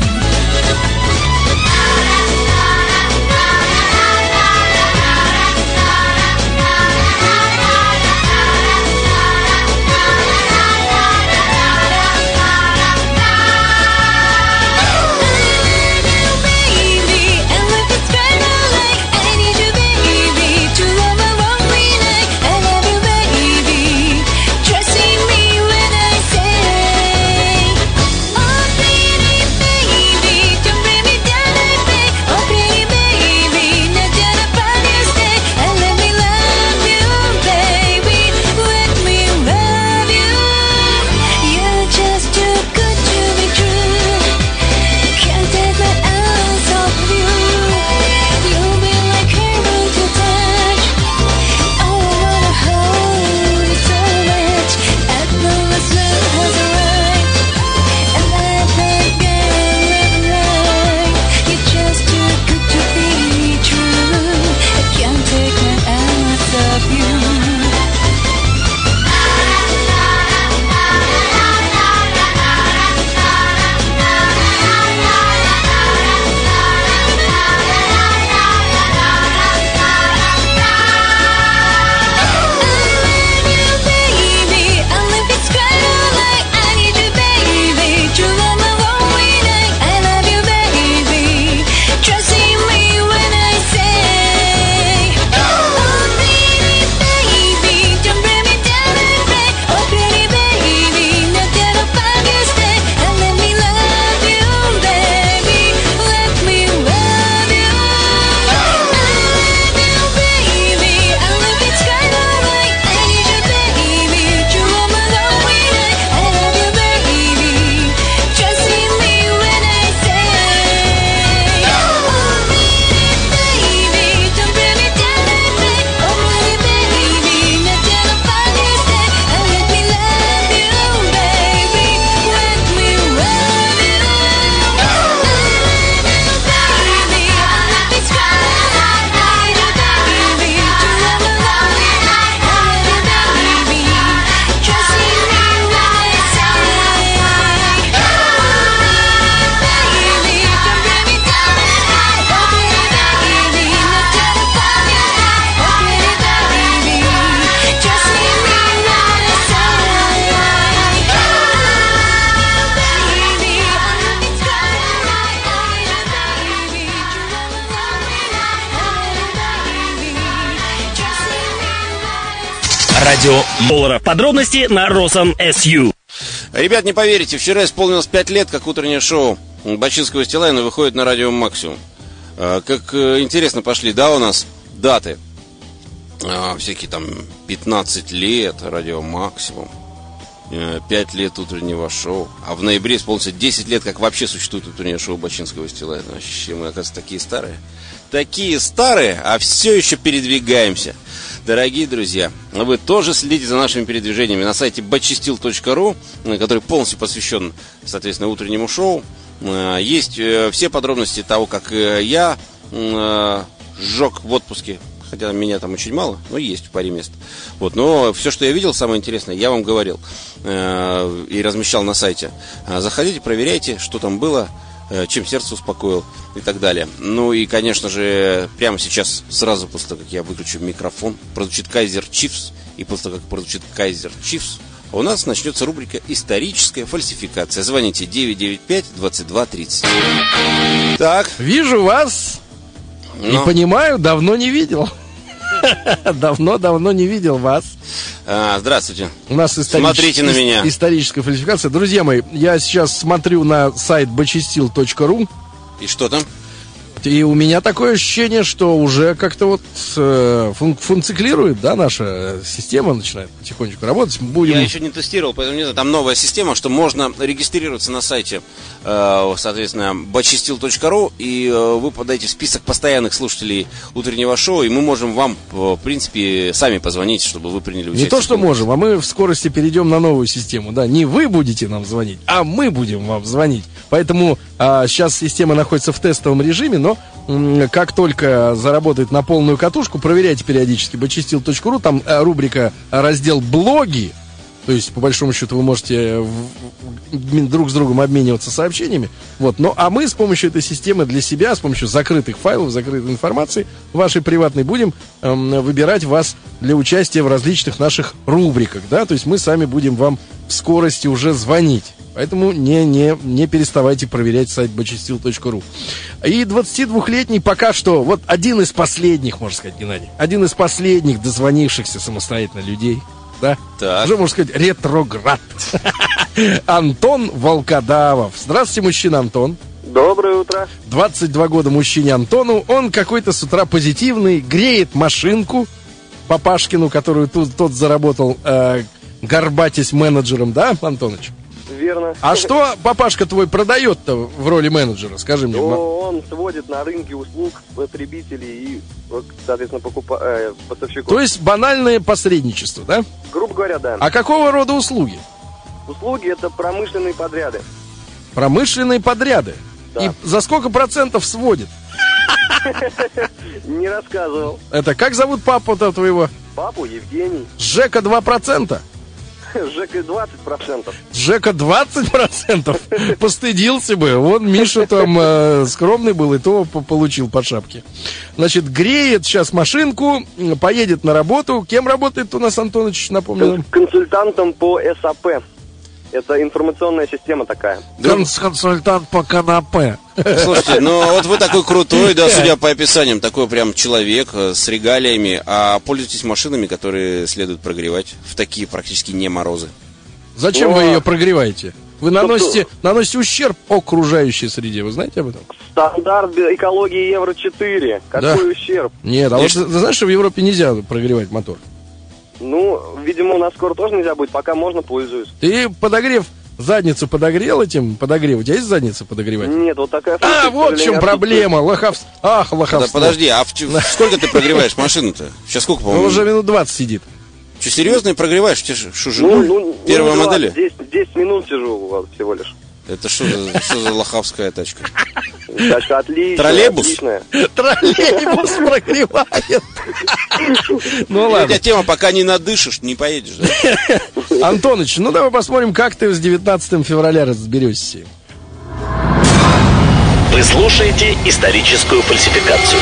[SPEAKER 5] Радио Доллара. Подробности на Росом.су.
[SPEAKER 2] Ребят, не поверите, вчера исполнилось пять лет, как утреннее шоу Бачинского и Стилавина выходит на радио Максимум. Как интересно пошли, да, у нас даты. Всякие там пятнадцать лет радио Максимум, пять лет утреннего шоу. А в ноябре исполнится десять лет, как вообще существует утреннее шоу Бачинского и Стилавина. Вообще мы, оказывается, такие старые. Такие старые, а все еще передвигаемся. Дорогие друзья, вы тоже следите за нашими передвижениями на сайте бачистил точка ру, который полностью посвящен, соответственно, утреннему шоу. Есть все подробности того, как я сжег в отпуске, хотя меня там очень мало, но есть в паре мест. Вот, но все, что я видел, самое интересное, я вам говорил и размещал на сайте. Заходите, проверяйте, что там было, чем сердце успокоил и так далее. Ну и, конечно же, прямо сейчас, сразу после того, как я выключу микрофон, прозвучит Kaiser Chiefs, и после того, как прозвучит Kaiser Chiefs, у нас начнется рубрика «Историческая фальсификация». Звоните девять девять пять двадцать два тридцать. Так.
[SPEAKER 3] Вижу вас.
[SPEAKER 2] Но...
[SPEAKER 3] И понимаю, давно не видел. Давно-давно не видел вас.
[SPEAKER 2] А, здравствуйте.
[SPEAKER 3] У нас историч...
[SPEAKER 2] Смотрите на
[SPEAKER 3] ис-
[SPEAKER 2] меня.
[SPEAKER 3] историческая фальсификация. Друзья мои, я сейчас смотрю на сайт бочистил точка ру.
[SPEAKER 2] И что там?
[SPEAKER 3] И у меня такое ощущение, что уже как-то вот э, фун- функционирует, да, наша система начинает потихонечку работать. Будем...
[SPEAKER 2] Я еще не тестировал, поэтому не знаю. Там новая система, что можно регистрироваться на сайте, э, соответственно, бочистил точка ру, и э, вы подаете в список постоянных слушателей утреннего шоу, и мы можем вам, э, в принципе, сами позвонить, чтобы вы приняли участие.
[SPEAKER 3] Не то, что можем, а мы в скорости перейдем на новую систему. Да, не вы будете нам звонить, а мы будем вам звонить. Поэтому а, сейчас система находится в тестовом режиме, но м, как только заработает на полную катушку, проверяйте периодически бочистил точка ру, там а, рубрика, а, раздел «Блоги». То есть, по большому счету, вы можете в, в, друг с другом обмениваться сообщениями. Вот. Ну, а мы с помощью этой системы для себя, с помощью закрытых файлов, закрытой информации вашей приватной, будем эм, выбирать вас для участия в различных наших рубриках. Да? То есть мы сами будем вам в скорости уже звонить. Поэтому не, не, не переставайте проверять сайт бочистил точка ру. И двадцатидвухлетний пока что, вот один из последних, можно сказать, Геннадий, один из последних дозвонившихся самостоятельно людей, да?
[SPEAKER 2] Так.
[SPEAKER 3] Уже, можно сказать, ретроград. Антон Волкодавов. Здравствуйте, мужчина Антон.
[SPEAKER 14] Доброе утро.
[SPEAKER 3] двадцать два года мужчине Антону. Он какой-то с утра позитивный, греет машинку Папашкину, которую тут, тот заработал, э, горбатясь менеджером, да, Антоныч?
[SPEAKER 14] Верно.
[SPEAKER 3] А что папашка твой продает-то в роли менеджера, скажи мне?
[SPEAKER 14] Ну, он сводит на рынке услуг потребителей и, соответственно, покупа... э, поставщиков.
[SPEAKER 3] То есть банальное посредничество, да?
[SPEAKER 14] Грубо говоря, да.
[SPEAKER 3] А какого рода услуги?
[SPEAKER 14] Услуги — это промышленные подряды.
[SPEAKER 3] Промышленные подряды.
[SPEAKER 14] Да.
[SPEAKER 3] И за сколько процентов сводит?
[SPEAKER 14] Не рассказывал.
[SPEAKER 3] Это как зовут папу-то твоего?
[SPEAKER 14] Папу Евгений.
[SPEAKER 3] Жека два процента.
[SPEAKER 14] Жека двадцать процентов.
[SPEAKER 3] Жека двадцать процентов. Постыдился бы. Вон Миша там э, скромный был, и то по- получил по шапке. Значит, греет сейчас машинку, поедет на работу. Кем работает у нас, Антоныч, напомню нам?
[SPEAKER 14] Консультантом по САП. Это информационная система такая.
[SPEAKER 3] Конс- консультант по канапе.
[SPEAKER 2] Слушайте, ну вот вы такой крутой, да, судя по описаниям, такой прям человек э, с регалиями, а пользуетесь машинами, которые следует прогревать в такие практически не морозы.
[SPEAKER 3] Зачем
[SPEAKER 14] О.
[SPEAKER 3] вы ее прогреваете? Вы
[SPEAKER 14] Ну,
[SPEAKER 3] наносите, наносите ущерб окружающей среде, вы знаете об этом?
[SPEAKER 14] Стандарт экологии Евро четыре. Какой
[SPEAKER 3] Да.
[SPEAKER 14] ущерб?
[SPEAKER 3] Нет, а вот ты знаешь, что в Европе нельзя прогревать мотор?
[SPEAKER 14] Ну, видимо, у нас скоро тоже нельзя будет, пока можно, пользуюсь.
[SPEAKER 3] Ты подогрев, задницу подогрел этим подогрев? У тебя есть задница подогревать?
[SPEAKER 14] Нет, вот такая...
[SPEAKER 3] А, вот в чем проблема. Лохов... Ах,
[SPEAKER 2] Да,
[SPEAKER 3] лоховство.
[SPEAKER 2] подожди, а в, ч- сколько ты прогреваешь машину-то? Сейчас сколько,
[SPEAKER 3] Он
[SPEAKER 2] по-моему?
[SPEAKER 3] уже минут двадцать сидит.
[SPEAKER 2] Что, серьезно и прогреваешь? Тебе ж- что,
[SPEAKER 14] Ну,
[SPEAKER 2] жену?
[SPEAKER 14] ну,
[SPEAKER 2] Первой
[SPEAKER 14] ну,
[SPEAKER 2] модели?
[SPEAKER 14] десять, десять минут сижу у вас всего лишь.
[SPEAKER 2] Это что за, что за лохавская тачка?
[SPEAKER 14] Тачка отличная.
[SPEAKER 2] Троллейбус?
[SPEAKER 14] Отличная.
[SPEAKER 3] Троллейбус прогревает. Ну
[SPEAKER 2] У
[SPEAKER 3] ладно.
[SPEAKER 2] тебя тема, пока не надышишь, не поедешь, да?
[SPEAKER 3] Антоныч, ну давай посмотрим, как ты с девятнадцатого февраля разберешься.
[SPEAKER 5] Вы слушаете историческую фальсификацию.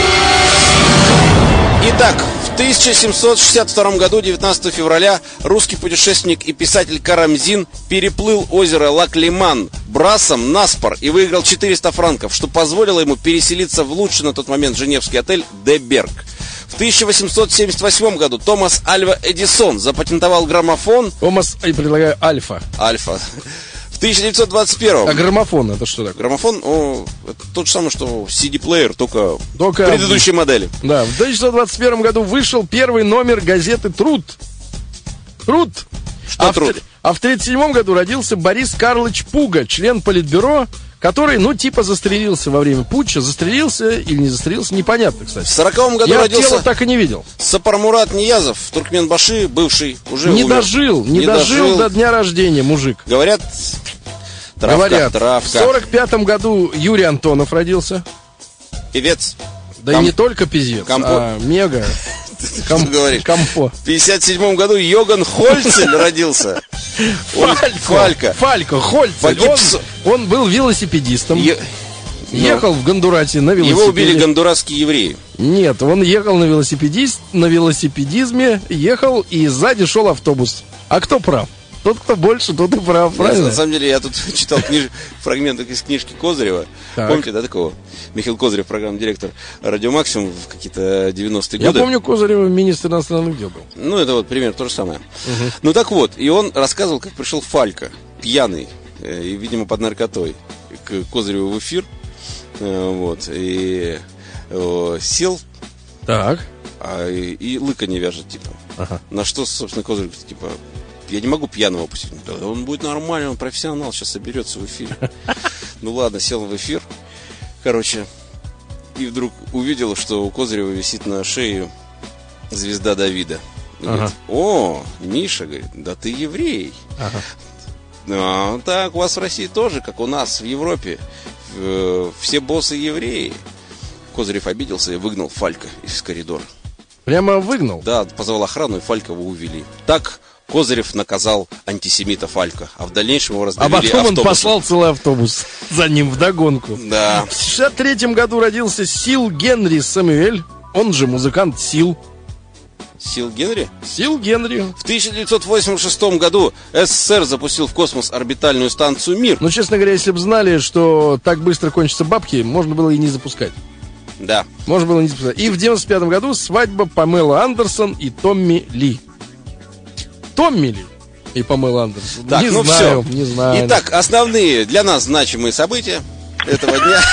[SPEAKER 2] Итак, в тысяча семьсот шестьдесят втором году, девятнадцатого февраля, русский путешественник и писатель Карамзин переплыл озеро Лак-Лиман брасом наспор и выиграл четыреста франков, что позволило ему переселиться в лучший на тот момент женевский отель «Де Берг». В тысяча восемьсот семьдесят восьмом году Томас Альва Эдисон запатентовал граммофон.
[SPEAKER 3] Томас, я предлагаю Альфа.
[SPEAKER 2] Альфа. В тысяча девятьсот двадцать первом.
[SPEAKER 3] А граммофон это что такое?
[SPEAKER 2] Граммофон, о, это тот же самый, что си ди-плеер, только,
[SPEAKER 3] Только-
[SPEAKER 2] предыдущей модели.
[SPEAKER 3] Да, в тысяча девятьсот двадцать первом году вышел первый номер газеты «Труд». Труд.
[SPEAKER 2] Что
[SPEAKER 3] а
[SPEAKER 2] «Труд»?
[SPEAKER 3] В, а в тридцать седьмом году родился Борис Карлович Пуга, член Политбюро, который, ну, типа застрелился во время путча. Застрелился или не застрелился, непонятно, кстати.
[SPEAKER 2] В сороковом году
[SPEAKER 3] Я
[SPEAKER 2] родился
[SPEAKER 3] тело так и не видел.
[SPEAKER 2] Сапармурат Ниязов, Туркменбаши, бывший, уже
[SPEAKER 3] Не
[SPEAKER 2] умер.
[SPEAKER 3] дожил, не, дожил, до дня рождения, мужик.
[SPEAKER 2] Говорят, травка,
[SPEAKER 3] Говорят,
[SPEAKER 2] травка.
[SPEAKER 3] в сорок пятом году Юрий Антонов родился.
[SPEAKER 2] Певец.
[SPEAKER 3] Да
[SPEAKER 2] Ком-
[SPEAKER 3] и не только певец,
[SPEAKER 2] Компо-
[SPEAKER 3] а мега.
[SPEAKER 2] Что ты говоришь?
[SPEAKER 3] Компо.
[SPEAKER 2] В пятьдесят седьмом году Йоган Хольцель родился. Он-
[SPEAKER 3] Фалько.
[SPEAKER 2] Фалька.
[SPEAKER 3] Фалько, Хольцель.
[SPEAKER 2] Погиб
[SPEAKER 3] Он,
[SPEAKER 2] с-
[SPEAKER 3] он был велосипедистом.
[SPEAKER 2] Е-
[SPEAKER 3] Ехал в Гондурате на велосипеде.
[SPEAKER 2] Его убили гондурасские евреи.
[SPEAKER 3] Нет, он ехал на велосипедист, на велосипедизме, ехал и сзади шел автобус. А кто прав? Тот, кто больше, тот и прав, правильно?
[SPEAKER 2] На самом деле, я тут читал книж... фрагмент из книжки Козырева.
[SPEAKER 3] Так.
[SPEAKER 2] Помните, да, такого? Михаил Козырев, программный директор «Радио Максимум» в какие-то девяностые
[SPEAKER 3] Я
[SPEAKER 2] годы.
[SPEAKER 3] помню, Козырева министр иностранных дел был.
[SPEAKER 2] Ну, это вот примерно то же самое.
[SPEAKER 3] Угу.
[SPEAKER 2] Ну, так вот, и он рассказывал, как пришел Фалька, пьяный, э, и, видимо, под наркотой, к Козыреву в эфир. Э, вот, и э, сел.
[SPEAKER 3] Так.
[SPEAKER 2] А, и, и лыка не вяжет, типа.
[SPEAKER 3] Ага.
[SPEAKER 2] На что, собственно, Козырев, типа, я не могу пьяного пустить. Да, он будет нормальный, он профессионал, сейчас соберется в эфире. Ну ладно, сел в эфир. Короче, и вдруг увидел, что у Козырева висит на шее звезда Давида. И
[SPEAKER 3] Ага.
[SPEAKER 2] говорит: о, Миша, говорит, да ты еврей.
[SPEAKER 3] Ага.
[SPEAKER 2] А, так, у вас в России тоже, как у нас в Европе, э, все боссы евреи. Козырев обиделся и выгнал Фалька из коридора.
[SPEAKER 3] Прямо выгнал?
[SPEAKER 2] Да, позвал охрану, и Фалькова увели. Так Козырев наказал антисемита Фалька, а в дальнейшем его
[SPEAKER 3] А
[SPEAKER 2] раздавили
[SPEAKER 3] потом он
[SPEAKER 2] автобусом.
[SPEAKER 3] послал целый автобус за ним вдогонку.
[SPEAKER 2] Да.
[SPEAKER 3] В шестьдесят третьем году родился Сил Генри Сэмюэль, он же музыкант Сил.
[SPEAKER 2] Сил Генри?
[SPEAKER 3] Сил Генри.
[SPEAKER 2] В тысяча девятьсот восемьдесят шестом году СССР запустил в космос орбитальную станцию «Мир».
[SPEAKER 3] Ну, честно говоря, если бы знали, что так быстро кончатся бабки, можно было и не запускать.
[SPEAKER 2] Да.
[SPEAKER 3] Можно было не запускать. И в девяносто пятом году свадьба Памела Андерсон и Томми Ли. Томми Ли и Памела Андерсон.
[SPEAKER 2] Так,
[SPEAKER 3] не
[SPEAKER 2] ну
[SPEAKER 3] знаю,
[SPEAKER 2] все.
[SPEAKER 3] не знаю.
[SPEAKER 2] Итак, основные для нас значимые события этого дня.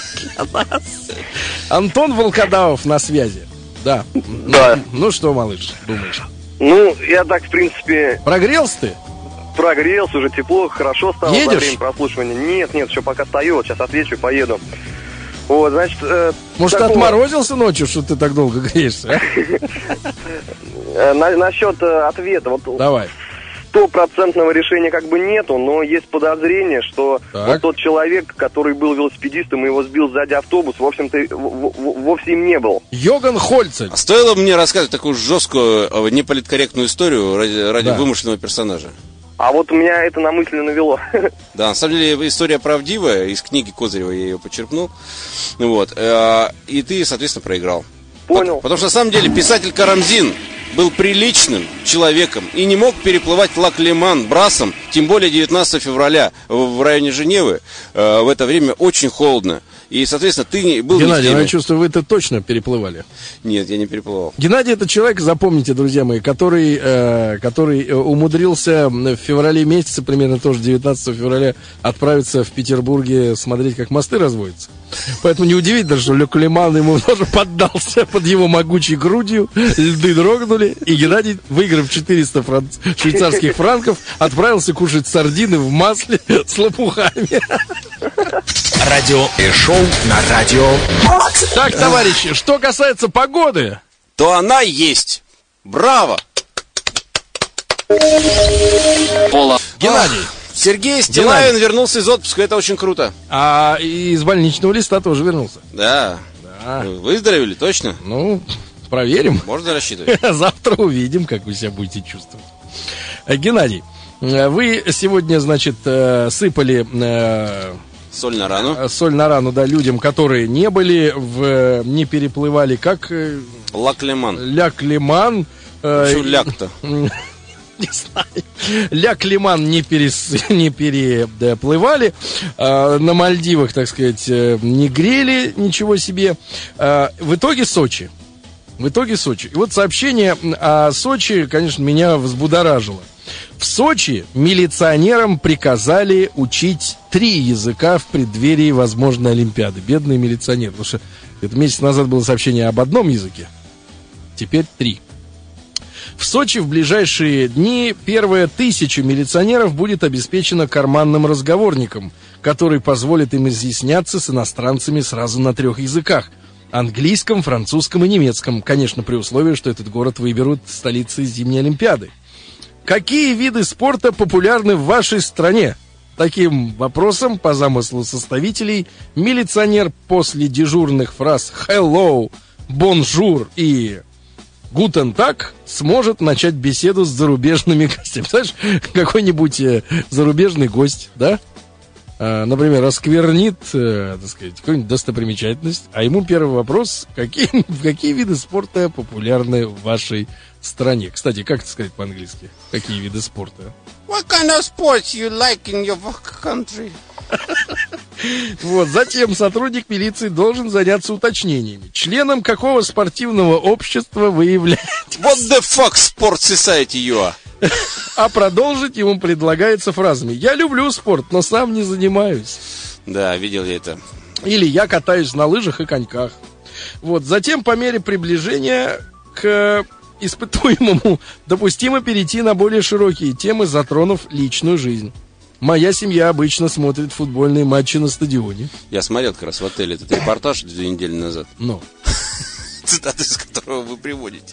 [SPEAKER 3] Антон Волкодавов на связи. Да.
[SPEAKER 14] Да.
[SPEAKER 3] Ну что, малыш, думаешь?
[SPEAKER 14] Ну, я так, в принципе,
[SPEAKER 3] Прогрелся ты?
[SPEAKER 14] прогрелся, уже тепло, хорошо стало
[SPEAKER 3] Едешь?
[SPEAKER 14] во время прослушивания. Нет, нет, еще пока стою, сейчас отвечу и поеду. Вот, значит... э,
[SPEAKER 3] Может, ты
[SPEAKER 14] такого-
[SPEAKER 3] отморозился ночью, что ты так долго греешься? а?
[SPEAKER 14] Э, на- насчет э, ответа, вот
[SPEAKER 3] Давай.
[SPEAKER 14] стопроцентного решения как бы нету, но есть подозрение, что
[SPEAKER 3] Так.
[SPEAKER 14] вот тот человек, который был велосипедистом и его сбил сзади автобус, в общем-то, в- в- вовсе им не был.
[SPEAKER 3] Йоган Хольцель.
[SPEAKER 2] А стоило мне рассказывать такую жесткую, э, неполиткорректную историю ради, ради
[SPEAKER 3] Да.
[SPEAKER 2] вымышленного персонажа?
[SPEAKER 14] А вот меня это на мысли навело.
[SPEAKER 2] Да, на самом деле история правдивая, из книги Козырева я ее почерпнул. Вот. э, И ты, соответственно, проиграл.
[SPEAKER 14] Понял.
[SPEAKER 2] Потому что на самом деле писатель Карамзин был приличным человеком и не мог переплывать Лак-Леман брасом, тем более девятнадцатого февраля в в районе Женевы. э, В это время очень холодно. И, соответственно, ты не- был не в
[SPEAKER 3] Геннадий, ну,
[SPEAKER 2] теме.
[SPEAKER 3] я чувствую, вы это точно переплывали.
[SPEAKER 2] Нет, я не переплывал.
[SPEAKER 3] Геннадий — это человек, запомните, друзья мои, который, э, который э, умудрился в феврале месяце, примерно тоже девятнадцатого февраля, отправиться в Петербурге смотреть, как мосты разводятся. Поэтому неудивительно, что Лёк Леман ему тоже поддался под его могучей грудью, льды дрогнули, и Геннадий, выиграв четыреста фран- швейцарских франков, отправился кушать сардины в масле с лопухами.
[SPEAKER 1] Радио и шоу на радио Максимум.
[SPEAKER 3] Так, товарищи, что касается погоды,
[SPEAKER 2] То она есть. Браво!
[SPEAKER 1] Пола.
[SPEAKER 3] Геннадий,
[SPEAKER 2] Сергей Стилавин вернулся из отпуска, это очень круто.
[SPEAKER 3] а из больничного листа тоже вернулся.
[SPEAKER 2] Да.
[SPEAKER 3] Да.
[SPEAKER 2] Вы Выздоровели, точно?
[SPEAKER 3] Ну, проверим.
[SPEAKER 2] Можно рассчитывать?
[SPEAKER 3] Завтра увидим, как вы себя будете чувствовать. Э, Геннадий, э, вы сегодня, значит, э, сыпали э,
[SPEAKER 2] Соль на рану.
[SPEAKER 3] соль на рану, да, людям, которые не были, в, не переплывали, как э,
[SPEAKER 2] Лак-Леман.
[SPEAKER 3] Ляк-Леман. э,
[SPEAKER 2] Почему ляк-то?
[SPEAKER 3] Не знаю. Ляк-Леман не, перес, не переплывали. э, на Мальдивах, так сказать, э, не грели ничего себе. Э, в итоге Сочи. В итоге Сочи. И вот сообщение о Сочи, конечно, меня взбудоражило. В Сочи милиционерам приказали учить три языка в преддверии возможной Олимпиады. Бедные милиционеры. Потому что это месяц назад было сообщение об одном языке. Теперь три. В Сочи в ближайшие дни первая тысяча милиционеров будет обеспечена карманным разговорником, который позволит им изъясняться с иностранцами сразу на трех языках. Английском, французском и немецком. Конечно, при условии, что этот город выберут столицей зимней Олимпиады. Какие виды спорта популярны в вашей стране? Таким вопросом, по замыслу составителей, милиционер после дежурных фраз «hello», «bonjour» и «guten tag» сможет начать беседу с зарубежными гостями. Знаешь, какой-нибудь э, зарубежный гость, да? э, например, осквернит, э, так сказать, какую-нибудь достопримечательность, а ему первый вопрос, какие, какие виды спорта популярны в вашей стране? Кстати, как это сказать по-английски? Какие виды спорта?
[SPEAKER 2] What kind of sports you like in your country?
[SPEAKER 3] Вот, затем сотрудник милиции должен заняться уточнениями. Членом какого спортивного общества вы являетесь?
[SPEAKER 2] What the fuck sport society you are?
[SPEAKER 3] А продолжить ему предлагается фразами: «Я люблю спорт, но сам не занимаюсь».
[SPEAKER 2] Да, видел я это.
[SPEAKER 3] Или «Я катаюсь на лыжах и коньках». Вот, затем по мере приближения к испытуемому допустимо перейти на более широкие темы, затронув личную жизнь. Моя семья обычно смотрит футбольные матчи на стадионе.
[SPEAKER 2] Я смотрел как раз в отеле этот репортаж две недели назад.
[SPEAKER 3] Ну.
[SPEAKER 2] Цитаты, из которого вы приводите.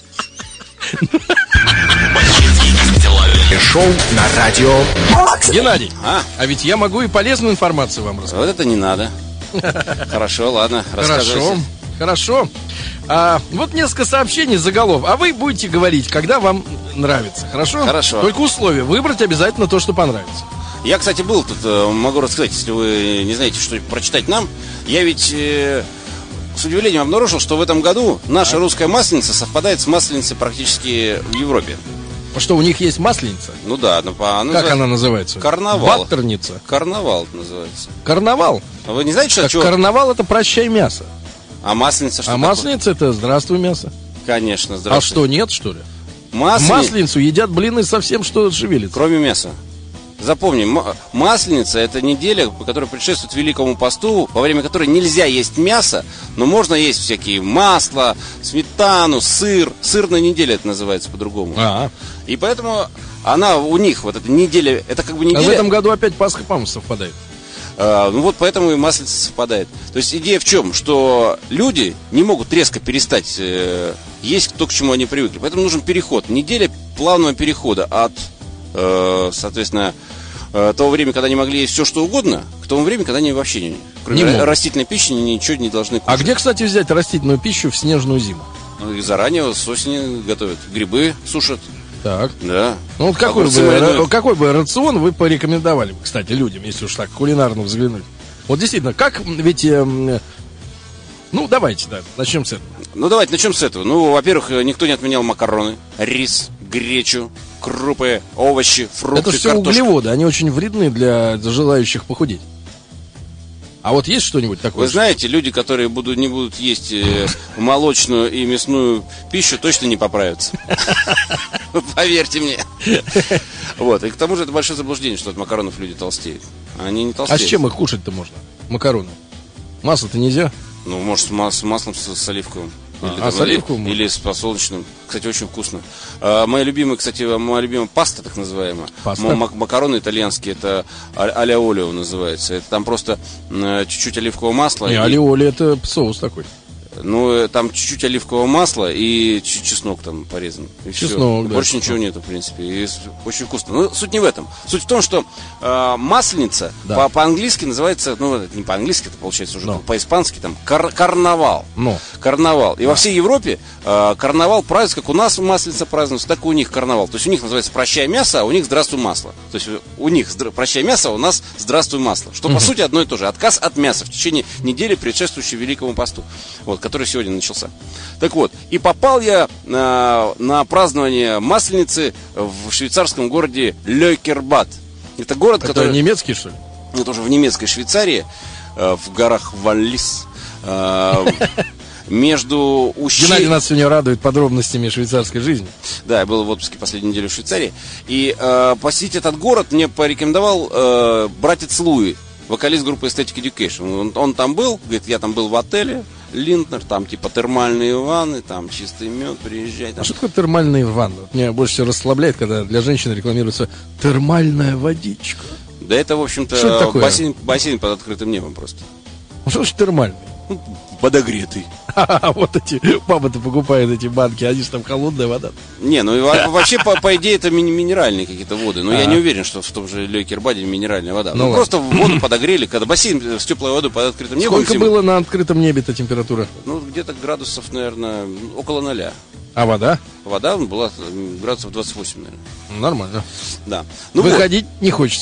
[SPEAKER 1] Шоу на радио.
[SPEAKER 3] Геннадий,
[SPEAKER 2] а?
[SPEAKER 3] а ведь я могу и полезную информацию вам рассказать.
[SPEAKER 2] Вот это не надо. Хорошо, ладно, рассказывайте.
[SPEAKER 3] Хорошо, хорошо. А, вот несколько сообщений, заголов. А вы будете говорить, когда вам нравится, хорошо?
[SPEAKER 2] Хорошо.
[SPEAKER 3] Только условие: выбрать обязательно то, что понравится.
[SPEAKER 2] Я, кстати, был тут, могу рассказать, если вы не знаете, что прочитать нам. Я ведь э, с удивлением обнаружил, что в этом году наша русская масленица совпадает с масленицей практически в Европе.
[SPEAKER 3] Что, у них есть масленица?
[SPEAKER 2] Ну да, ну, она
[SPEAKER 3] как она называется?
[SPEAKER 2] Карнавал.
[SPEAKER 3] Баттерница.
[SPEAKER 2] Карнавал называется.
[SPEAKER 3] Карнавал?
[SPEAKER 2] А вы не знаете, что...
[SPEAKER 3] Так, карнавал — это прощай мясо.
[SPEAKER 2] А масленица что
[SPEAKER 3] А
[SPEAKER 2] такое?
[SPEAKER 3] масленица — это здравствуй мясо.
[SPEAKER 2] Конечно, здравствуй.
[SPEAKER 3] А что, нет, что ли?
[SPEAKER 2] Маслени...
[SPEAKER 3] Масленицу едят блины со всем, что шевелится.
[SPEAKER 2] Кроме мяса. Запомни, масленица — это неделя, которая предшествует Великому посту, во время которой нельзя есть мясо, но можно есть всякие масла, сметану, сыр. Сырная неделя это называется по-другому.
[SPEAKER 3] А-а.
[SPEAKER 2] И поэтому она у них, вот эта неделя, это как бы неделя...
[SPEAKER 3] А в этом году опять Пасха, по-моему, совпадает.
[SPEAKER 2] А, ну вот поэтому и масленица совпадает. То есть идея в чем? Что люди не могут резко перестать э, есть то, к чему они привыкли. Поэтому нужен переход. Неделя плавного перехода от, э, соответственно, э, того времени, когда они могли есть все, что угодно, к тому времени, когда они вообще не, кроме
[SPEAKER 3] не
[SPEAKER 2] растительной пищи ничего не должны кушать.
[SPEAKER 3] А где, кстати, взять растительную пищу в снежную зиму?
[SPEAKER 2] Ну, и заранее с осени готовят. Грибы сушат.
[SPEAKER 3] Так.
[SPEAKER 2] Да.
[SPEAKER 3] Ну вот какой бы, какой бы рацион вы порекомендовали, кстати, людям, если уж так кулинарно взглянуть? Вот действительно, как ведь... Э, ну, давайте, да, начнем с этого.
[SPEAKER 2] Ну, давайте начнем с этого. Ну, во-первых, никто не отменял макароны, рис, гречу, крупы, овощи, фрукты,
[SPEAKER 3] это все
[SPEAKER 2] картошку.
[SPEAKER 3] углеводы, они очень вредны для желающих похудеть. А вот есть что-нибудь такое?
[SPEAKER 2] Вы знаете, люди, которые будут, не будут есть э, молочную и мясную пищу, точно не поправятся. Поверьте мне. Вот. И к тому же это большое заблуждение, что от макаронов люди толстеют. Они не толстеют.
[SPEAKER 3] А с чем их кушать-то можно? Макароны. Масло-то нельзя?
[SPEAKER 2] Ну, может, с, мас- с маслом, с, с оливковым. Или,
[SPEAKER 3] А,
[SPEAKER 2] там,
[SPEAKER 3] с оливковым?
[SPEAKER 2] или, или с подсолнечным. Кстати, очень вкусно. А, моя любимая, кстати, моя любимая паста, так называемая.
[SPEAKER 3] Паста?
[SPEAKER 2] М- макароны итальянские, это а-ля олио называется. Это там просто э, чуть-чуть оливкового масла.
[SPEAKER 3] Не,
[SPEAKER 2] и...
[SPEAKER 3] алиоли — это соус такой.
[SPEAKER 2] Ну, там чуть-чуть оливкового масла и чуть чеснок там порезан. И
[SPEAKER 3] Чеснок,
[SPEAKER 2] все.
[SPEAKER 3] да.
[SPEAKER 2] Больше ничего нету, в принципе. И очень вкусно. Но суть не в этом. Суть в том, что э, масленица
[SPEAKER 3] Да.
[SPEAKER 2] по- по-английски называется, ну, это не по-английски, это получается уже
[SPEAKER 3] Но.
[SPEAKER 2] по-испански, там, кар- карнавал.
[SPEAKER 3] Но.
[SPEAKER 2] Карнавал. И во всей Европе э, карнавал празднуется, как у нас масленица празднуется, так и у них карнавал. То есть у них называется «Прощай мясо», а у них «Здравствуй масло». То есть у них здра- «Прощай мясо», а у нас «Здравствуй масло». Что, по сути, одно и то же. Отказ от мяса в течение недели, предшествующей Великому посту, вот, который сегодня начался. Так вот, и попал я на, на празднование масленицы в швейцарском городе Лёкербад. Это город,
[SPEAKER 3] Это
[SPEAKER 2] который...
[SPEAKER 3] немецкий, что ли?
[SPEAKER 2] Это уже в немецкой Швейцарии, э, в горах Валлис. Э, между ущельем...
[SPEAKER 3] Геннадий нас сегодня радует подробностями швейцарской жизни.
[SPEAKER 2] Да, я был в отпуске последнюю неделю в Швейцарии. И э, посетить этот город мне порекомендовал э, братец Луи, вокалист группы Aesthetic Education. Он, он там был, говорит, я там был в отеле Линтнер, там типа термальные ванны, там чистый мед, приезжай. Там.
[SPEAKER 3] А что такое термальные ванны? Вот меня больше всего расслабляет, когда для женщин рекламируется термальная водичка.
[SPEAKER 2] Да это, в
[SPEAKER 3] Что
[SPEAKER 2] общем-то,
[SPEAKER 3] это такое?
[SPEAKER 2] бассейн, бассейн под открытым небом просто.
[SPEAKER 3] Ну что ж термальный?
[SPEAKER 2] Ну, подогретый.
[SPEAKER 3] Вот эти бабы-то покупают эти банки, они же там холодная вода.
[SPEAKER 2] Не, ну и во- вообще, по, по идее, это ми- минеральные какие-то воды. Но я
[SPEAKER 3] А.
[SPEAKER 2] не уверен, что в том же Лёкербаде минеральная вода.
[SPEAKER 3] Ну
[SPEAKER 2] Ну,
[SPEAKER 3] ладно.
[SPEAKER 2] просто воду подогрели, когда бассейн с теплой водой под открытым небом.
[SPEAKER 3] Сколько
[SPEAKER 2] зимой.
[SPEAKER 3] было на открытом небе-то температура?
[SPEAKER 2] Ну, где-то градусов, наверное, около ноля.
[SPEAKER 3] А вода?
[SPEAKER 2] Вода была м, градусов двадцать восемь, наверное.
[SPEAKER 3] Нормально.
[SPEAKER 2] Да. Ну вот.
[SPEAKER 3] Выходить не хочется.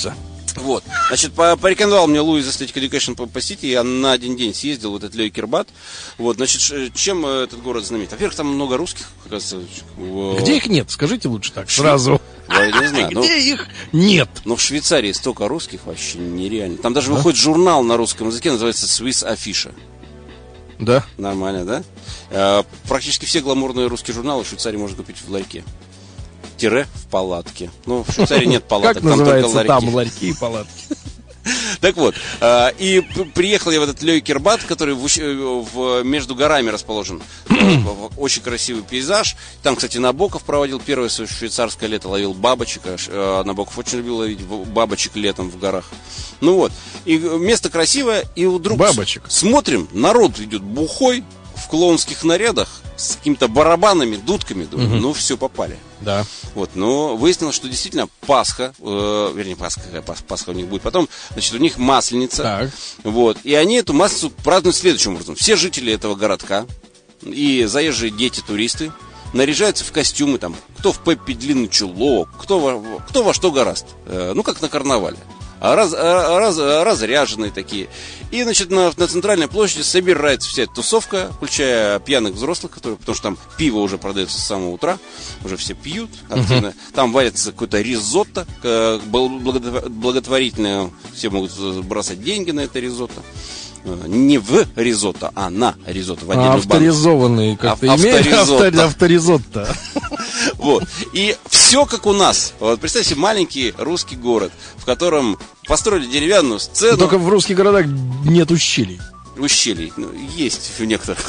[SPEAKER 2] Вот, значит, по- порекомендовал мне Луис Aesthetic Education по- посетить, я на один день съездил в этот Лейкербад. Вот, значит, ш- чем э, этот город знаменит? Во-первых, там много русских, оказывается. в-
[SPEAKER 3] Где их нет? Скажите лучше так, сразу.
[SPEAKER 2] Я не знаю, ну,
[SPEAKER 3] Где их нет?
[SPEAKER 2] но в Швейцарии столько русских вообще нереально. Там даже
[SPEAKER 3] А?
[SPEAKER 2] выходит журнал на русском языке, называется Swiss Afisha.
[SPEAKER 3] Да.
[SPEAKER 2] Нормально, да? Э, практически все гламурные русские журналы в Швейцарии можно купить в ларьке. Тире в палатке. Ну, в Швейцарии нет палаток,
[SPEAKER 3] Как
[SPEAKER 2] там только
[SPEAKER 3] называется
[SPEAKER 2] ларьки.
[SPEAKER 3] там ларьки и палатки?
[SPEAKER 2] Так вот, э, и п- приехал я в этот Лейкербад, который в, ущ- э, в- между горами расположен. Э, в- Очень красивый пейзаж. Там, кстати, Набоков проводил первое свое швейцарское лето, ловил бабочек. а ш- э, Набоков очень любил ловить в- бабочек летом в горах. Ну вот, и э, место красивое, и вдруг
[SPEAKER 3] Бабочек.
[SPEAKER 2] с- смотрим, народ идет бухой, в клоунских нарядах, с какими-то барабанами, дудками. Думаю,
[SPEAKER 3] Мгм.
[SPEAKER 2] ну все, попали.
[SPEAKER 3] Да.
[SPEAKER 2] Вот, но выяснилось, что действительно Пасха, э, вернее, Пасха, какая Пас- Пасха у них будет потом, значит, у них Масленица.
[SPEAKER 3] Так.
[SPEAKER 2] Вот, и они эту Масленицу празднуют следующим образом. Все жители этого городка и заезжие дети, туристы наряжаются в костюмы, там, кто в Пеппи длинный чулок, кто во, кто во что гораст. Э, ну, как на карнавале. А раз, а раз, а разряженные такие. И, значит, на, на центральной площади собирается вся эта тусовка, включая пьяных взрослых, которые, потому что там пиво уже продается с самого утра, уже все пьют активно.
[SPEAKER 3] Мгм.
[SPEAKER 2] Там варится какое-то ризотто, э, благо- благотворительное, все могут бросать деньги на это ризотто. Э, Не в ризотто, а на ризотто, в
[SPEAKER 3] А
[SPEAKER 2] отдельную банку.
[SPEAKER 3] авторизованные как-то
[SPEAKER 2] Ав-
[SPEAKER 3] имеют
[SPEAKER 2] авторизотто.
[SPEAKER 3] автори- авторизотто.
[SPEAKER 2] Вот. И все как у нас. Вот представьте, маленький русский город, в котором построили деревянную сцену.
[SPEAKER 3] Только в русских городах нет ущелий.
[SPEAKER 2] Ущелий. Ну, есть в некоторых.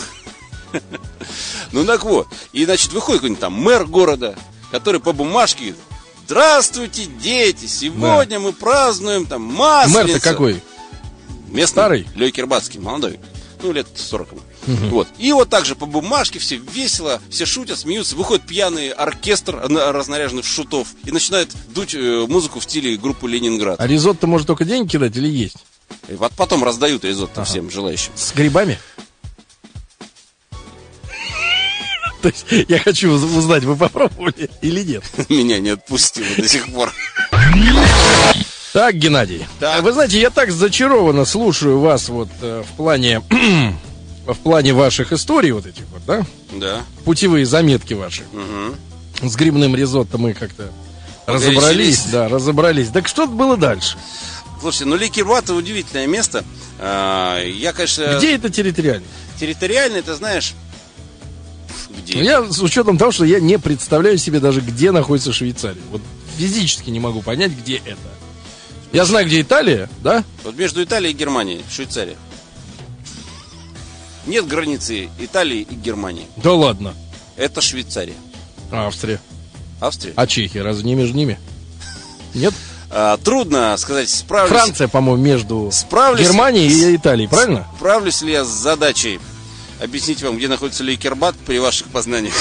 [SPEAKER 2] Ну так вот. И, значит, выходит какой-нибудь там мэр города, который по бумажке: здравствуйте, дети, сегодня мы празднуем там Масленицу.
[SPEAKER 3] Мэр-то какой?
[SPEAKER 2] Местный,
[SPEAKER 3] Старый?
[SPEAKER 2] Лейкербадский, молодой. Ну, лет сорок ему.
[SPEAKER 3] Мгм.
[SPEAKER 2] Вот. И вот так же по бумажке все весело, все шутят, смеются. Выходит пьяный оркестр, на- разнаряженный в шутов, и начинает дуть э, музыку в стиле группы Ленинград.
[SPEAKER 3] А ризотто может только деньги кидать или есть?
[SPEAKER 2] И вот потом раздают ризотто
[SPEAKER 3] Ага.
[SPEAKER 2] всем желающим.
[SPEAKER 3] С грибами? То есть я хочу уз- узнать, вы попробовали или нет?
[SPEAKER 2] Меня не отпустило до сих пор.
[SPEAKER 3] Так, Геннадий,
[SPEAKER 2] Так.
[SPEAKER 3] вы знаете, я так зачарованно слушаю вас вот э, в плане в плане ваших историй вот этих вот, да?
[SPEAKER 2] Да.
[SPEAKER 3] Путевые заметки ваши.
[SPEAKER 2] Мгм.
[SPEAKER 3] С грибным ризотто мы как-то
[SPEAKER 2] Погорячились.
[SPEAKER 3] разобрались, да, разобрались. Так что было дальше?
[SPEAKER 2] Слушайте, ну Лейкербад — это удивительное место. А, Я, конечно...
[SPEAKER 3] Где это территориально?
[SPEAKER 2] Территориально, это знаешь... Где?
[SPEAKER 3] Я с учетом того, что я не представляю себе даже, где находится Швейцария. Вот физически не могу понять, где это. Я знаю, где Италия, да?
[SPEAKER 2] Вот между Италией и Германией, Швейцария. Нет границы Италии и Германии.
[SPEAKER 3] Да ладно.
[SPEAKER 2] Это Швейцария.
[SPEAKER 3] А Австрия.
[SPEAKER 2] Австрия.
[SPEAKER 3] А Чехия, разве не между ними? Нет?
[SPEAKER 2] А, трудно сказать, справлюсь,
[SPEAKER 3] Франция, по-моему, между
[SPEAKER 2] Справлюсь.
[SPEAKER 3] Германией и Италией, правильно?
[SPEAKER 2] справлюсь ли я с задачей объяснить вам, где находится Лейкербад при ваших познаниях.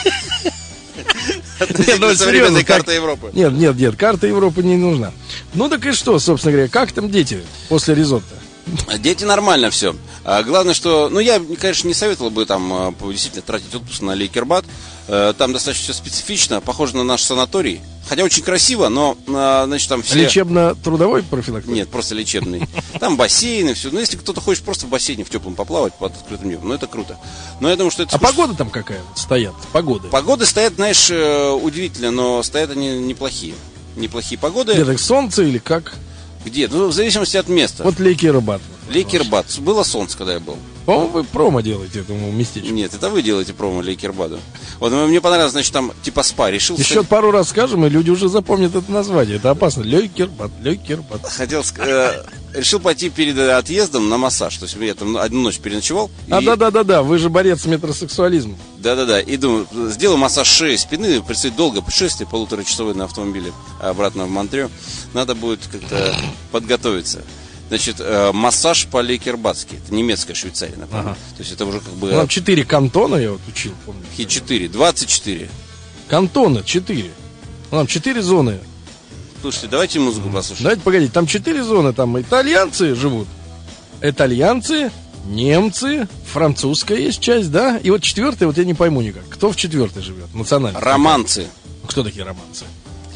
[SPEAKER 3] Нет,
[SPEAKER 2] Относительно
[SPEAKER 3] ну,
[SPEAKER 2] современной
[SPEAKER 3] серьезно, как-
[SPEAKER 2] карты Европы.
[SPEAKER 3] Нет, нет, нет, карта Европы не нужна. Ну так и что, собственно говоря, как там дети после ризотто?
[SPEAKER 2] Дети нормально все. А главное, что... Ну, я, конечно, не советовал бы там а, действительно тратить отпуск на Лейкербад. Э, Там достаточно все специфично, похоже на наш санаторий. Хотя очень красиво, но, а, значит, там все...
[SPEAKER 3] Лечебно-трудовой профилакторий?
[SPEAKER 2] Нет, просто лечебный. Там бассейны, все. Ну, если кто-то хочет просто в бассейне в теплом поплавать под открытым небом, ну, это круто. Но я думаю, что это...
[SPEAKER 3] А
[SPEAKER 2] скучно.
[SPEAKER 3] погода там какая вот стоят? Погоды.
[SPEAKER 2] Погоды стоят, знаешь, э, удивительно, но стоят они неплохие. Неплохие погоды.
[SPEAKER 3] Где так солнце или как?
[SPEAKER 2] Где? Ну, в зависимости от места.
[SPEAKER 3] Вот Лейкербад.
[SPEAKER 2] Лейкербад. Было солнце, когда я был.
[SPEAKER 3] По-моему, вы промо делаете этому местечку.
[SPEAKER 2] Нет, это вы делаете промо Лейкербаду. Вот мне понравилось, значит, там типа спа. Решил...
[SPEAKER 3] Еще пару раз скажем, и люди уже запомнят это название. Это опасно. Лейкербад, Лейкербад.
[SPEAKER 2] Хотел, ск- э, решил пойти перед отъездом на массаж. То есть я там одну ночь переночевал.
[SPEAKER 3] А,
[SPEAKER 2] и-
[SPEAKER 3] да-да-да-да, вы же борец с метросексуализмом.
[SPEAKER 2] Да-да-да. И думаю, сделаю массаж шеи, спины. Предстоит долгое путешествие, полуторачасовое на автомобиле обратно в Монтрео. Надо будет как-то подготовиться. Значит, э, массаж по-лейкербадски. Это немецкая Швейцария, напомню.
[SPEAKER 3] Ага.
[SPEAKER 2] То есть это уже как бы...
[SPEAKER 3] Ну, там четыре кантона, я вот учил, помню.
[SPEAKER 2] Какие четыре? двадцать четыре.
[SPEAKER 3] Кантона четыре. Ну, там четыре зоны.
[SPEAKER 2] Слушайте, давайте музыку послушаем.
[SPEAKER 3] Давайте погодите, там четыре зоны. Там итальянцы живут. Итальянцы, немцы, французская есть часть, да? И вот четвертая, вот я не пойму никак. Кто в четвертой живет? Национальный.
[SPEAKER 2] Романцы.
[SPEAKER 3] Кто такие романцы?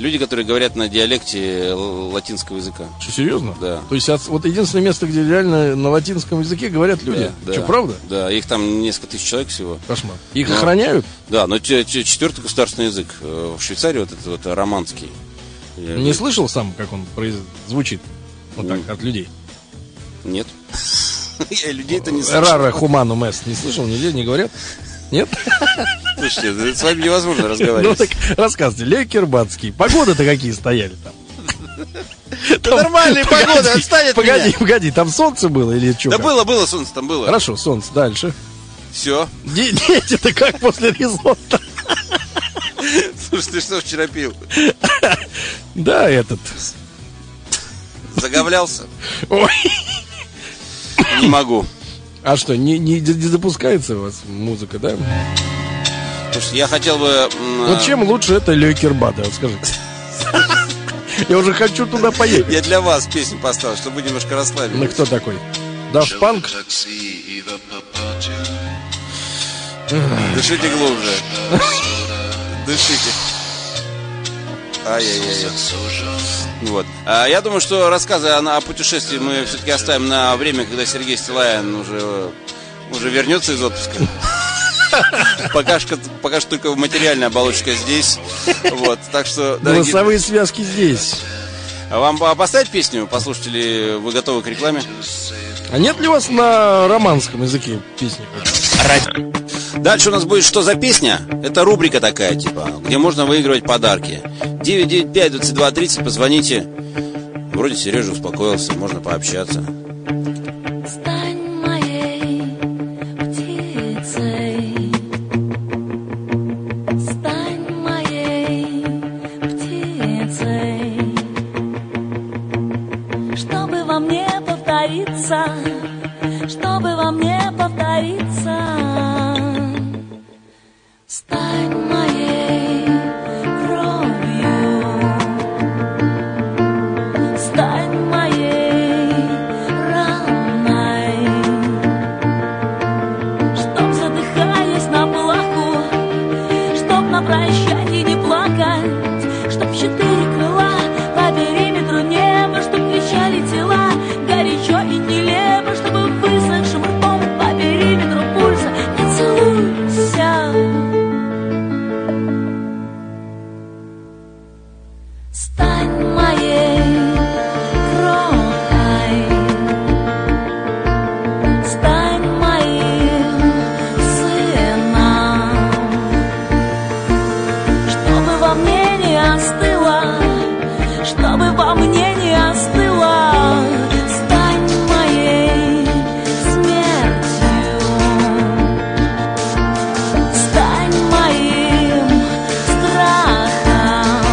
[SPEAKER 2] Люди, которые говорят на диалекте л- латинского языка.
[SPEAKER 3] Что, серьезно?
[SPEAKER 2] Да.
[SPEAKER 3] То есть от- вот единственное место, где реально на латинском языке говорят люди.
[SPEAKER 2] Да,
[SPEAKER 3] Что,
[SPEAKER 2] да.
[SPEAKER 3] правда?
[SPEAKER 2] Да, их там несколько тысяч человек всего.
[SPEAKER 3] Кошмар. Их
[SPEAKER 2] Но-
[SPEAKER 3] охраняют?
[SPEAKER 2] Да, но ч- ч- четвертый государственный язык. Э, В Швейцарии вот этот вот романский. Я-
[SPEAKER 3] Не слышал сам, как он произ- звучит? Вот так, от людей.
[SPEAKER 2] Нет. Я людей-то не слышал.
[SPEAKER 3] Рара хуманум эст. Не слышал, нигде не говорят? Нет?
[SPEAKER 2] Слушайте, да с вами невозможно
[SPEAKER 3] Ну
[SPEAKER 2] разговаривать.
[SPEAKER 3] так рассказывайте, Лев Кирбатский. Погоды-то какие стояли там?
[SPEAKER 2] Да нормальные погоды, отстань от
[SPEAKER 3] Погоди,
[SPEAKER 2] меня.
[SPEAKER 3] погоди, там солнце было или что?
[SPEAKER 2] Да было, было солнце, там было.
[SPEAKER 3] Хорошо, солнце, дальше.
[SPEAKER 2] Все.
[SPEAKER 3] Де- Дети-то как после ризотто?
[SPEAKER 2] Слушай, ты что вчера пил?
[SPEAKER 3] Да, этот.
[SPEAKER 2] Заговлялся?
[SPEAKER 3] Ой.
[SPEAKER 2] Не могу.
[SPEAKER 3] А что, не, не, не допускается у вас музыка, да?
[SPEAKER 2] Слушай, я хотел бы... м,
[SPEAKER 3] Вот чем лучше это Лев Кирбата, вот скажите. Я уже хочу туда поехать.
[SPEAKER 2] Я для вас песню поставил, чтобы вы немножко расслабились.
[SPEAKER 3] Ну кто такой? Daft Punk?
[SPEAKER 2] Дышите глубже. Дышите. Ай-яй-яй. Вот. А я думаю, что рассказы о, о путешествии мы все-таки оставим на время, когда Сергей Стиллавин уже, уже вернется из отпуска. Пока что, пока что только материальная оболочка здесь. Вот. Так что, дорогие...
[SPEAKER 3] Голосовые связки здесь.
[SPEAKER 2] А вам поставить песню? Послушать, или вы готовы к рекламе?
[SPEAKER 3] А нет ли у вас на романском языке песни?
[SPEAKER 2] Дальше у нас будет «Что за песня?» Это рубрика такая, типа, где можно выигрывать подарки. девять девять пять двадцать два тридцать, позвоните. Вроде Сережа успокоился, можно пообщаться.
[SPEAKER 13] Стань моей птицей, стань моей птицей, чтобы во мне повториться, чтобы во мне повториться. Стань моей кровью, стань моей раной, чтоб, задыхаясь на плаху, чтоб на прощанье не плакать, чтоб четыре крыла по периметру неба, чтоб кричали тела горячо и нелепо, чтобы высохшим ртом по периметру пульса не целуйся. Стань моей крохой, стань моим сыном, чтобы во мне не остыло, чтобы во мне не остыло. Стань моей смертью, стань моим страхом,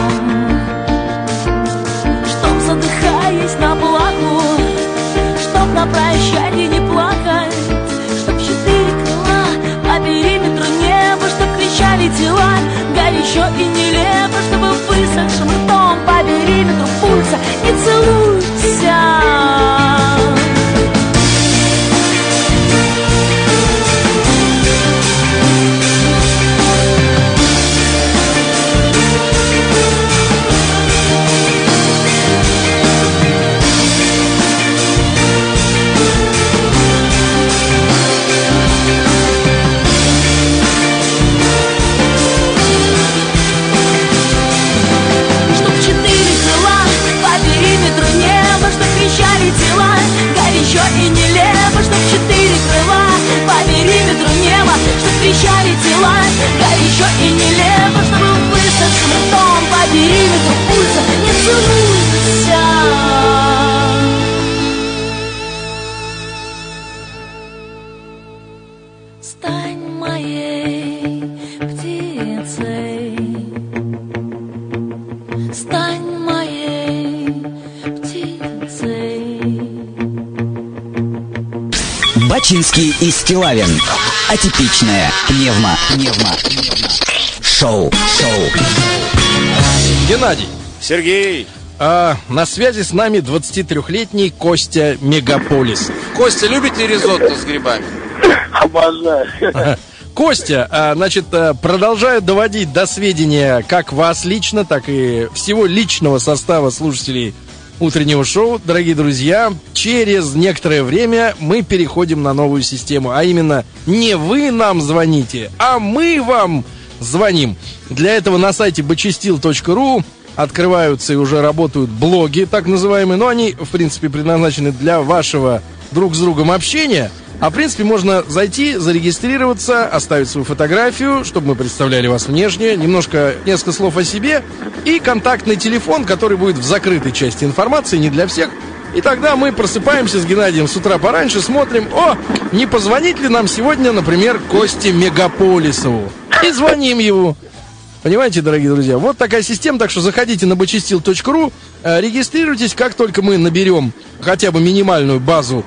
[SPEAKER 13] чтоб, задыхаясь на плаху, чтоб на прощанье не плакать, чтоб четыре крыла по периметру неба, чтоб кричали тела горячо и нелепо, чтобы высохшим ртом по периметру пульса не целуйся. Чтоб четыре крыла по периметру неба, чтоб кричали тела горячо и нелепо, чтоб четыре крыла по периметру неба, чтоб кричали тела горячо и нелепо, чтобы высохшим ртом по периметру пульса не целуйся. Стань моей птицей, стань моей птицей.
[SPEAKER 15] Бачинский и Стиллавин. Атипичное пневмо, пневмо, шоу, шоу.
[SPEAKER 3] Геннадий.
[SPEAKER 2] Сергей.
[SPEAKER 3] А, на связи с нами двадцатитрёхлетний Костя Мегаполис.
[SPEAKER 2] Костя, любите ризотто с грибами?
[SPEAKER 11] Обожаю.
[SPEAKER 3] Костя, а, значит, а, продолжаю доводить до сведения как вас лично, так и всего личного состава слушателей утреннего шоу. Дорогие друзья, через некоторое время мы переходим на новую систему. А именно, не вы нам звоните, а мы вам звоним. Для этого на сайте бочистил точка ру открываются и уже работают блоги, так называемые. Но они, в принципе, предназначены для вашего друг с другом общения. А в принципе можно зайти, зарегистрироваться, оставить свою фотографию, чтобы мы представляли вас внешне, немножко, несколько слов о себе и контактный телефон, который будет в закрытой части информации, не для всех. И тогда мы просыпаемся с Геннадием с утра пораньше, смотрим, о, не позвонить ли нам сегодня, например, Косте Мегаполисову. И звоним ему. Понимаете, дорогие друзья? Вот такая система, так что заходите на бочистил точка ру, регистрируйтесь, как только мы наберем хотя бы минимальную базу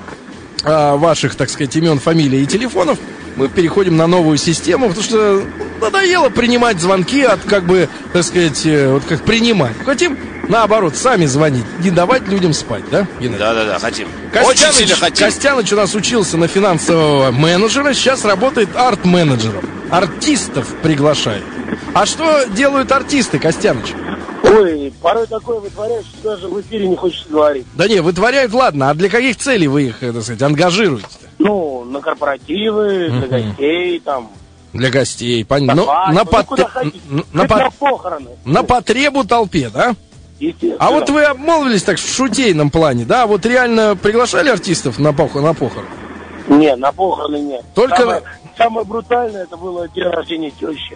[SPEAKER 3] ваших, так сказать, имен, фамилий и телефонов, мы переходим на новую систему, потому что надоело принимать звонки от, как бы, так сказать, вот как принимать. Хотим, наоборот, сами звонить, не давать людям спать, да, Геннадий?
[SPEAKER 2] Да-да-да, хотим.
[SPEAKER 3] Костяныч,
[SPEAKER 2] Очень сильно хотим.
[SPEAKER 3] Костяныч у нас учился на финансового менеджера, сейчас работает арт-менеджером. Артистов приглашает. А что делают артисты, Костяныч?
[SPEAKER 16] Ой, порой такое вытворяют, что даже в эфире не хочется говорить.
[SPEAKER 3] Да не, вытворяют, ладно, а для каких целей вы их, так сказать, ангажируете?
[SPEAKER 16] Ну, на корпоративы, для
[SPEAKER 3] Мгм.
[SPEAKER 16] гостей, там.
[SPEAKER 3] Для гостей, понятно.
[SPEAKER 16] На свадьбу,
[SPEAKER 3] на,
[SPEAKER 16] ну,
[SPEAKER 3] пот-
[SPEAKER 16] куда хотите.
[SPEAKER 3] н- на,
[SPEAKER 16] Хоть
[SPEAKER 3] по-
[SPEAKER 16] на похороны.
[SPEAKER 3] на потребу толпе, да?
[SPEAKER 16] Естественно.
[SPEAKER 3] А вот вы обмолвились так в шутейном плане, да? Вот реально приглашали артистов на, пох- на похорон?
[SPEAKER 16] Нет, на похороны нет.
[SPEAKER 3] Только-
[SPEAKER 16] Самое, самое брутальное это было день рождения тещи.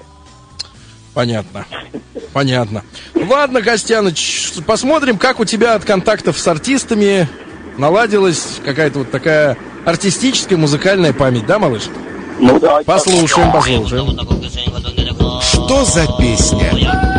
[SPEAKER 3] Понятно. Понятно. Ладно, Костяныч, посмотрим, как у тебя от контактов с артистами наладилась какая-то вот такая артистическая музыкальная память, да, малыш?
[SPEAKER 16] Ну да.
[SPEAKER 3] Послушаем, послушаем.
[SPEAKER 1] Что за песня?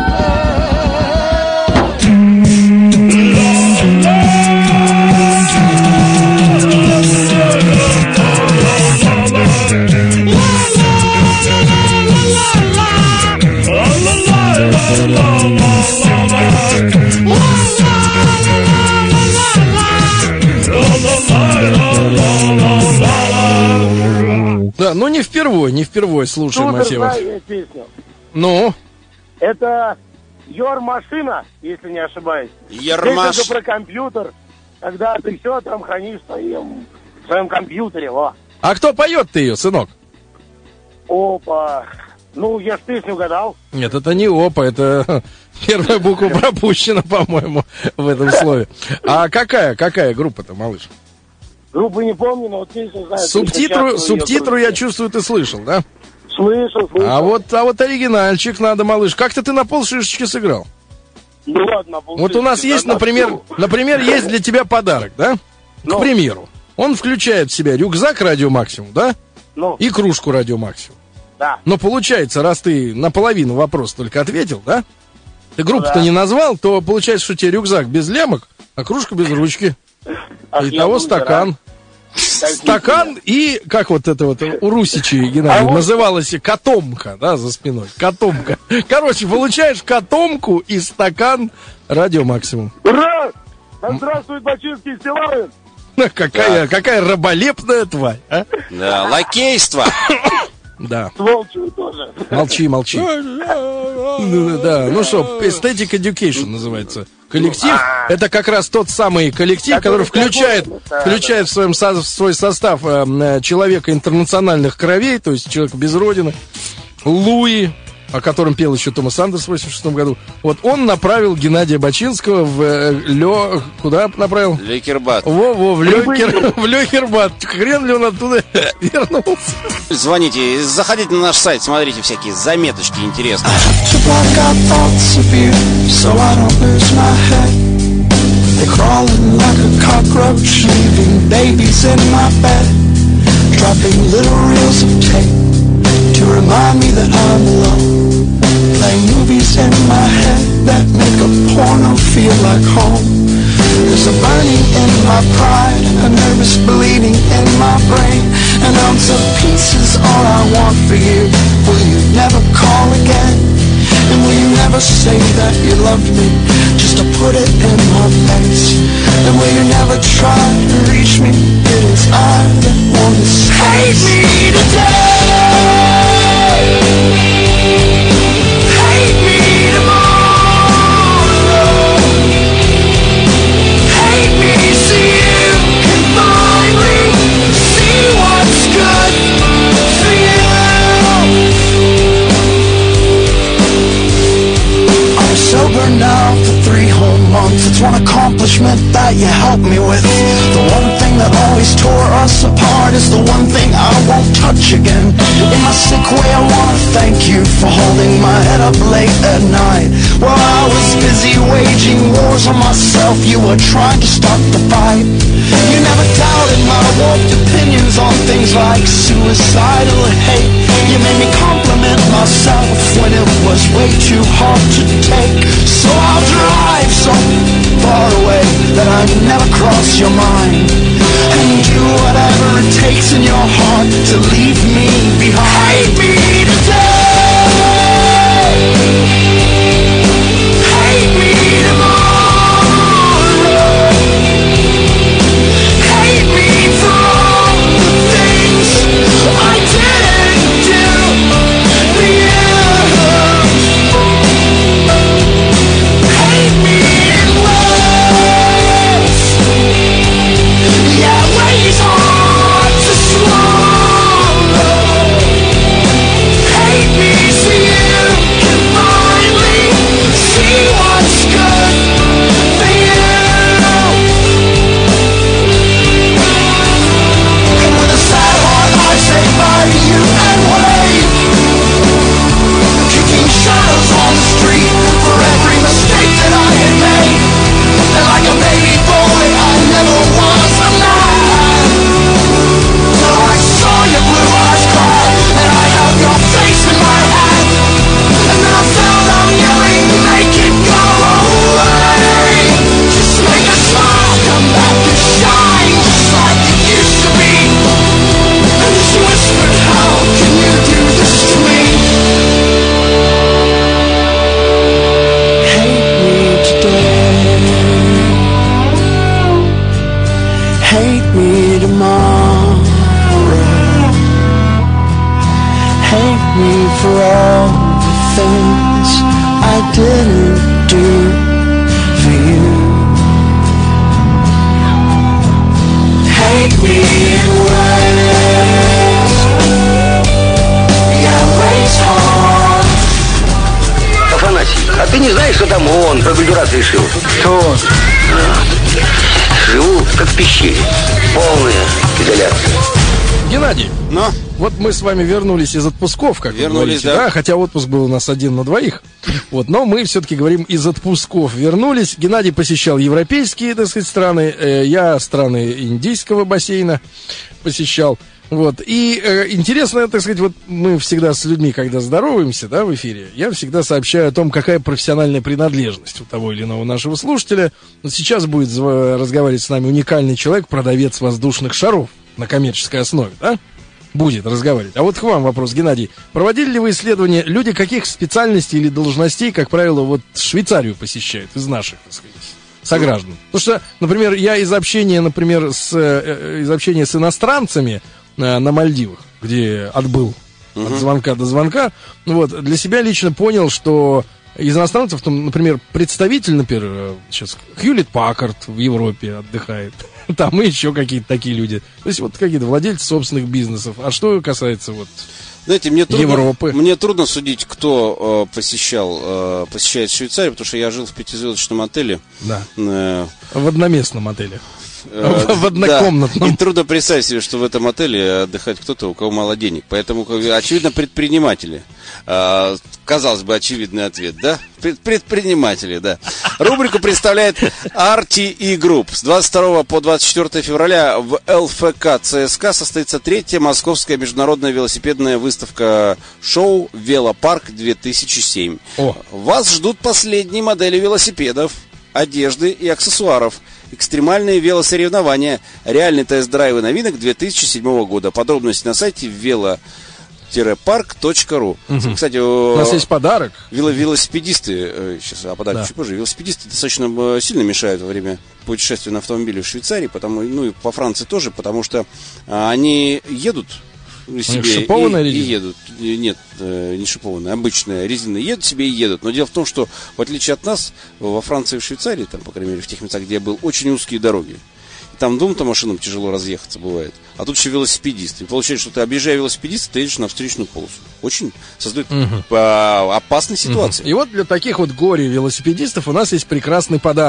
[SPEAKER 3] Да, ну не впервые, не впервые слушаем
[SPEAKER 16] Супер,
[SPEAKER 3] мотивы.
[SPEAKER 16] знаю я песню.
[SPEAKER 3] Ну?
[SPEAKER 16] Это Your машина, если не ошибаюсь.
[SPEAKER 2] Ермаш.
[SPEAKER 16] Здесь это про компьютер, когда ты все там хранишь в своем, в своем компьютере, во.
[SPEAKER 3] А кто поет-то ее, сынок?
[SPEAKER 16] Опа. Ну, я ж песню угадал.
[SPEAKER 3] Нет, это не опа, это первая буква пропущена, по-моему, в этом слове. А какая, какая группа-то, малыш?
[SPEAKER 16] Группы не помню, но вот песню знаю.
[SPEAKER 3] Субтитру,
[SPEAKER 16] Часто её
[SPEAKER 3] субтитру я чувствую, ты слышал, да?
[SPEAKER 16] Слышал, слышал.
[SPEAKER 3] А вот, а вот оригинальчик надо, малыш. Как-то ты на полшишечки сыграл.
[SPEAKER 16] Ну ладно,
[SPEAKER 3] Вот у нас есть,
[SPEAKER 16] да,
[SPEAKER 3] например,
[SPEAKER 16] ну.
[SPEAKER 3] например, есть для тебя подарок, да? К
[SPEAKER 16] Ну.
[SPEAKER 3] примеру, он включает в себя рюкзак Радио Максимум, да?
[SPEAKER 16] Ну.
[SPEAKER 3] И кружку Радио Максимум.
[SPEAKER 16] Да.
[SPEAKER 3] Но получается, раз ты наполовину вопрос только ответил, да? Ты группу-то
[SPEAKER 16] да.
[SPEAKER 3] не назвал, то получается, что у тебя рюкзак без лямок, а кружка без ручки.
[SPEAKER 16] Ах, я
[SPEAKER 3] Итого
[SPEAKER 16] буду
[SPEAKER 3] стакан. Стакан и, как вот это вот у Русичей, Геннадий,
[SPEAKER 16] А вот-
[SPEAKER 3] называлась котомка, да, за спиной. Котомка. Короче, получаешь котомку и стакан Радио Максимум.
[SPEAKER 16] Ура! Да здравствует Бачинский Стилавин!
[SPEAKER 3] Какая, какая раболепная тварь, а?
[SPEAKER 2] Да, лакейство.
[SPEAKER 3] Да.
[SPEAKER 16] С волчью тоже.
[SPEAKER 3] Молчи, молчи. Ну, да, ну что, Aesthetic Education называется коллектив. Это как раз тот самый коллектив, который включает, включает в, своем, со- в свой состав э, э, человека интернациональных кровей, то есть человека без родины, Луи, о котором пел еще Томас Андерс в восемьдесят шестом году. Вот он направил Геннадия Бачинского в э, Лё... Куда направил?
[SPEAKER 2] Лекербат.
[SPEAKER 3] Во-во, в, Лёкер... в Лёкербат. Хрен ли он оттуда вернулся?
[SPEAKER 2] Звоните, заходите на наш сайт, смотрите всякие заметочки интересные.
[SPEAKER 6] Like I thoughts of you, so I don't lose my head. They're crawling like a cockroach, leaving babies in my bed, dropping little reels of tape to remind me that I'm alone. Playing movies in my head that make a porno feel like home. There's a burning in my pride, a nervous bleeding in my brain. An ounce of peace is all I want for you. Will you never call again? And will you never say that you loved me, just to put it in my face? And will you never try to reach me? It is I that want to save me today. accomplishment that you helped me with. The one thing that always tore us apart is the one thing I won't touch again. In my sick way I wanna thank you for holding my head up late at night. While I was busy waging wars on myself, you were trying to stop the fight. You never doubted my warped opinions on things like suicidal hate. You made me compliment myself when it was way too hard to take. So I'll drive so far away that I never cross your mind, and do whatever it takes in your heart to leave me behind. Hate me today, hate me tomorrow, hate me for all the things I didn't do for you. Hate me in ways, yeah, ways hard to swallow. Hate me so you can finally see what's good for you. And with a sad heart I say bye to you and wave, kicking shadows on the street for every mistake that I had made. And like a baby boy I never was a man, till I saw your blue eyes cry and I held your face in my hand. And then I found out yelling, make it go away. Just make a smile come back to shine, just like it used to be. And she whispered, how can you do this to me? Hate me today, hate me tomorrow, hate me for all the things I didn't do for you. Hate me in ways, yeah, ways hard.
[SPEAKER 17] Афанасий, а ты не знаешь, что там ООН про бульдурат решил? Что он? Живу как в пещере. Полная изоляция.
[SPEAKER 3] Геннадий,
[SPEAKER 2] Но?
[SPEAKER 3] вот мы с вами вернулись из отпусков, как
[SPEAKER 2] Вернулись,
[SPEAKER 3] вы говорите,
[SPEAKER 2] да.
[SPEAKER 3] хотя отпуск был у нас один на двоих. Вот, но мы все-таки говорим из отпусков вернулись. Геннадий посещал европейские, так сказать, страны, э, я страны Индийского бассейна посещал. Вот. И э, интересно, так сказать, вот мы всегда с людьми, когда здороваемся, да, в эфире, я всегда сообщаю о том, какая профессиональная принадлежность у того или иного нашего слушателя. Вот сейчас будет зв- разговаривать с нами уникальный человек, продавец воздушных шаров на коммерческой основе, да? Будет разговаривать. А вот к вам вопрос, Геннадий. Проводили ли вы исследования, люди каких специальностей или должностей, как правило, вот Швейцарию посещают из наших, так сказать, сограждан? Потому что, например, я из общения, например, с, э, из общения с иностранцами э, на Мальдивах, где отбыл от звонка до звонка, вот, для себя лично понял, что из иностранцев, там, например, представитель, например, сейчас Хьюлетт Паккард в Европе отдыхает, там и еще какие-то такие люди. То есть вот какие-то владельцы собственных бизнесов. А что касается вот
[SPEAKER 2] Знаете, мне трудно,
[SPEAKER 3] Европы?
[SPEAKER 2] Мне трудно судить, кто э, посещал, э, посещает Швейцарию, потому что я жил в пятизвездочном отеле.
[SPEAKER 3] Да.
[SPEAKER 2] Э,
[SPEAKER 3] в одноместном отеле.
[SPEAKER 2] э,
[SPEAKER 3] в однокомнатном.
[SPEAKER 2] Да. И трудно представить себе, что в этом отеле отдыхает кто-то, у кого мало денег. Поэтому, очевидно, предприниматели. Э, казалось бы, очевидный ответ, да? Пред, предприниматели, да. Рубрику представляет ар ти и Group. С двадцать второго по двадцать четвёртое февраля в эл эф ка ЦСКА состоится третья московская международная велосипедная выставка шоу «Велопарк две тысячи семь».
[SPEAKER 3] О.
[SPEAKER 2] Вас ждут последние модели велосипедов, одежды и аксессуаров, экстремальные велосоревнования, реальные тест-драйвы новинок две тысячи седьмого года. Подробности на сайте вело парк точка ру.
[SPEAKER 3] Угу.
[SPEAKER 2] Кстати,
[SPEAKER 3] у нас есть подарок.
[SPEAKER 2] Велосипедисты, сейчас о подарке
[SPEAKER 3] Да.
[SPEAKER 2] чуть позже, велосипедисты достаточно сильно мешают во время путешествия на автомобиле в Швейцарии, потому, ну и по Франции тоже, потому что а, они едут себе
[SPEAKER 3] шипованная
[SPEAKER 2] и, и
[SPEAKER 3] резина?
[SPEAKER 2] едут. И Нет, э, не шипованная, обычная резина. Едут себе и едут. Но дело в том, что в отличие от нас, во Франции и в Швейцарии, там, по крайней мере, в тех местах, где я был, очень узкие дороги. Там двум-то машинам тяжело разъехаться бывает. А тут еще велосипедисты. И получается, что ты, объезжая велосипедиста, ты едешь на встречную полосу. Очень создает
[SPEAKER 3] Мгм.
[SPEAKER 2] по- опасной ситуации.
[SPEAKER 3] И вот для таких вот горе-велосипедистов у нас есть прекрасный подарок.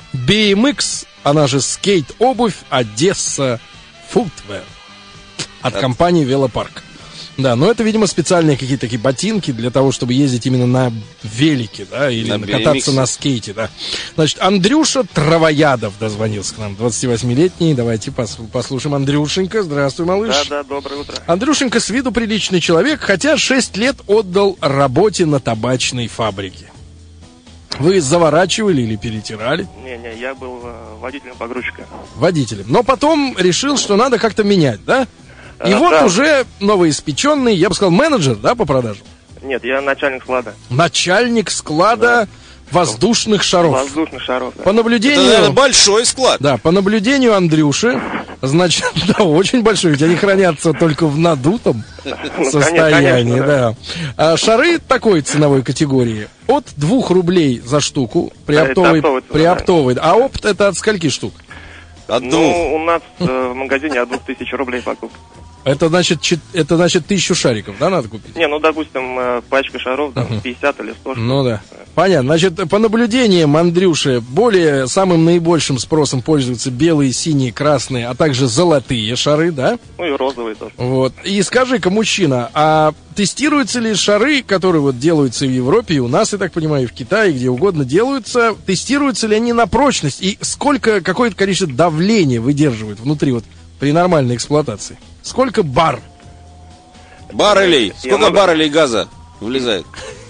[SPEAKER 3] би эм икс, она же скейт-обувь Одесса Footwear от
[SPEAKER 2] Это-
[SPEAKER 3] компании Велопарк. Да, но это, видимо, специальные какие-то такие ботинки для того, чтобы ездить именно на велике, да, или
[SPEAKER 2] На
[SPEAKER 3] кататься
[SPEAKER 2] би эм икс.
[SPEAKER 3] на скейте, да. Значит, Андрюша Травоядов дозвонился к нам, двадцативосьмилетний. Давайте пос- послушаем Андрюшенька. Здравствуй, малыш.
[SPEAKER 18] Да, да, доброе утро.
[SPEAKER 3] Андрюшенька с виду приличный человек, хотя шесть лет отдал работе на табачной фабрике. Вы заворачивали или перетирали?
[SPEAKER 18] Не-не, я был э, водителем погрузчика.
[SPEAKER 3] Водителем. Но потом решил, что надо как-то менять, да? И
[SPEAKER 18] А,
[SPEAKER 3] вот
[SPEAKER 18] да.
[SPEAKER 3] уже новоиспеченный, я бы сказал, менеджер, да, по продажам?
[SPEAKER 18] Нет, я начальник склада.
[SPEAKER 3] Начальник склада воздушных шаров.
[SPEAKER 18] Воздушных шаров. да.
[SPEAKER 3] По наблюдению...
[SPEAKER 2] Это, наверное, большой склад.
[SPEAKER 3] Да, по наблюдению Андрюши, значит, да, очень большой, ведь они хранятся только в надутом состоянии,
[SPEAKER 18] конечно,
[SPEAKER 3] да. А шары такой ценовой категории от двух рублей за штуку при
[SPEAKER 18] Да, это
[SPEAKER 3] оптовой,
[SPEAKER 18] оптовая цена,
[SPEAKER 3] при
[SPEAKER 18] да.
[SPEAKER 3] оптовой. А опт это от скольки штук?
[SPEAKER 2] От двух.
[SPEAKER 18] Ну, у нас э, в магазине от двух тысяч рублей покупка.
[SPEAKER 3] Это значит, чет- это значит тысячу шариков, да, надо купить?
[SPEAKER 18] Не, ну, допустим, э, пачка шаров, там, пятьдесят или сто.
[SPEAKER 3] Ну да. Понятно. Значит, по наблюдениям Андрюши, более самым наибольшим спросом пользуются белые, синие, красные, а также золотые шары, да?
[SPEAKER 18] Ну, и розовые тоже.
[SPEAKER 3] Вот. И скажи-ка, мужчина, а тестируются ли шары, которые вот делаются и в Европе, и у нас, я так понимаю, и в Китае, где угодно делаются, тестируются ли они на прочность? И сколько, какое-то количество давления выдерживают внутри вот при нормальной эксплуатации? Сколько бар?
[SPEAKER 2] Баррелей.
[SPEAKER 18] Я
[SPEAKER 2] Сколько
[SPEAKER 18] могу-
[SPEAKER 2] баррелей газа влезает?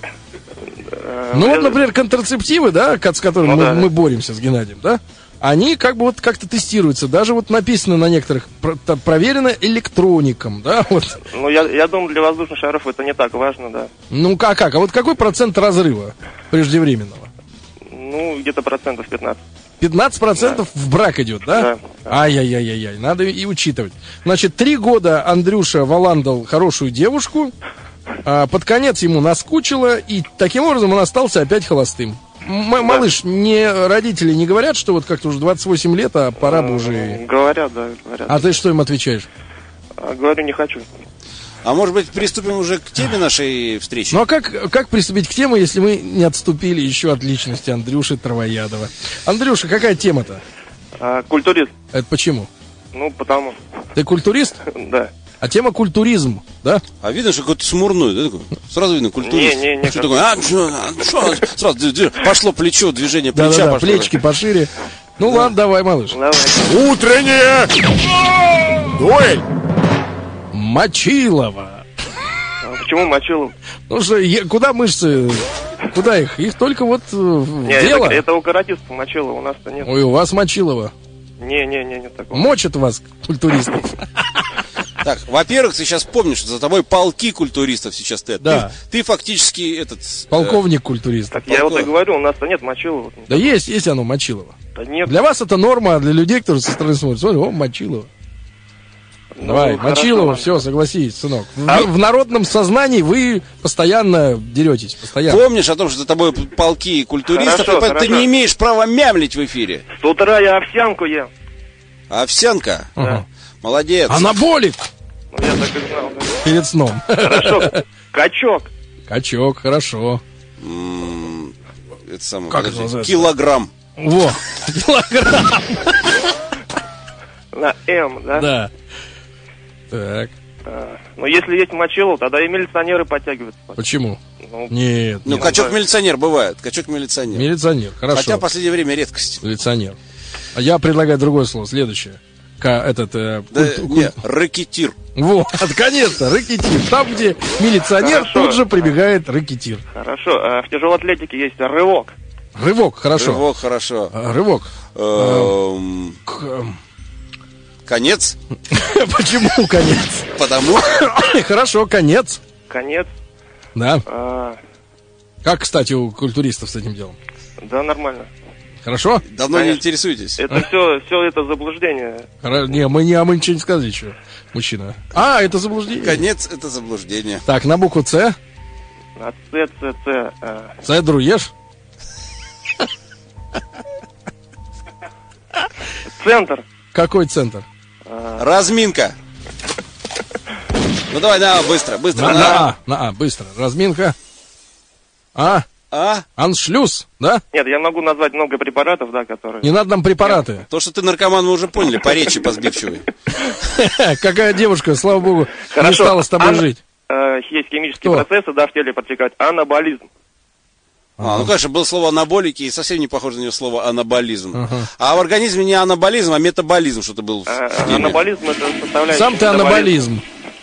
[SPEAKER 18] Э,
[SPEAKER 3] Ну вот,
[SPEAKER 18] влез-
[SPEAKER 3] например, контрацептивы, да, ко- с которыми
[SPEAKER 18] Ну
[SPEAKER 3] мы,
[SPEAKER 18] да.
[SPEAKER 3] мы боремся с Геннадием, да, они как бы вот как-то тестируются. Даже вот написано на некоторых, про- та- проверено электроником, да, вот.
[SPEAKER 18] Ну, я, я думаю, для воздушных шаров это не так важно, да.
[SPEAKER 3] Ну как, как? А вот какой процент разрыва преждевременного?
[SPEAKER 18] Ну, где-то процентов пятнадцать.
[SPEAKER 3] пятнадцать процентов в брак идет, да?
[SPEAKER 18] Да.
[SPEAKER 3] Ай-яй-яй-яй, надо и учитывать. Значит, три года Андрюша валандал хорошую девушку, а под конец ему наскучило, и таким образом он остался опять холостым. М- малыш, не, родители не говорят, что вот как-то уже двадцать восемь лет, а пора бы уже...
[SPEAKER 18] Говорят, да, говорят.
[SPEAKER 3] А ты что им отвечаешь?
[SPEAKER 18] А, говорю, не хочу.
[SPEAKER 2] А может быть, приступим уже к теме нашей встречи?
[SPEAKER 3] Ну а как, как приступить к теме, если мы не отступили еще от личности Андрюши Травоядова? Андрюша, какая тема-то?
[SPEAKER 18] А, культурист.
[SPEAKER 3] Это почему?
[SPEAKER 18] Ну, потому.
[SPEAKER 3] Ты культурист?
[SPEAKER 18] Да.
[SPEAKER 3] А тема культуризм, да?
[SPEAKER 2] А видно, что какой-то смурной, да, такой? Сразу видно, культурист.
[SPEAKER 18] Не, не, не,
[SPEAKER 2] Что
[SPEAKER 18] как-
[SPEAKER 2] такое? А, что, а, что? Сразу д- д- пошло плечо, движение плеча
[SPEAKER 3] Да-да-да,
[SPEAKER 2] пошло.
[SPEAKER 3] плечики пошире. Ну ладно, давай, малыш.
[SPEAKER 18] Давай.
[SPEAKER 3] Утренняя дуэль Мочилова.
[SPEAKER 18] А почему Мочилов?
[SPEAKER 3] Ну что, е- куда мышцы? Куда их? Их только вот э, в
[SPEAKER 18] Не,
[SPEAKER 3] дело.
[SPEAKER 18] это, это у каратистов Мочилова, у нас-то нет.
[SPEAKER 3] Ой, у вас Мочилова.
[SPEAKER 18] Не, не, не, нет такого.
[SPEAKER 3] Мочат вас, культуристов.
[SPEAKER 2] Так, во-первых, ты сейчас помнишь, что за тобой полки культуристов сейчас стоят.
[SPEAKER 3] Да.
[SPEAKER 2] Ты, ты фактически этот... э,
[SPEAKER 3] Полковник культурист.
[SPEAKER 18] Так я вот и говорю, у нас-то нет Мочилова.
[SPEAKER 3] Да есть, есть оно, Мочилова.
[SPEAKER 18] Да нет.
[SPEAKER 3] Для вас это норма, а для людей, которые со стороны смотрят, смотрят, о, Мочилова.
[SPEAKER 18] Ну,
[SPEAKER 3] Давай,
[SPEAKER 18] хорошо,
[SPEAKER 3] Мочилова,
[SPEAKER 18] ладно.
[SPEAKER 3] все, согласись, сынок. В,
[SPEAKER 18] А-
[SPEAKER 3] в народном сознании вы постоянно деретесь, постоянно.
[SPEAKER 2] Помнишь о том, что за тобой полки культуристов,
[SPEAKER 18] Хорошо,
[SPEAKER 2] и поэтому ты
[SPEAKER 18] хорошо.
[SPEAKER 2] не имеешь права мямлить в эфире.
[SPEAKER 18] С утра я овсянку ем.
[SPEAKER 2] Овсянка?
[SPEAKER 3] Ага.
[SPEAKER 2] Молодец.
[SPEAKER 3] Анаболик
[SPEAKER 18] Ну, я так и знал. да.
[SPEAKER 3] перед сном.
[SPEAKER 18] Хорошо. Качок.
[SPEAKER 3] Качок, хорошо.
[SPEAKER 2] М, Это самое,
[SPEAKER 3] Как это
[SPEAKER 2] подожди,
[SPEAKER 3] называется?
[SPEAKER 2] килограмм.
[SPEAKER 3] Во, килограмм.
[SPEAKER 18] На М, да?
[SPEAKER 3] Да. Так,
[SPEAKER 18] А, ну, если есть Мочилов, тогда и милиционеры подтягиваются.
[SPEAKER 3] почему?
[SPEAKER 18] Ну,
[SPEAKER 3] Нет,
[SPEAKER 2] Ну,
[SPEAKER 3] нет.
[SPEAKER 2] качок-милиционер бывает. Качок-милиционер.
[SPEAKER 3] Милиционер, хорошо.
[SPEAKER 2] Хотя в последнее время редкость.
[SPEAKER 3] Милиционер. А я предлагаю другое слово, следующее. Ка- этот, э,
[SPEAKER 2] Да,
[SPEAKER 3] культу-
[SPEAKER 2] не,
[SPEAKER 3] куль-
[SPEAKER 2] рэкетир.
[SPEAKER 3] Во, наконец-то, рэкетир. Там, где милиционер,
[SPEAKER 18] Хорошо.
[SPEAKER 3] тут же прибегает рэкетир.
[SPEAKER 18] хорошо. А в тяжелой атлетике есть рывок.
[SPEAKER 3] Рывок, хорошо.
[SPEAKER 2] Рывок, хорошо.
[SPEAKER 3] А, Рывок.
[SPEAKER 2] Эм,
[SPEAKER 3] К- эм,
[SPEAKER 2] Конец.
[SPEAKER 3] Почему конец?
[SPEAKER 2] Потому.
[SPEAKER 3] Хорошо, конец.
[SPEAKER 18] Конец.
[SPEAKER 3] Да.
[SPEAKER 18] А,
[SPEAKER 3] Как, кстати, у культуристов с этим делом?
[SPEAKER 18] да, нормально.
[SPEAKER 3] Хорошо?
[SPEAKER 2] Давно не
[SPEAKER 18] Конечно.
[SPEAKER 2] интересуетесь.
[SPEAKER 18] Это все, все это заблуждение.
[SPEAKER 3] Хоро- Не, мы, не, а мы ничего не сказали еще, мужчина. А, это заблуждение.
[SPEAKER 2] Конец — это заблуждение.
[SPEAKER 3] Так, на букву С.
[SPEAKER 18] А С, С, С. а,
[SPEAKER 3] Цедру ешь?
[SPEAKER 18] Центр.
[SPEAKER 3] Какой центр?
[SPEAKER 2] Разминка. Ну давай, да, быстро, быстро.
[SPEAKER 3] На,
[SPEAKER 2] да.
[SPEAKER 3] на А, на А, быстро. Разминка. А,
[SPEAKER 2] А?
[SPEAKER 3] Аншлюз, да?
[SPEAKER 18] Нет, я могу назвать много препаратов, да, которые...
[SPEAKER 3] Не надо нам препараты.
[SPEAKER 2] То, что ты наркоман, мы уже поняли, по речи по сбивчивой.
[SPEAKER 3] Какая девушка, слава богу, не
[SPEAKER 18] Хорошо.
[SPEAKER 3] стала с тобой
[SPEAKER 18] Ан-
[SPEAKER 3] жить.
[SPEAKER 18] э, Есть химические
[SPEAKER 3] Кто?
[SPEAKER 18] процессы, да, в теле протекают. Анаболизм.
[SPEAKER 2] А, ну, конечно, было слово анаболики, и совсем не похоже на него слово анаболизм.
[SPEAKER 3] Ага.
[SPEAKER 2] А в организме не анаболизм, а метаболизм что-то был.
[SPEAKER 18] А,
[SPEAKER 2] в теме.
[SPEAKER 18] Анаболизм это составляющая...
[SPEAKER 3] Сам ты анаболизм.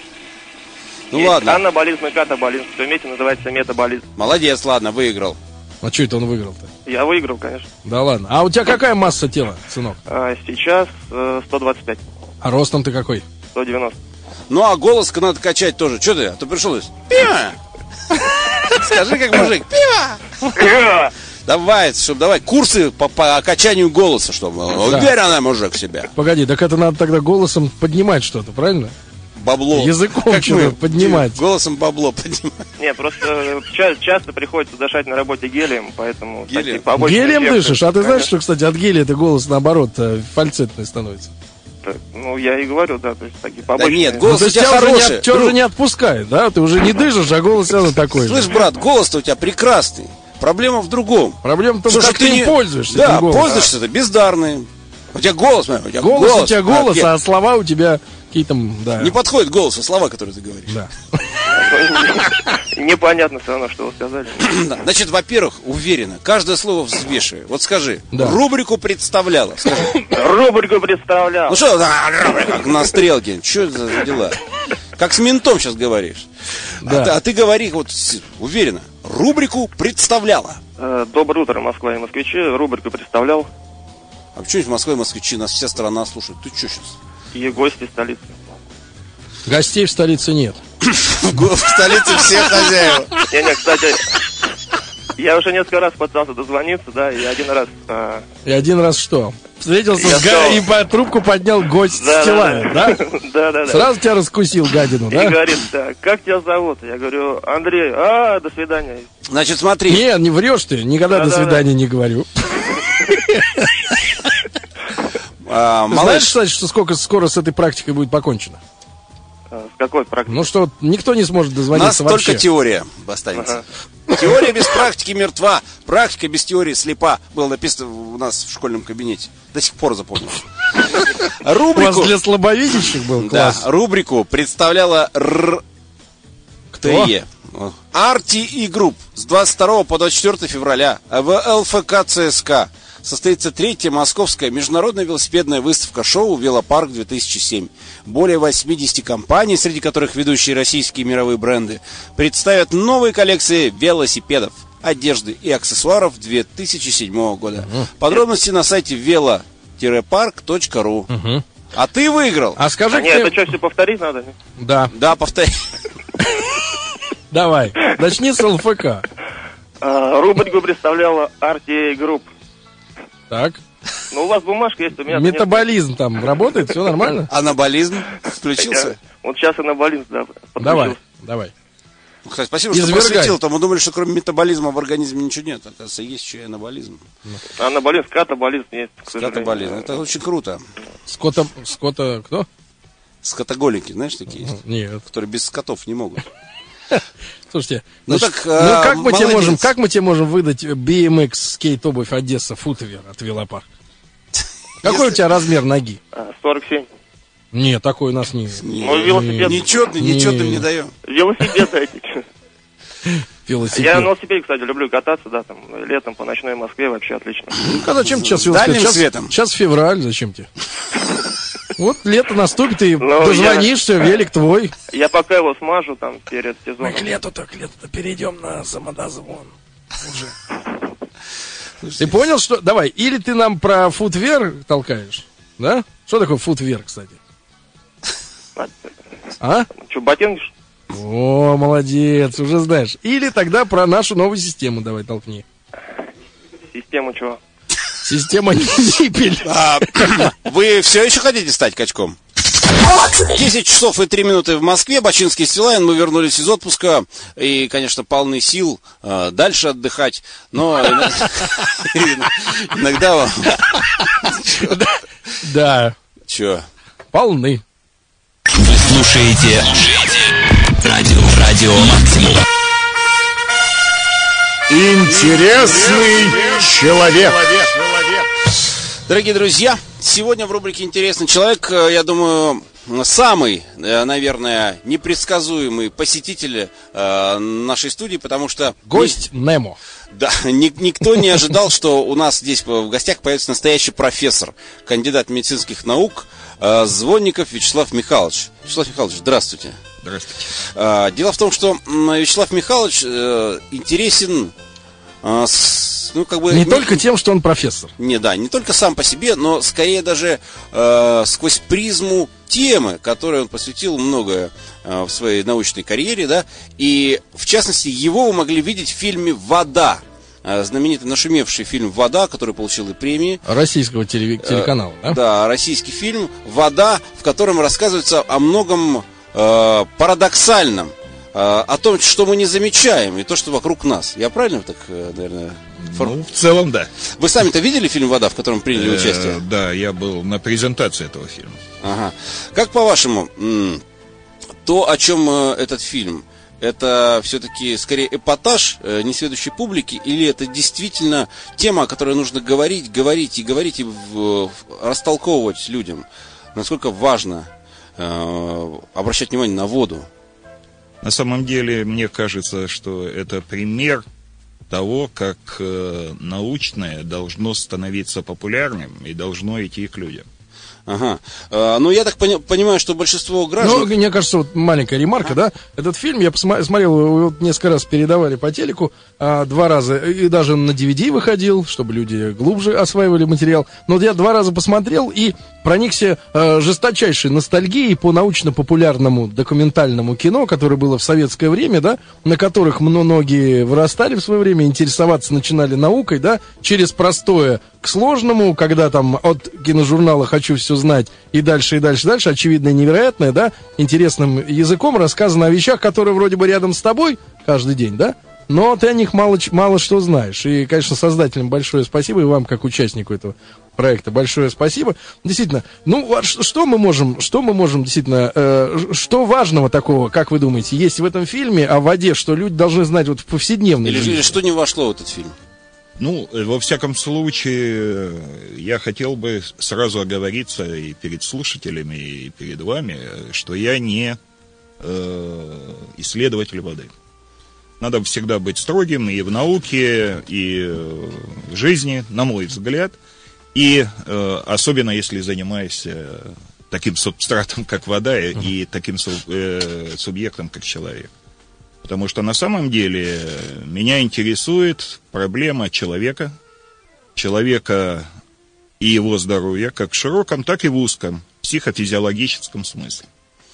[SPEAKER 2] Ну
[SPEAKER 18] Есть
[SPEAKER 2] ладно.
[SPEAKER 18] анаболизм и катаболизм. Все вместе называется метаболизм.
[SPEAKER 2] Молодец, ладно, выиграл.
[SPEAKER 3] А что это он выиграл-то?
[SPEAKER 18] Я выиграл, конечно.
[SPEAKER 3] Да ладно. А у тебя какая масса тела, сынок?
[SPEAKER 18] А сейчас э, сто двадцать пять,
[SPEAKER 3] А ростом ты какой?
[SPEAKER 18] сто девяносто.
[SPEAKER 2] Ну, а голос надо качать тоже. Че ты? А то пришел здесь. Пиво! Скажи, как мужик. Пиво!
[SPEAKER 18] Пиво!
[SPEAKER 2] Давай, чтобы давай курсы по, по качанию голоса, чтобы
[SPEAKER 3] Да.
[SPEAKER 2] уверенно мужик в себя.
[SPEAKER 3] Погоди, так это надо тогда голосом поднимать что-то, правильно?
[SPEAKER 2] Бабло.
[SPEAKER 3] Языком
[SPEAKER 2] Как
[SPEAKER 3] что-то
[SPEAKER 2] мы
[SPEAKER 3] поднимать.
[SPEAKER 2] Голосом бабло поднимать.
[SPEAKER 18] Не, просто э, ча- часто приходится дышать на работе гелием, поэтому...
[SPEAKER 2] Гелием?
[SPEAKER 18] такие побочные
[SPEAKER 3] Гелием
[SPEAKER 18] эффекты,
[SPEAKER 3] дышишь? А ты знаешь,
[SPEAKER 18] конечно.
[SPEAKER 3] что, кстати, от гелия это голос, наоборот, э, фальцетный становится?
[SPEAKER 18] Ну, я и говорю, да, то есть такие
[SPEAKER 2] Да
[SPEAKER 18] побочные...
[SPEAKER 2] нет,
[SPEAKER 3] Ну,
[SPEAKER 2] голос
[SPEAKER 3] то
[SPEAKER 2] у
[SPEAKER 3] есть
[SPEAKER 2] тебя
[SPEAKER 3] тебя уже не,
[SPEAKER 2] хороший.
[SPEAKER 3] от- тебя уже
[SPEAKER 2] друг.
[SPEAKER 3] не отпускает, да? Ты уже не дышишь, а голос все равно такой
[SPEAKER 2] Слышь,
[SPEAKER 3] же.
[SPEAKER 2] брат, голос-то у тебя прекрасный. Проблема в другом.
[SPEAKER 3] Проблема в том,
[SPEAKER 2] Слушай,
[SPEAKER 3] как ты
[SPEAKER 2] не-
[SPEAKER 3] им пользуешься.
[SPEAKER 2] Да,
[SPEAKER 3] этим голосом.
[SPEAKER 2] пользуешься ты бездарный. У тебя голос, смотри, у тебя
[SPEAKER 3] Голос,
[SPEAKER 2] голос.
[SPEAKER 3] у тебя голос,
[SPEAKER 2] а,
[SPEAKER 3] а слова у тебя какие-то, м, да.
[SPEAKER 2] Не подходит голосу слова, которые ты говоришь.
[SPEAKER 3] Да.
[SPEAKER 18] Непонятно все равно, что вы сказали.
[SPEAKER 2] Да. Значит, во-первых, уверенно, каждое слово взвешивай. Вот скажи,
[SPEAKER 3] Да.
[SPEAKER 2] рубрику представляла. Скажи.
[SPEAKER 18] Рубрику представлял.
[SPEAKER 2] Ну что, а, рубрика, как на стрелке. Что это за дела? Как с ментом сейчас говоришь.
[SPEAKER 3] Да.
[SPEAKER 2] А, ты, а ты говори вот с- уверенно. Рубрику представляла.
[SPEAKER 18] Э, Доброе утро, Москва и москвичи. Рубрику представлял.
[SPEAKER 2] А почему в Москве и москвичи? Нас вся страна слушает. Ты что сейчас?
[SPEAKER 18] И гости столицы.
[SPEAKER 3] Гостей в столице нет.
[SPEAKER 2] В столице все хозяева.
[SPEAKER 18] Не-не, кстати, я уже несколько раз пытался дозвониться, да, и один раз... э,
[SPEAKER 3] И один раз что? Встретился
[SPEAKER 18] Я
[SPEAKER 3] с га...
[SPEAKER 18] сказал-
[SPEAKER 3] и по трубку поднял гость
[SPEAKER 18] Да,
[SPEAKER 3] с Стилавин,
[SPEAKER 18] да,
[SPEAKER 3] да?
[SPEAKER 18] да. Да, да, да.
[SPEAKER 3] Сразу тебя раскусил, гадину,
[SPEAKER 18] И
[SPEAKER 3] да?
[SPEAKER 18] говорит, да, как тебя зовут? Я говорю, Андрей. А, до свидания.
[SPEAKER 2] Значит, смотри.
[SPEAKER 3] Не, не врешь ты, никогда до
[SPEAKER 18] Да-да-да.
[SPEAKER 3] свидания не говорю.
[SPEAKER 2] А,
[SPEAKER 3] Ты
[SPEAKER 2] малыш,
[SPEAKER 3] знаешь, кстати, что сколько скоро с этой практикой будет покончено?
[SPEAKER 18] Э, С какой практикой?
[SPEAKER 3] Ну что, никто не сможет
[SPEAKER 2] у нас
[SPEAKER 3] дозвониться вообще.
[SPEAKER 2] только теория останется. Теория без практики мертва. Практика без теории слепа. Было написано у нас в школьном кабинете. До сих пор запомнил.
[SPEAKER 3] У вас
[SPEAKER 2] Рубрику,
[SPEAKER 3] для слабовидящих был
[SPEAKER 2] да,
[SPEAKER 3] класс.
[SPEAKER 2] рубрику представляла Р...
[SPEAKER 3] Кто?
[SPEAKER 2] ТЕ. ар ти и Group с двадцать второго по двадцать четвёртое февраля в эл эф ка ЦСКА состоится третья московская международная велосипедная выставка шоу «Велопарк две тысячи семь». Более восьмидесяти компаний, среди которых ведущие российские и мировые бренды, представят новые коллекции велосипедов, одежды и аксессуаров две тысячи седьмого года. Подробности на сайте вело парк точка ру.
[SPEAKER 3] Мгм.
[SPEAKER 2] А ты выиграл.
[SPEAKER 3] А скажи,
[SPEAKER 18] А нет,
[SPEAKER 3] кто-
[SPEAKER 18] это что, все повторить надо? нет?
[SPEAKER 3] Да,
[SPEAKER 2] Да, повтори.
[SPEAKER 3] давай, начни с эл эф ка.
[SPEAKER 18] А, Рубрику представляла ар ти эй Group.
[SPEAKER 3] Так,
[SPEAKER 18] Ну, у вас бумажка есть, у меня... нет.
[SPEAKER 3] метаболизм там работает, все нормально?
[SPEAKER 2] Анаболизм включился.
[SPEAKER 18] Я- Вот сейчас анаболизм, да, подключился.
[SPEAKER 3] Давай, давай.
[SPEAKER 2] Кстати, спасибо, что
[SPEAKER 3] Извергай.
[SPEAKER 2] просветил. То мы думали, что кроме метаболизма в организме ничего нет. Оказывается, есть еще и анаболизм.
[SPEAKER 18] Анаболизм, катаболизм есть. к сожалению.
[SPEAKER 2] Скотоболизм. Это очень круто.
[SPEAKER 3] Скота, скота, кто?
[SPEAKER 2] Скотоголики, знаешь, такие есть?
[SPEAKER 3] Нет.
[SPEAKER 2] Которые без скотов не могут.
[SPEAKER 3] Слушайте,
[SPEAKER 2] Ну
[SPEAKER 3] значит,
[SPEAKER 2] так,
[SPEAKER 3] ну
[SPEAKER 2] а,
[SPEAKER 3] как мы тебе
[SPEAKER 2] молодец.
[SPEAKER 3] можем, как мы тебе можем выдать би эм икс скейт обувь Одесса Футвер от Велопарк? Какой у тебя размер ноги?
[SPEAKER 18] А, сорок семь.
[SPEAKER 3] Нет, такой у нас не.
[SPEAKER 18] Ну, велосипед.
[SPEAKER 2] Нечетный,
[SPEAKER 3] Не.
[SPEAKER 2] нечетным не даем.
[SPEAKER 18] Велосипед дайте.
[SPEAKER 3] Велосипед.
[SPEAKER 18] Я на велосипеде, кстати, люблю кататься, да, там, летом по ночной Москве вообще отлично.
[SPEAKER 3] Ну, когда чем сейчас
[SPEAKER 2] С
[SPEAKER 3] велосипед?
[SPEAKER 2] дальним
[SPEAKER 3] Сейчас,
[SPEAKER 2] светом.
[SPEAKER 3] сейчас февраль, зачем тебе? Вот лето наступит, и
[SPEAKER 18] Ну,
[SPEAKER 3] дозвонишь, все, велик твой.
[SPEAKER 18] Я пока его смажу там перед сезоном.
[SPEAKER 3] Мы к лету-то, к лету-то перейдем на самодозвон. Уже. Ты понял, что... Давай, или ты нам про футвер толкаешь, да? Что такое футвер, кстати? А?
[SPEAKER 18] Что, ботинки? что ли?
[SPEAKER 3] О, молодец, уже знаешь. Или тогда про нашу новую систему давай толкни.
[SPEAKER 18] Систему чего?
[SPEAKER 3] Система ниппель.
[SPEAKER 2] А, вы все еще хотите стать качком? десять часов и три минуты в Москве. Бачинский Стилавин. Мы вернулись из отпуска. И, конечно, полны сил а, дальше отдыхать. Но иногда...
[SPEAKER 3] Да,
[SPEAKER 2] Че?
[SPEAKER 3] полны.
[SPEAKER 15] Вы слушаете радио, радио Максимум.
[SPEAKER 1] Интересный человек.
[SPEAKER 2] Дорогие друзья, сегодня в рубрике «Интересный человек», я думаю, самый, наверное, непредсказуемый посетитель э, нашей студии, потому что...
[SPEAKER 3] Гость Немо.
[SPEAKER 2] Да, ни, никто не ожидал, что у нас здесь в гостях появится настоящий профессор, кандидат медицинских наук, э, Звонников Вячеслав Михайлович. Вячеслав Михайлович, здравствуйте.
[SPEAKER 19] Здравствуйте.
[SPEAKER 2] Э, дело в том, что Вячеслав Михайлович э, интересен... С, ну, как бы,
[SPEAKER 3] не, не только тем, что он профессор.
[SPEAKER 2] Не, да, не только сам по себе, но скорее даже э, сквозь призму темы, которой он посвятил многое э, в своей научной карьере, да, и в частности его вы могли видеть в фильме «Вода», э, знаменитый нашумевший фильм «Вода», который получил и премии.
[SPEAKER 3] Российского теле- телеканала,
[SPEAKER 2] э,
[SPEAKER 3] да?
[SPEAKER 2] Да, российский фильм «Вода», в котором рассказывается о многом э, парадоксальном, о том, что мы не замечаем, и то, что вокруг нас. Я правильно так, наверное,
[SPEAKER 19] форм... Ну, в целом, да.
[SPEAKER 2] Вы сами-то видели фильм «Вода», в котором приняли
[SPEAKER 19] э-э-
[SPEAKER 2] участие?
[SPEAKER 19] Да, я был на презентации этого фильма.
[SPEAKER 2] Ага. Как по-вашему, то, о чем этот фильм, это все-таки скорее эпатаж несведущей публики, или это действительно тема, о которой нужно говорить, говорить и говорить, и в, в, растолковывать людям, насколько важно э, обращать внимание на воду?
[SPEAKER 19] На самом деле, мне кажется, что это пример того, как э, научное должно становиться популярным и должно идти к людям.
[SPEAKER 2] Ага. А, ну, я так пони- понимаю, что большинство граждан...
[SPEAKER 3] Ну, мне кажется, вот маленькая ремарка, а? да? Этот фильм я посмотрел, смотрел, несколько раз передавали по телеку, а, два раза, и даже на ди ви ди выходил, чтобы люди глубже осваивали материал. Но вот я два раза посмотрел и проникся а, жесточайшей ностальгией по научно-популярному документальному кино, которое было в советское время, да, на которых многие вырастали в свое время, интересоваться начинали наукой, да, через простое к сложному, когда там от киножурнала «Хочу все знать» и дальше, и дальше, дальше, очевидно, невероятное, да, интересным языком рассказано о вещах, которые вроде бы рядом с тобой каждый день, да, но ты о них мало, мало что знаешь. И, конечно, создателям большое спасибо, и вам, как участнику этого проекта, большое спасибо. Действительно, ну, что мы можем, что мы можем, действительно, э, что важного такого, как вы думаете, есть в этом фильме о воде, что люди должны знать вот в повседневной
[SPEAKER 2] или,
[SPEAKER 3] жизни?
[SPEAKER 2] Или что не вошло в этот фильм?
[SPEAKER 19] Ну, во всяком случае, я хотел бы сразу оговориться и перед слушателями, и перед вами, что я не э, исследователь воды. Надо всегда быть строгим и в науке, и в жизни, на мой взгляд. И э, особенно если занимаешься таким субстратом, как вода, uh-huh. и таким суб, э, субъектом, как человек. Потому что на самом деле меня интересует проблема человека, человека и его здоровья, как в широком, так и в узком психофизиологическом смысле.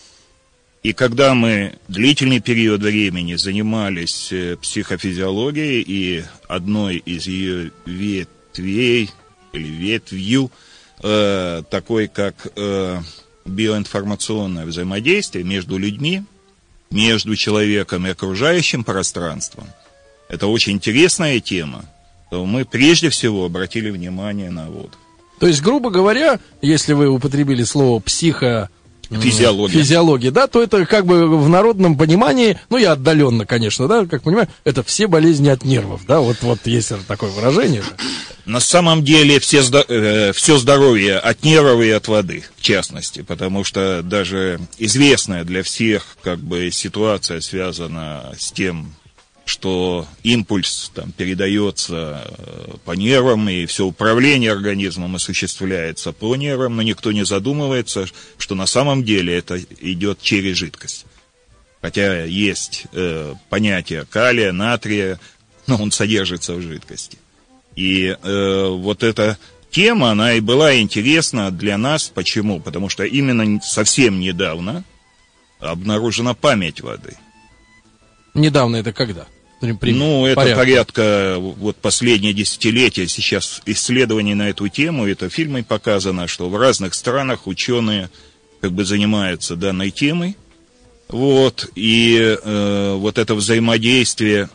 [SPEAKER 19] И когда мы длительный период времени занимались психофизиологией и одной из ее ветвей, или ветвью, э, такой как э, биоинформационное взаимодействие между людьми, между человеком и окружающим пространством, это очень интересная тема, то мы прежде всего обратили внимание на воду.
[SPEAKER 3] То есть, грубо говоря, если вы употребили слово психо...
[SPEAKER 19] Физиология.
[SPEAKER 3] Физиология, да, то это как бы в народном понимании, ну, я отдаленно, конечно, да, как понимаю, это все болезни от нервов, да, вот, вот есть такое выражение.
[SPEAKER 19] На самом деле все, э, все здоровье от нервов и от воды, в частности, потому что даже известная для всех как бы ситуация связана с тем, что импульс там передается по нервам, и все управление организмом осуществляется по нервам, но никто не задумывается, что на самом деле это идет через жидкость. Хотя есть э, понятие калия, натрия, но он содержится в жидкости. И э, вот эта тема, она и была интересна для нас. Почему? Потому что именно совсем недавно обнаружена память воды.
[SPEAKER 3] Недавно это когда? При
[SPEAKER 19] ну, это
[SPEAKER 3] порядка.
[SPEAKER 19] порядка, вот последнее десятилетие, сейчас исследований на эту тему, это фильмой показано, что в разных странах ученые как бы занимаются данной темой, вот, и э, вот это взаимодействие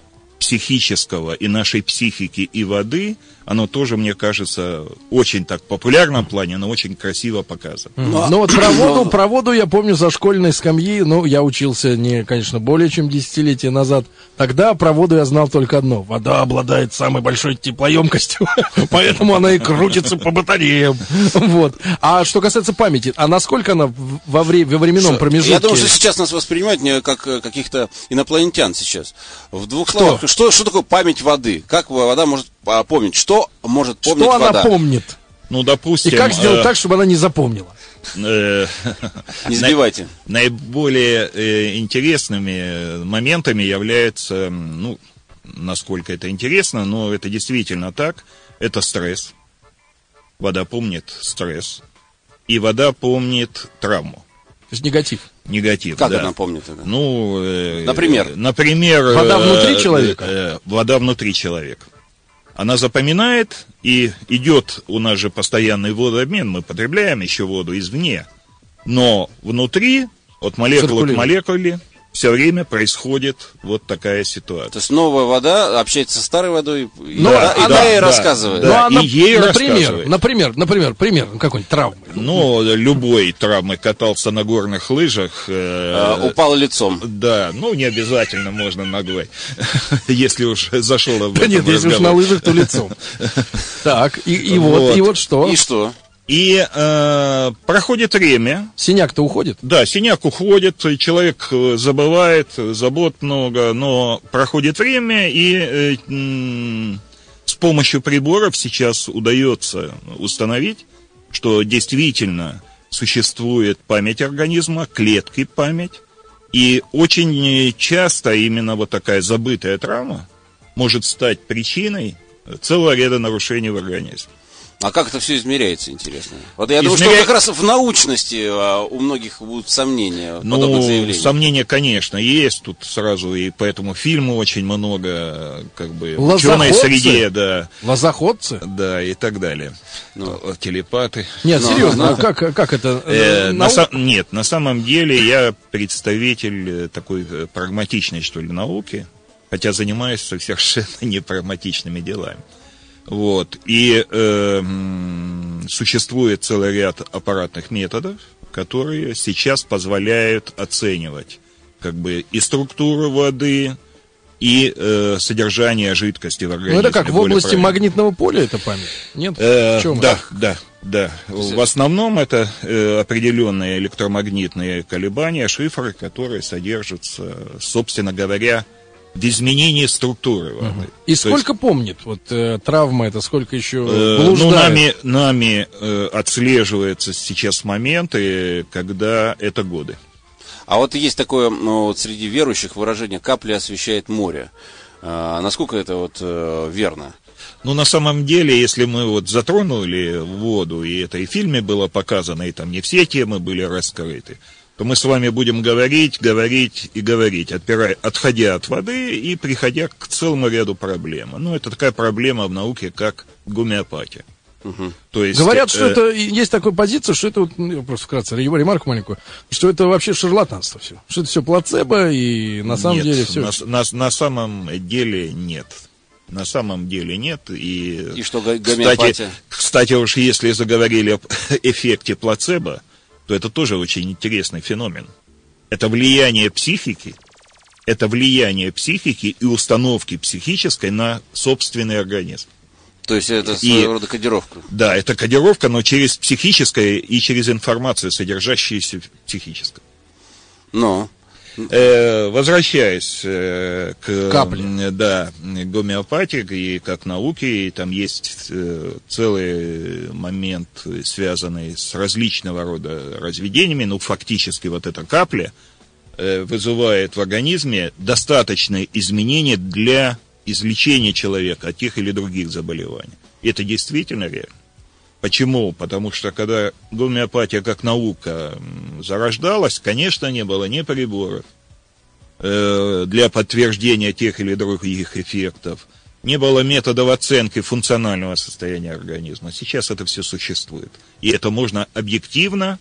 [SPEAKER 19] психического и нашей психики и воды, оно тоже, мне кажется, очень так в популярном плане, но очень красиво показано.
[SPEAKER 3] Ну, ну вот про воду, про воду я помню за школьной скамьи, ну, я учился, не, конечно, более чем десятилетия назад. Тогда про воду я знал только одно. Вода обладает самой большой теплоемкостью, поэтому она и крутится по батареям. Вот. А что касается памяти, а насколько она во, вре- во временном промежутке?
[SPEAKER 2] Я думаю, что сейчас нас воспринимают не как каких-то инопланетян сейчас. В двух словах, что, что такое память воды? Как вода может помнить? Что может помнить
[SPEAKER 3] что
[SPEAKER 2] вода?
[SPEAKER 3] Что она помнит?
[SPEAKER 19] Ну, допустим...
[SPEAKER 3] И как сделать
[SPEAKER 19] э,
[SPEAKER 3] так, чтобы она не запомнила?
[SPEAKER 19] Э,
[SPEAKER 2] не сбивайте.
[SPEAKER 19] Наиболее э, интересными моментами являются, ну, насколько это интересно, но это действительно так, это стресс. Вода помнит стресс. И вода помнит травму.
[SPEAKER 3] То есть негатив.
[SPEAKER 19] Негатив,
[SPEAKER 2] как
[SPEAKER 19] да.
[SPEAKER 2] она помнит это?
[SPEAKER 19] Ну, э,
[SPEAKER 2] например?
[SPEAKER 19] Например...
[SPEAKER 3] Вода внутри человека?
[SPEAKER 19] Э, э, вода внутри человека. Она запоминает, и идет, у нас же постоянный водообмен, мы потребляем еще воду извне. Но внутри, от молекулы к молекуле, все время происходит вот такая ситуация.
[SPEAKER 2] То есть новая вода общается со старой водой,
[SPEAKER 3] ну,
[SPEAKER 2] да,
[SPEAKER 3] она,
[SPEAKER 2] и да, ей да, рассказывает.
[SPEAKER 19] Да,
[SPEAKER 3] ну,
[SPEAKER 19] и ей
[SPEAKER 3] например,
[SPEAKER 19] рассказывает.
[SPEAKER 3] Например, например, пример какой-нибудь травмы.
[SPEAKER 19] Ну, любой травмы, катался на горных лыжах. Э,
[SPEAKER 2] а, упал лицом.
[SPEAKER 19] Да, ну, не обязательно можно ногой, если уж зашел об этом.
[SPEAKER 3] Да нет, если уж на лыжах, то лицом. Так, и вот, и вот что?
[SPEAKER 2] И что?
[SPEAKER 19] И э, проходит время.
[SPEAKER 3] Синяк-то уходит?
[SPEAKER 19] Да, синяк уходит, человек забывает, забот много, но проходит время, и э, м- с помощью приборов сейчас удается установить, что действительно существует память организма, клетки память, и очень часто именно вот такая забытая травма может стать причиной целого ряда нарушений в организме.
[SPEAKER 2] А как это все измеряется, интересно? Вот я думаю,
[SPEAKER 19] Измеря...
[SPEAKER 2] что как раз в научности а, у многих будут сомнения,
[SPEAKER 19] ну,
[SPEAKER 2] подобных заявлений.
[SPEAKER 19] Сомнения, конечно, есть. Тут сразу и по этому фильму очень много, как бы, в
[SPEAKER 3] Лозоходцы?
[SPEAKER 19] ученой среде, да.
[SPEAKER 3] Лозоходцы?
[SPEAKER 19] Да, и так далее.
[SPEAKER 2] Ну.
[SPEAKER 19] Телепаты.
[SPEAKER 3] Нет,
[SPEAKER 2] но,
[SPEAKER 3] серьезно,
[SPEAKER 2] но.
[SPEAKER 3] А как, как это?
[SPEAKER 19] Э,
[SPEAKER 3] Нау...
[SPEAKER 19] на, нет, на самом деле я представитель такой прагматичной, что ли, науки, хотя занимаюсь совершенно не прагматичными делами. Вот. И э, существует целый ряд аппаратных методов, которые сейчас позволяют оценивать как бы и структуру воды, и э, содержание жидкости в организме.
[SPEAKER 3] Ну это как, в области
[SPEAKER 19] правильно.
[SPEAKER 3] Магнитного поля это память? Нет?
[SPEAKER 19] Э,
[SPEAKER 3] в чем?
[SPEAKER 19] Да, да, да. В основном это э, определенные электромагнитные колебания, шифры, которые содержатся, собственно говоря, в изменении структуры воды.
[SPEAKER 3] Угу. И
[SPEAKER 19] То
[SPEAKER 3] сколько
[SPEAKER 19] есть,
[SPEAKER 3] помнит? Вот э, травма это, сколько еще
[SPEAKER 19] э,
[SPEAKER 3] блуждает?
[SPEAKER 19] Ну, нами, нами э, отслеживаются сейчас моменты, когда это годы.
[SPEAKER 2] А вот есть такое, ну, вот среди верующих выражение «капля освещает море». А, насколько это вот э, верно?
[SPEAKER 19] Ну, на самом деле, если мы вот затронули воду, и это и в фильме было показано, и там не все темы были раскрыты, то мы с вами будем говорить, говорить и говорить, отпирая, отходя от воды и приходя к целому ряду проблем. Ну, это такая проблема в науке, как гомеопатия.
[SPEAKER 2] Угу.
[SPEAKER 19] То есть,
[SPEAKER 3] Говорят, что
[SPEAKER 19] э,
[SPEAKER 3] это, есть такая позиция, что это, вот, ну, просто вкратце, ремарку маленькую, что это вообще шарлатанство все. Что это все плацебо, и на самом
[SPEAKER 19] нет,
[SPEAKER 3] деле все...
[SPEAKER 19] На, на, на самом деле нет. На самом деле нет. И,
[SPEAKER 2] и что гомеопатия?
[SPEAKER 19] Кстати, кстати, уж если заговорили об эффекте плацебо, то это тоже очень интересный феномен. Это влияние психики, это влияние психики и установки психической на собственный организм.
[SPEAKER 2] То есть это своего и, рода кодировка?
[SPEAKER 19] Да, это кодировка, но через психическое и через информацию, содержащуюся в психическом.
[SPEAKER 2] Но...
[SPEAKER 19] Э, возвращаясь э, к
[SPEAKER 3] Капле.
[SPEAKER 19] Да, гомеопатии и как науке, и там есть э, целый момент, связанный с различного рода разведениями, ну, фактически вот эта капля э, вызывает в организме достаточные изменения для излечения человека от тех или других заболеваний. И это действительно реально. Почему? Потому что когда гомеопатия как наука зарождалась, конечно, не было ни приборов э, для подтверждения тех или других эффектов, не было методов оценки функционального состояния организма. Сейчас это все существует. И это можно объективно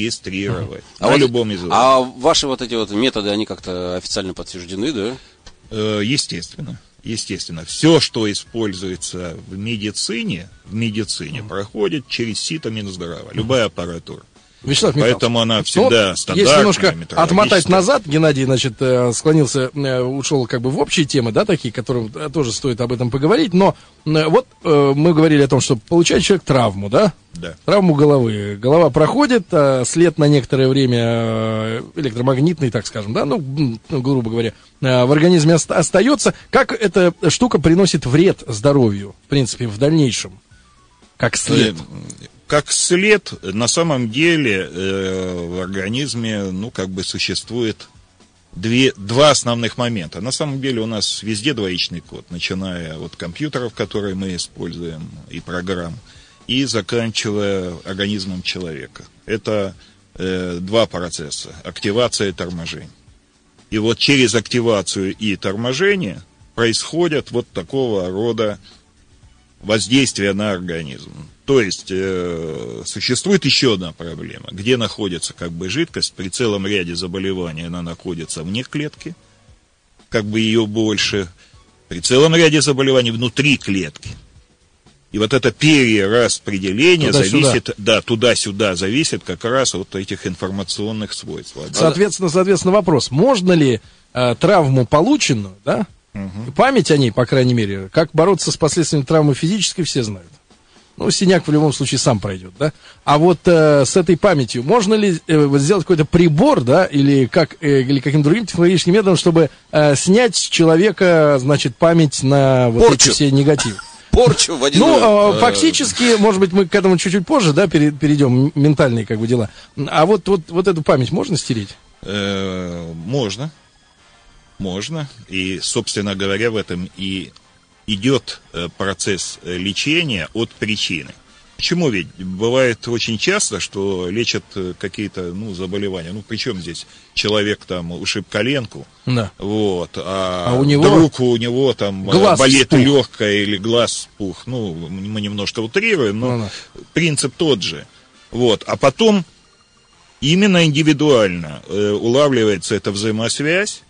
[SPEAKER 19] зарегистрировать
[SPEAKER 2] а
[SPEAKER 19] на
[SPEAKER 2] вот,
[SPEAKER 19] любом из вас.
[SPEAKER 2] А ваши вот эти вот методы, они как-то официально подтверждены, да?
[SPEAKER 19] Э, естественно. Естественно. Все, что используется в медицине, в медицине проходит через сито Минздрава. Любая аппаратура.
[SPEAKER 3] Вячеслав Михайлович,
[SPEAKER 19] поэтому она
[SPEAKER 3] ну,
[SPEAKER 19] всегда
[SPEAKER 3] вот
[SPEAKER 19] стандартная.
[SPEAKER 3] Если немножко отмотать
[SPEAKER 19] метрологическая.
[SPEAKER 3] назад, Геннадий, значит, э, склонился, э, ушел как бы в общие темы, да, такие, которым э, тоже стоит об этом поговорить, но э, вот э, мы говорили о том, что получает человек травму, да?
[SPEAKER 19] Да.
[SPEAKER 3] Травму головы. Голова проходит, э, след на некоторое время э, электромагнитный, так скажем, да, ну, м, ну грубо говоря, э, в организме оста- остается. Как эта штука приносит вред здоровью, в принципе, в дальнейшем? Как след?
[SPEAKER 19] Как след, на самом деле э, в организме, ну, как бы существует две, два основных момента. На самом деле у нас везде двоичный код, начиная от компьютеров, которые мы используем, и программ, и заканчивая организмом человека. Это э, два процесса: активация и торможение. И вот через активацию и торможение происходят вот такого рода воздействия на организм. То есть э, существует еще одна проблема, где находится как бы жидкость. При целом ряде заболеваний она находится вне клетки, как бы ее больше. При целом ряде заболеваний внутри клетки. И вот это перераспределение туда-сюда. зависит, да, туда-сюда зависит как раз от этих информационных свойств.
[SPEAKER 3] Соответственно, соответственно, вопрос: можно ли э, травму полученную, да, угу. память о ней, по крайней мере, как бороться с последствиями травмы физической, все знают. Ну, синяк в любом случае сам пройдет, да. А вот э, с этой памятью можно ли э, сделать какой-то прибор, да, или как э, или каким-то другим технологическим методом, чтобы э, снять с человека, значит, память на вот
[SPEAKER 2] Порчу.
[SPEAKER 3] эти все негативы?
[SPEAKER 2] Порчу водяную.
[SPEAKER 3] Ну, э, фактически, может быть, мы к этому чуть-чуть позже, да, пере- перейдем, ментальные как бы дела. А вот, вот, вот эту память можно стереть?
[SPEAKER 19] Э, можно. Можно. И, собственно говоря, в этом и идет процесс лечения от причины. Почему ведь? Бывает очень часто, что лечат какие-то, ну, заболевания. Ну, причем здесь человек там ушиб коленку,
[SPEAKER 3] да.
[SPEAKER 19] вот, а,
[SPEAKER 3] а у него
[SPEAKER 19] вдруг у него там
[SPEAKER 3] глаз
[SPEAKER 19] болит
[SPEAKER 3] спух.
[SPEAKER 19] легкое или глаз спух. Ну, мы немножко утрируем, но ну, да. принцип тот же. Вот, а потом именно индивидуально э, улавливается эта взаимосвязь.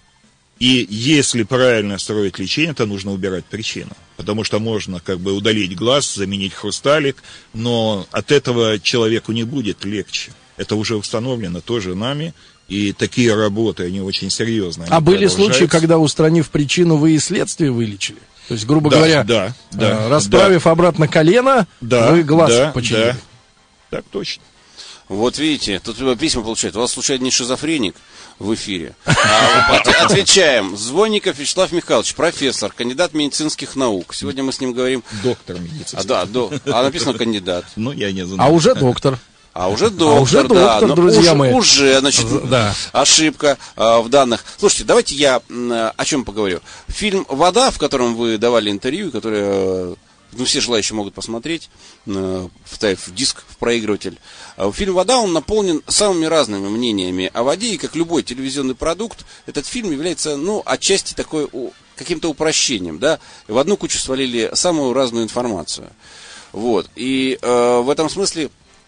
[SPEAKER 19] И если правильно строить лечение, то нужно убирать причину. Потому что можно как бы удалить глаз, заменить хрусталик, но от этого человеку не будет легче. Это уже установлено тоже нами, и такие работы, они очень серьезные.
[SPEAKER 3] А были случаи, когда, устранив причину, вы и следствие вылечили? То есть, грубо
[SPEAKER 19] да,
[SPEAKER 3] говоря,
[SPEAKER 19] да, да,
[SPEAKER 3] расправив
[SPEAKER 19] да.
[SPEAKER 3] обратно колено,
[SPEAKER 19] да,
[SPEAKER 3] вы глаз
[SPEAKER 19] да,
[SPEAKER 3] починили.
[SPEAKER 19] Да. Так точно.
[SPEAKER 2] Вот видите, тут письма получают. У вас, случайно, не шизофреник в эфире? А, отвечаем. Звонников Вячеслав Михайлович, профессор, кандидат медицинских наук. Сегодня мы с ним говорим...
[SPEAKER 19] Доктор медицинских.
[SPEAKER 2] А, да, до... а написано кандидат.
[SPEAKER 19] Ну, я не знаю.
[SPEAKER 3] А уже доктор.
[SPEAKER 2] А уже доктор,
[SPEAKER 3] а уже
[SPEAKER 2] да.
[SPEAKER 3] доктор, друзья
[SPEAKER 2] уже,
[SPEAKER 3] мои.
[SPEAKER 2] Уже, значит,
[SPEAKER 3] да.
[SPEAKER 2] ошибка э, в данных. Слушайте, давайте я э, о чем поговорю. Фильм «Вода», в котором вы давали интервью, который... Э, ну, все желающие могут посмотреть, э, вставив в диск, в проигрыватель. Фильм «Вода», он наполнен самыми разными мнениями о воде, и как любой телевизионный продукт, этот фильм является, ну, отчасти такой, каким-то упрощением, да. В одну кучу свалили самую разную информацию. Вот. И э, в этом смысле,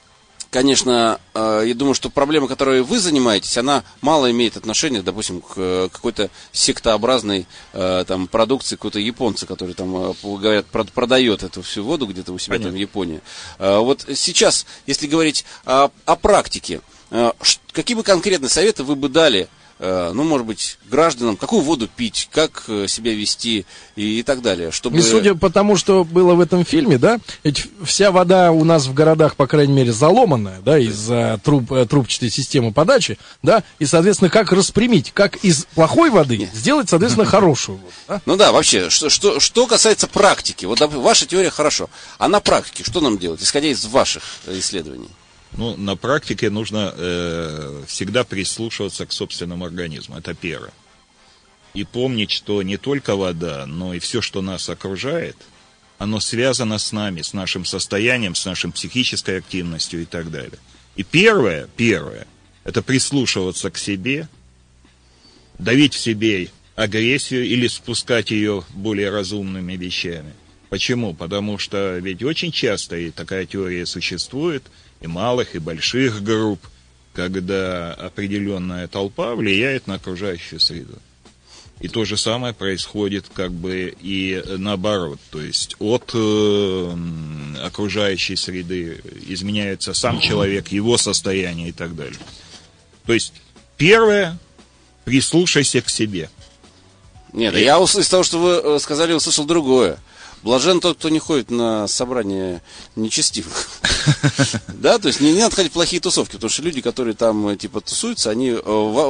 [SPEAKER 2] конечно, э, я думаю, что проблема, которой вы занимаетесь, она мало имеет отношения, допустим, к э, какой-то сектообразной э, там, продукции, какой-то японца, который там, э, говорят, прод- продает эту всю воду где-то у себя. Понятно. Там в Японии. Э, вот сейчас, если говорить о, о практике, э, ш- какие бы конкретные советы вы бы дали, э, ну, может быть, гражданам, какую воду пить, как э, себя вести и, и так далее, чтобы...
[SPEAKER 3] И судя по тому, что было в этом фильме, да, ведь вся вода у нас в городах, по крайней мере, заломанная, да, из-за труб, трубчатой системы подачи, да, и, соответственно, как распрямить, как из плохой воды Нет. сделать, соответственно, хорошую воду. Да?
[SPEAKER 2] Ну да, вообще, что, что, что касается практики, вот ваша теория хорошо, а на практике что нам делать, исходя из ваших исследований?
[SPEAKER 19] Ну, на практике нужно э, всегда прислушиваться к собственному организму, это первое. И помнить, что не только вода, но и все, что нас окружает, оно связано с нами, с нашим состоянием, с нашей психической активностью и так далее. И первое, первое, это прислушиваться к себе, давить в себе агрессию или спускать ее более разумными вещами. Почему? Потому что ведь очень часто и такая теория существует, и малых, и больших групп, когда определенная толпа влияет на окружающую среду. И то же самое происходит как бы и наоборот. То есть от э, окружающей среды изменяется сам человек, его состояние и так далее. То есть первое, прислушайся к себе.
[SPEAKER 2] Нет, я из того, что вы сказали, услышал другое. Блажен тот, кто не ходит на собрания нечестивых. Да, то есть не, не надо ходить в плохие тусовки, потому что люди, которые там типа тусуются, они э,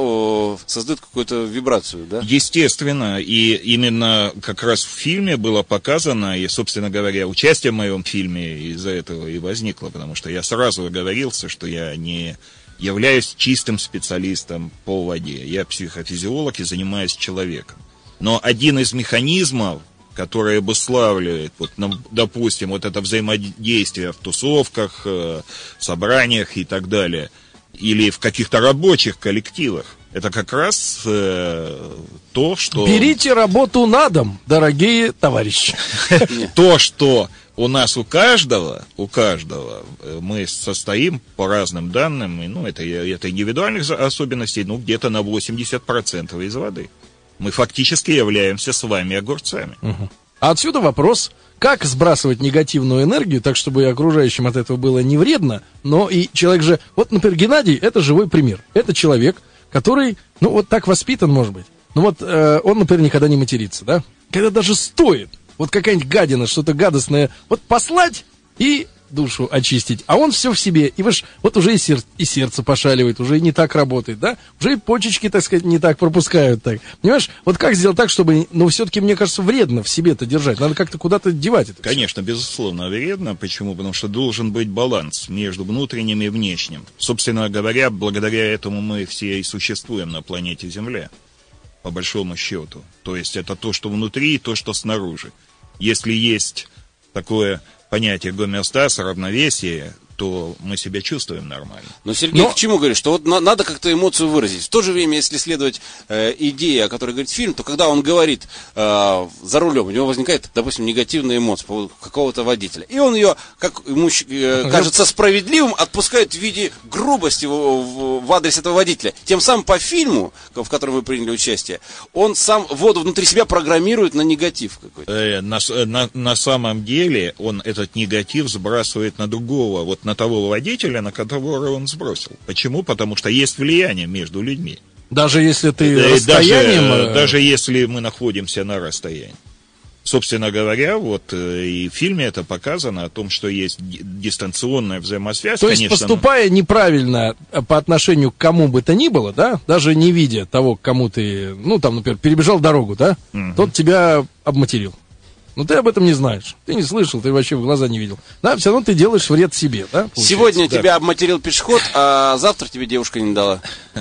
[SPEAKER 2] э, создают какую-то вибрацию, да?
[SPEAKER 19] Естественно, и именно как раз в фильме было показано, и, собственно говоря, участие в моем фильме из-за этого и возникло, потому что я сразу оговорился, что я не являюсь чистым специалистом по воде. Я психофизиолог и занимаюсь человеком. Но один из механизмов, который обуславливает, вот, допустим, вот это взаимодействие в тусовках, э, собраниях и так далее, или в каких-то рабочих коллективах, это как раз э, то, что...
[SPEAKER 3] Берите работу на дом, дорогие товарищи.
[SPEAKER 19] То, что у нас у каждого, у каждого, мы состоим по разным данным, ну, это, это индивидуальных особенностей, ну, где-то на восемьдесят процентов из воды. Мы фактически являемся с вами огурцами.
[SPEAKER 3] Угу. А отсюда вопрос, как сбрасывать негативную энергию, так, чтобы и окружающим от этого было не вредно, но и человек же... Вот, например, Геннадий — это живой пример. Это человек, который, ну, вот так воспитан, может быть. Ну, вот э, он, например, никогда не матерится, да? Когда даже стоит, вот какая-нибудь гадина, что-то гадостное, вот послать и... душу очистить, а он все в себе, и вы ж, вот уже и, сер, и сердце пошаливает, уже и не так работает, да, уже и почечки, так сказать, не так пропускают, так, понимаешь, вот как сделать так, чтобы, ну, все-таки, мне кажется, вредно в себе-то держать, надо как-то куда-то девать это.
[SPEAKER 19] Конечно, все. Безусловно, вредно, почему? Потому что должен быть баланс между внутренним и внешним. Собственно говоря, благодаря этому мы все и существуем на планете Земля, по большому счету, то есть это то, что внутри, и то, что снаружи. Если есть такое понятие гомеостаза, равновесия, то мы себя чувствуем нормально.
[SPEAKER 2] Но Сергей
[SPEAKER 19] Но...
[SPEAKER 2] к чему говорит? Что вот на, надо как-то эмоцию выразить. В то же время, если следовать э, идее, о которой говорит фильм, то когда он говорит э, за рулем, у него возникает, допустим, негативная эмоция по какого-то водителя. И он ее, как ему э, кажется справедливым, отпускает в виде грубости в, в, в адрес этого водителя. Тем самым по фильму, в котором вы приняли участие, он сам воду внутри себя программирует на негатив какой-то.
[SPEAKER 19] Э, на, на, на самом деле он этот негатив сбрасывает на другого, вот на того водителя, на которого он сбросил. Почему? Потому что есть влияние между людьми.
[SPEAKER 3] Даже если ты
[SPEAKER 19] да,
[SPEAKER 3] расстоянием...
[SPEAKER 19] Даже, даже если мы находимся на расстоянии. Собственно говоря, вот и в фильме это показано, о том, что есть дистанционная взаимосвязь.
[SPEAKER 3] То есть,
[SPEAKER 19] конечно,
[SPEAKER 3] поступая неправильно по отношению к кому бы то ни было, да, даже не видя того, к кому ты, ну, там, например, перебежал дорогу, да, угу. Тот тебя обматерил. Но ты об этом не знаешь. Ты не слышал, ты вообще в глаза не видел. Да, все равно ты делаешь вред себе, да? Получается?
[SPEAKER 2] Сегодня
[SPEAKER 3] да.
[SPEAKER 2] тебя обматерил пешеход, а завтра тебе девушка не дала.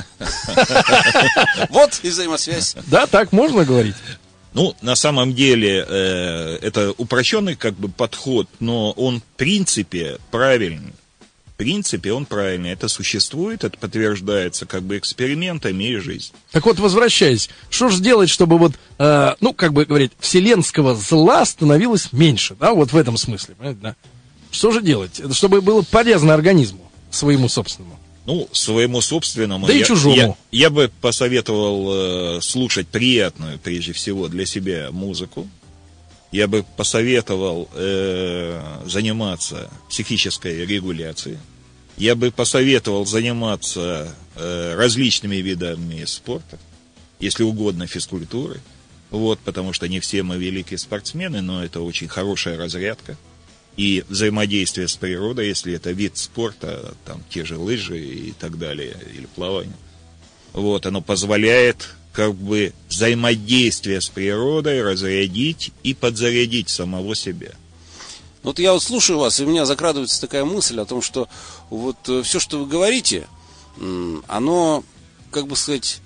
[SPEAKER 2] Вот и взаимосвязь.
[SPEAKER 3] Да, так можно говорить.
[SPEAKER 19] Ну, на самом деле, э, это упрощенный как бы подход, но он в принципе правильный. В принципе, он правильный. Это существует, это подтверждается как бы экспериментами и жизнью.
[SPEAKER 3] Так вот, возвращаясь, что же сделать, чтобы вот, э, ну, как бы говорить, вселенского зла становилось меньше, да, вот в этом смысле, понимаете, да? Что же делать, чтобы было полезно организму своему собственному?
[SPEAKER 19] Ну, своему собственному.
[SPEAKER 3] Да и
[SPEAKER 19] я,
[SPEAKER 3] чужому.
[SPEAKER 19] Я, я бы посоветовал э, слушать приятную, прежде всего, для себя музыку. Я бы посоветовал э, заниматься психической регуляцией. Я бы посоветовал заниматься э, различными видами спорта, если угодно физкультурой. Вот, потому что не все мы великие спортсмены, но это очень хорошая разрядка. И взаимодействие с природой, если это вид спорта, там те же лыжи и так далее, или плавание. Вот, оно позволяет как бы взаимодействие с природой разрядить и подзарядить самого себя.
[SPEAKER 2] Вот я вот слушаю вас, и у меня закрадывается такая мысль о том, что вот все, что вы говорите, оно, как бы сказать,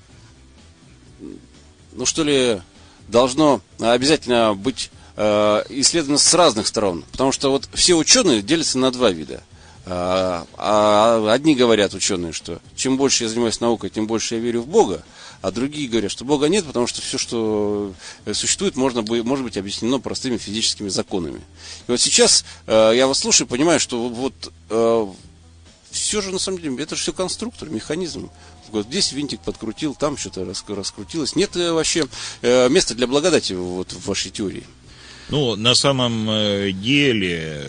[SPEAKER 2] ну что ли, должно обязательно быть э, исследовано с разных сторон. Потому что вот все ученые делятся на два вида. А, а одни говорят, ученые, что чем больше я занимаюсь наукой, тем больше я верю в Бога. А другие говорят, что Бога нет, потому что все, что существует, можно бы, может быть объяснено простыми физическими законами. И вот сейчас э, я вас слушаю и понимаю, что вот э, все же, на самом деле, это же все конструктор, механизм. Вот здесь винтик подкрутил, там что-то раскрутилось. Нет вообще места для благодати вот в вашей теории.
[SPEAKER 19] Ну, на самом деле,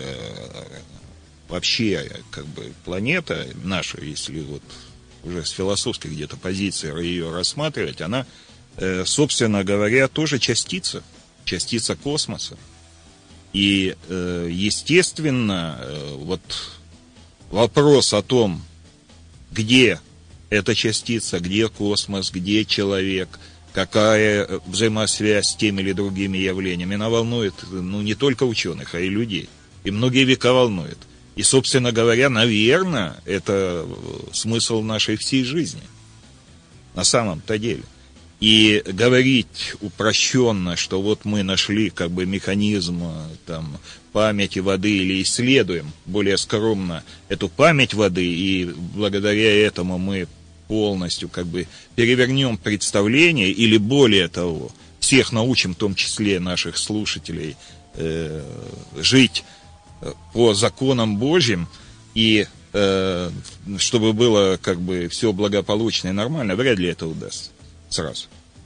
[SPEAKER 19] вообще, как бы, планета наша, если вот уже с философской где-то позиции ее рассматривать, она, собственно говоря, тоже частица, частица космоса. И, естественно, вот вопрос о том, где эта частица, где космос, где человек, какая взаимосвязь с теми или другими явлениями, она волнует, ну, не только ученых, а и людей. И многие века волнует. И, собственно говоря, наверное, это смысл нашей всей жизни. На самом-то деле. И говорить упрощенно, что вот мы нашли как бы механизм там, памяти воды или исследуем более скромно эту память воды, и благодаря этому мы полностью как бы перевернем представление, или более того, всех научим, в том числе наших слушателей, э, жить по законам Божьим, и э, чтобы было как бы все благополучно и нормально, вряд ли это удастся сразу.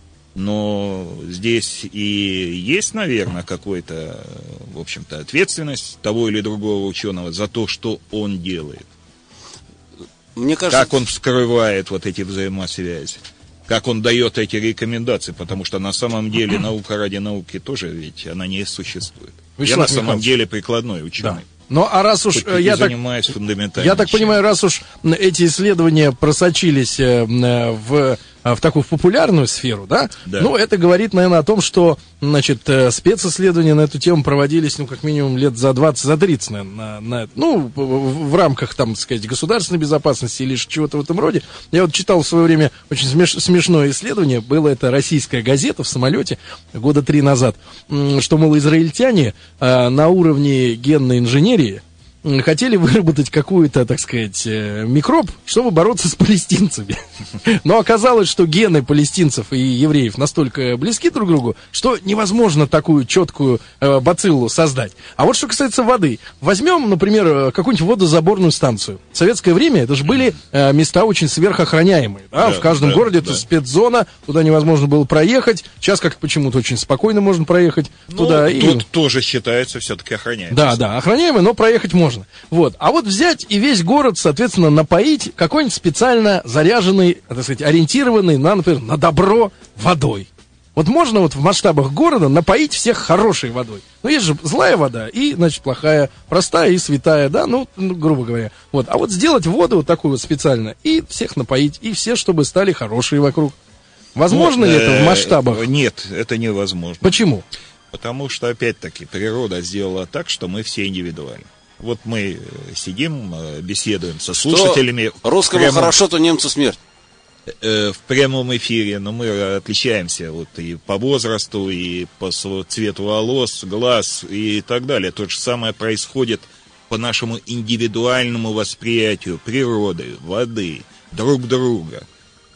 [SPEAKER 19] Но здесь и есть, наверное, какой-то, в общем-то, ответственность того или другого ученого за то, что он делает.
[SPEAKER 2] Мне кажется...
[SPEAKER 19] Как он вскрывает вот эти взаимосвязи, как он дает эти рекомендации, потому что на самом деле наука ради науки тоже ведь она не существует.
[SPEAKER 3] Вячеслав
[SPEAKER 19] Я на самом
[SPEAKER 3] Михайлович.
[SPEAKER 19] деле прикладной ученый.
[SPEAKER 3] Да. Ну, а раз уж
[SPEAKER 19] Хоть
[SPEAKER 3] я
[SPEAKER 19] и
[SPEAKER 3] так,
[SPEAKER 19] занимаюсь фундаментальным.
[SPEAKER 3] я так понимаю, раз уж эти исследования просочились э, в, в такую популярную сферу, да?
[SPEAKER 19] Да.
[SPEAKER 3] Ну, это говорит, наверное, о том, что, значит, э, специсследования на эту тему проводились, ну, как минимум лет за двадцать, за тридцать, наверное, на, на, ну, в, в рамках, там, так сказать, государственной безопасности или чего-то в этом роде. Я вот читал в свое время очень смеш, смешное исследование, было это «Российская газета» в самолете года три назад, что, мол, израильтяне э, на уровне генной инженерии хотели выработать какую-то, так сказать, микроб, чтобы бороться с палестинцами. Но оказалось, что гены палестинцев и евреев настолько близки друг к другу, что невозможно такую четкую э, бациллу создать. А вот что касается воды. Возьмем, например, какую-нибудь водозаборную станцию. В советское время это же были э, места очень сверхохраняемые. Да? Да, в каждом да, городе да. Это спецзона, туда невозможно было проехать. Сейчас как почему-то очень спокойно можно проехать
[SPEAKER 19] ну,
[SPEAKER 3] туда.
[SPEAKER 19] Тут
[SPEAKER 3] и...
[SPEAKER 19] тоже считается все-таки охраняемым.
[SPEAKER 3] Да, да, охраняемый, но проехать можно. Вот. А вот взять и весь город, соответственно, напоить какой-нибудь специально заряженный, так сказать, ориентированный на, например, на добро водой. Вот можно вот в масштабах города напоить всех хорошей водой. Ну, есть же злая вода и, значит, плохая, простая и святая, да, ну, ну грубо говоря. Вот. А вот сделать воду вот такую вот специально и всех напоить, и все, чтобы стали хорошие вокруг. Возможно
[SPEAKER 19] ну,
[SPEAKER 3] ли это в масштабах?
[SPEAKER 19] Нет, это невозможно.
[SPEAKER 3] Почему?
[SPEAKER 19] Потому что, опять-таки, природа сделала так, что мы все индивидуальны. Вот мы сидим, беседуем со слушателями.
[SPEAKER 2] Что русскому прямо, хорошо, то немцу смерть.
[SPEAKER 19] Э, в прямом эфире, но мы отличаемся вот и по возрасту, и по цвету волос, глаз и так далее. То же самое происходит по нашему индивидуальному восприятию природы, воды, друг друга.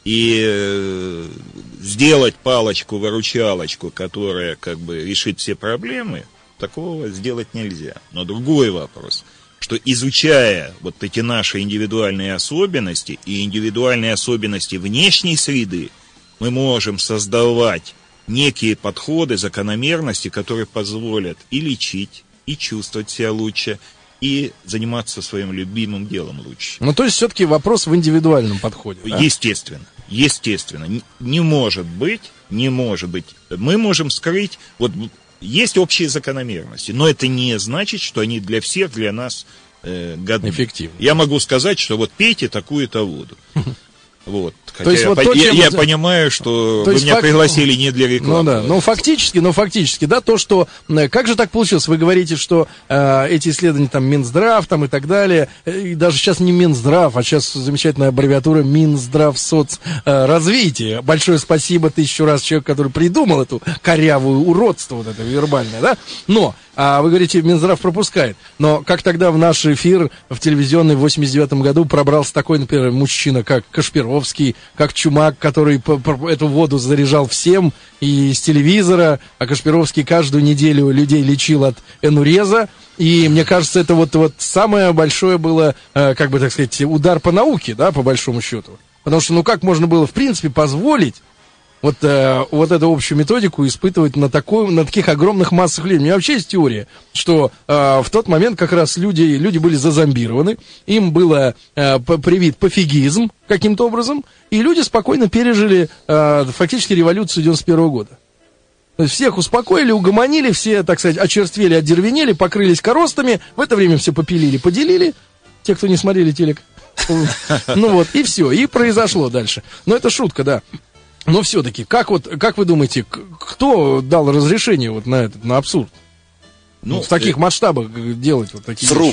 [SPEAKER 19] И э, сделать палочку-выручалочку, которая как бы решит все проблемы, такого сделать нельзя. Но другой вопрос, что изучая вот эти наши индивидуальные особенности и индивидуальные особенности внешней среды, мы можем создавать некие подходы, закономерности, которые позволят и лечить, и чувствовать себя лучше, и заниматься своим любимым делом лучше.
[SPEAKER 3] Ну, то есть, все-таки вопрос в индивидуальном подходе, да?
[SPEAKER 19] Естественно, естественно. Не может быть, не может быть. Мы можем скрыть... вот. Есть общие закономерности, но это не значит, что они для всех, для нас э, годны.
[SPEAKER 3] Эффективны.
[SPEAKER 19] Я могу сказать, что вот пейте такую-то воду. Вот. Хотя
[SPEAKER 3] есть
[SPEAKER 19] я,
[SPEAKER 3] вот
[SPEAKER 19] по-
[SPEAKER 3] то,
[SPEAKER 19] я, я
[SPEAKER 3] это...
[SPEAKER 19] понимаю, что
[SPEAKER 3] то
[SPEAKER 19] вы меня
[SPEAKER 3] факт...
[SPEAKER 19] пригласили не для рекламы.
[SPEAKER 3] Ну да, но фактически, но фактически, да, то, что... Как же так получилось? Вы говорите, что э, эти исследования, там, Минздрав, там, и так далее, и даже сейчас не Минздрав, а сейчас замечательная аббревиатура Минздравсоцразвитие. Большое спасибо тысячу раз человеку, который придумал эту корявую уродство, вот это вербальное, да? Но А вы говорите, Минздрав пропускает. Но как тогда в наш эфир в телевизионный в восемьдесят девятом году пробрался такой, например, мужчина, как Кашпировский, как Чумак, который по- по- эту воду заряжал всем и с телевизора, а Кашпировский каждую неделю людей лечил от энуреза. И мне кажется, это вот, вот самое большое было, э, как бы так сказать, удар по науке, да, по большому счету. Потому что, ну как можно было, в принципе, позволить вот, э, вот эту общую методику испытывать на, такой, на таких огромных массах людей. У меня вообще есть теория, что э, в тот момент как раз люди, люди были зазомбированы, им было э, привит пофигизм каким-то образом, и люди спокойно пережили э, фактически революцию девяносто первого года. То есть всех успокоили, угомонили, все, так сказать, очерствели, одервенели, покрылись коростами, в это время все попилили, поделили, те, кто не смотрели телек. Ну вот, и все, и произошло дальше. Но это шутка, да. Но все-таки, как вот, как вы думаете, кто дал разрешение вот на этот, на абсурд? Ну, в таких масштабах делать вот такие
[SPEAKER 2] ЦРУ.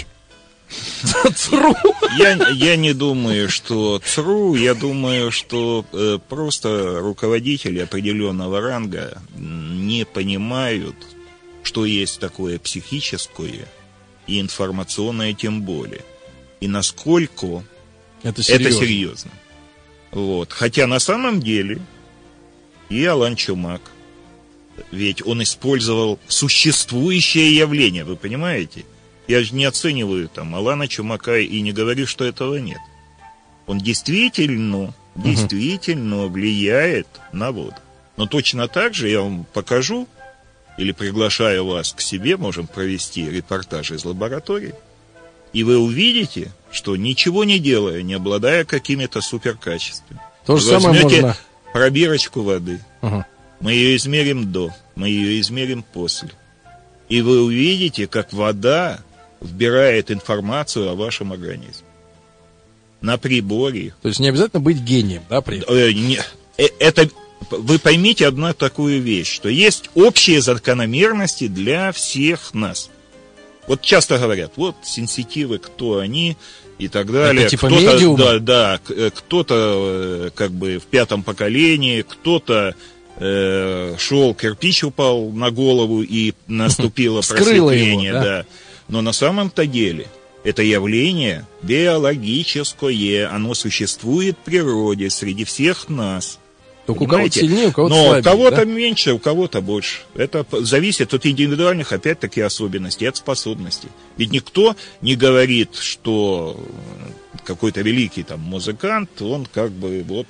[SPEAKER 3] ЦРУ.
[SPEAKER 19] Я, я не думаю, что ЦРУ, я думаю, что э, просто руководители определенного ранга не понимают, что есть такое психическое и информационное тем более. И насколько
[SPEAKER 3] это серьезно.
[SPEAKER 19] Это серьезно. Вот. Хотя на самом деле и Алан Чумак, ведь он использовал существующее явление, вы понимаете? Я же не оцениваю там Алана Чумака и не говорю, что этого нет. Он действительно, действительно влияет на воду. Но точно так же я вам покажу, или приглашаю вас к себе, можем провести репортаж из лаборатории, и вы увидите, что ничего не делая, не обладая какими-то суперкачествами,
[SPEAKER 3] то же самое можно.
[SPEAKER 19] Пробирочку воды,
[SPEAKER 3] ага.
[SPEAKER 19] мы ее измерим до, мы ее измерим после. И вы увидите, как вода вбирает информацию о вашем организме. На приборе.
[SPEAKER 3] То есть не обязательно быть гением, да, при этом?
[SPEAKER 19] Э, не, э, это, вы поймите одну такую вещь, что есть общие закономерности для всех нас. Вот часто говорят, вот сенситивы, кто они и так далее.
[SPEAKER 3] Это типа
[SPEAKER 19] кто-то,
[SPEAKER 3] медиумы?
[SPEAKER 19] да, да, кто-то как бы в пятом поколении, кто-то э, шел, кирпич упал на голову и наступило просветление,
[SPEAKER 3] его, да?
[SPEAKER 19] да. Но на самом-то деле это явление биологическое, оно существует в природе среди всех нас.
[SPEAKER 3] Только у кого-то сильнее, у кого-то
[SPEAKER 19] Но
[SPEAKER 3] слабее,
[SPEAKER 19] у кого-то
[SPEAKER 3] да?
[SPEAKER 19] меньше, у кого-то больше. Это зависит от индивидуальных, опять-таки, особенностей, от способностей. Ведь никто не говорит, что какой-то великий там музыкант, он как бы вот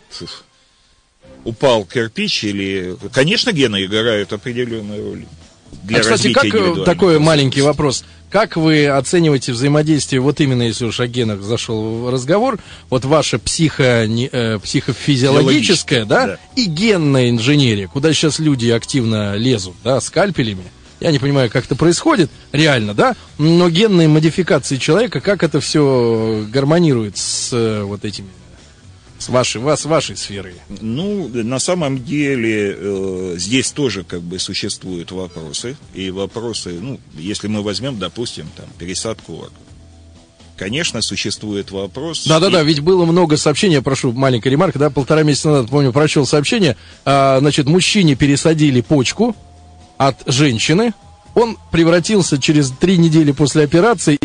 [SPEAKER 19] упал кирпич или... Конечно, гены играют определенную роль для
[SPEAKER 3] а, кстати,
[SPEAKER 19] развития
[SPEAKER 3] как
[SPEAKER 19] индивидуальных
[SPEAKER 3] такой
[SPEAKER 19] способностей.
[SPEAKER 3] маленький вопрос. Как вы оцениваете взаимодействие, вот именно если уж о генах зашел разговор, вот ваша психо, не, э, психофизиологическая, да,
[SPEAKER 19] да,
[SPEAKER 3] и генная инженерия, куда сейчас люди активно лезут, да, скальпелями. Я не понимаю, как это происходит реально, да, но генные модификации человека, как это все гармонирует с э, вот этими, с вашей, вас, вашей сферой?
[SPEAKER 19] Ну, на самом деле, э, здесь тоже как бы существуют вопросы. И вопросы, ну, если мы возьмем, допустим, там, пересадку органов. Конечно, существует вопрос...
[SPEAKER 3] Да-да-да,
[SPEAKER 19] и...
[SPEAKER 3] ведь было много сообщений, я прошу, маленькая ремарка, да, полтора месяца назад, помню, прочел сообщение, а, значит, мужчине пересадили почку от женщины, он превратился через три недели после операции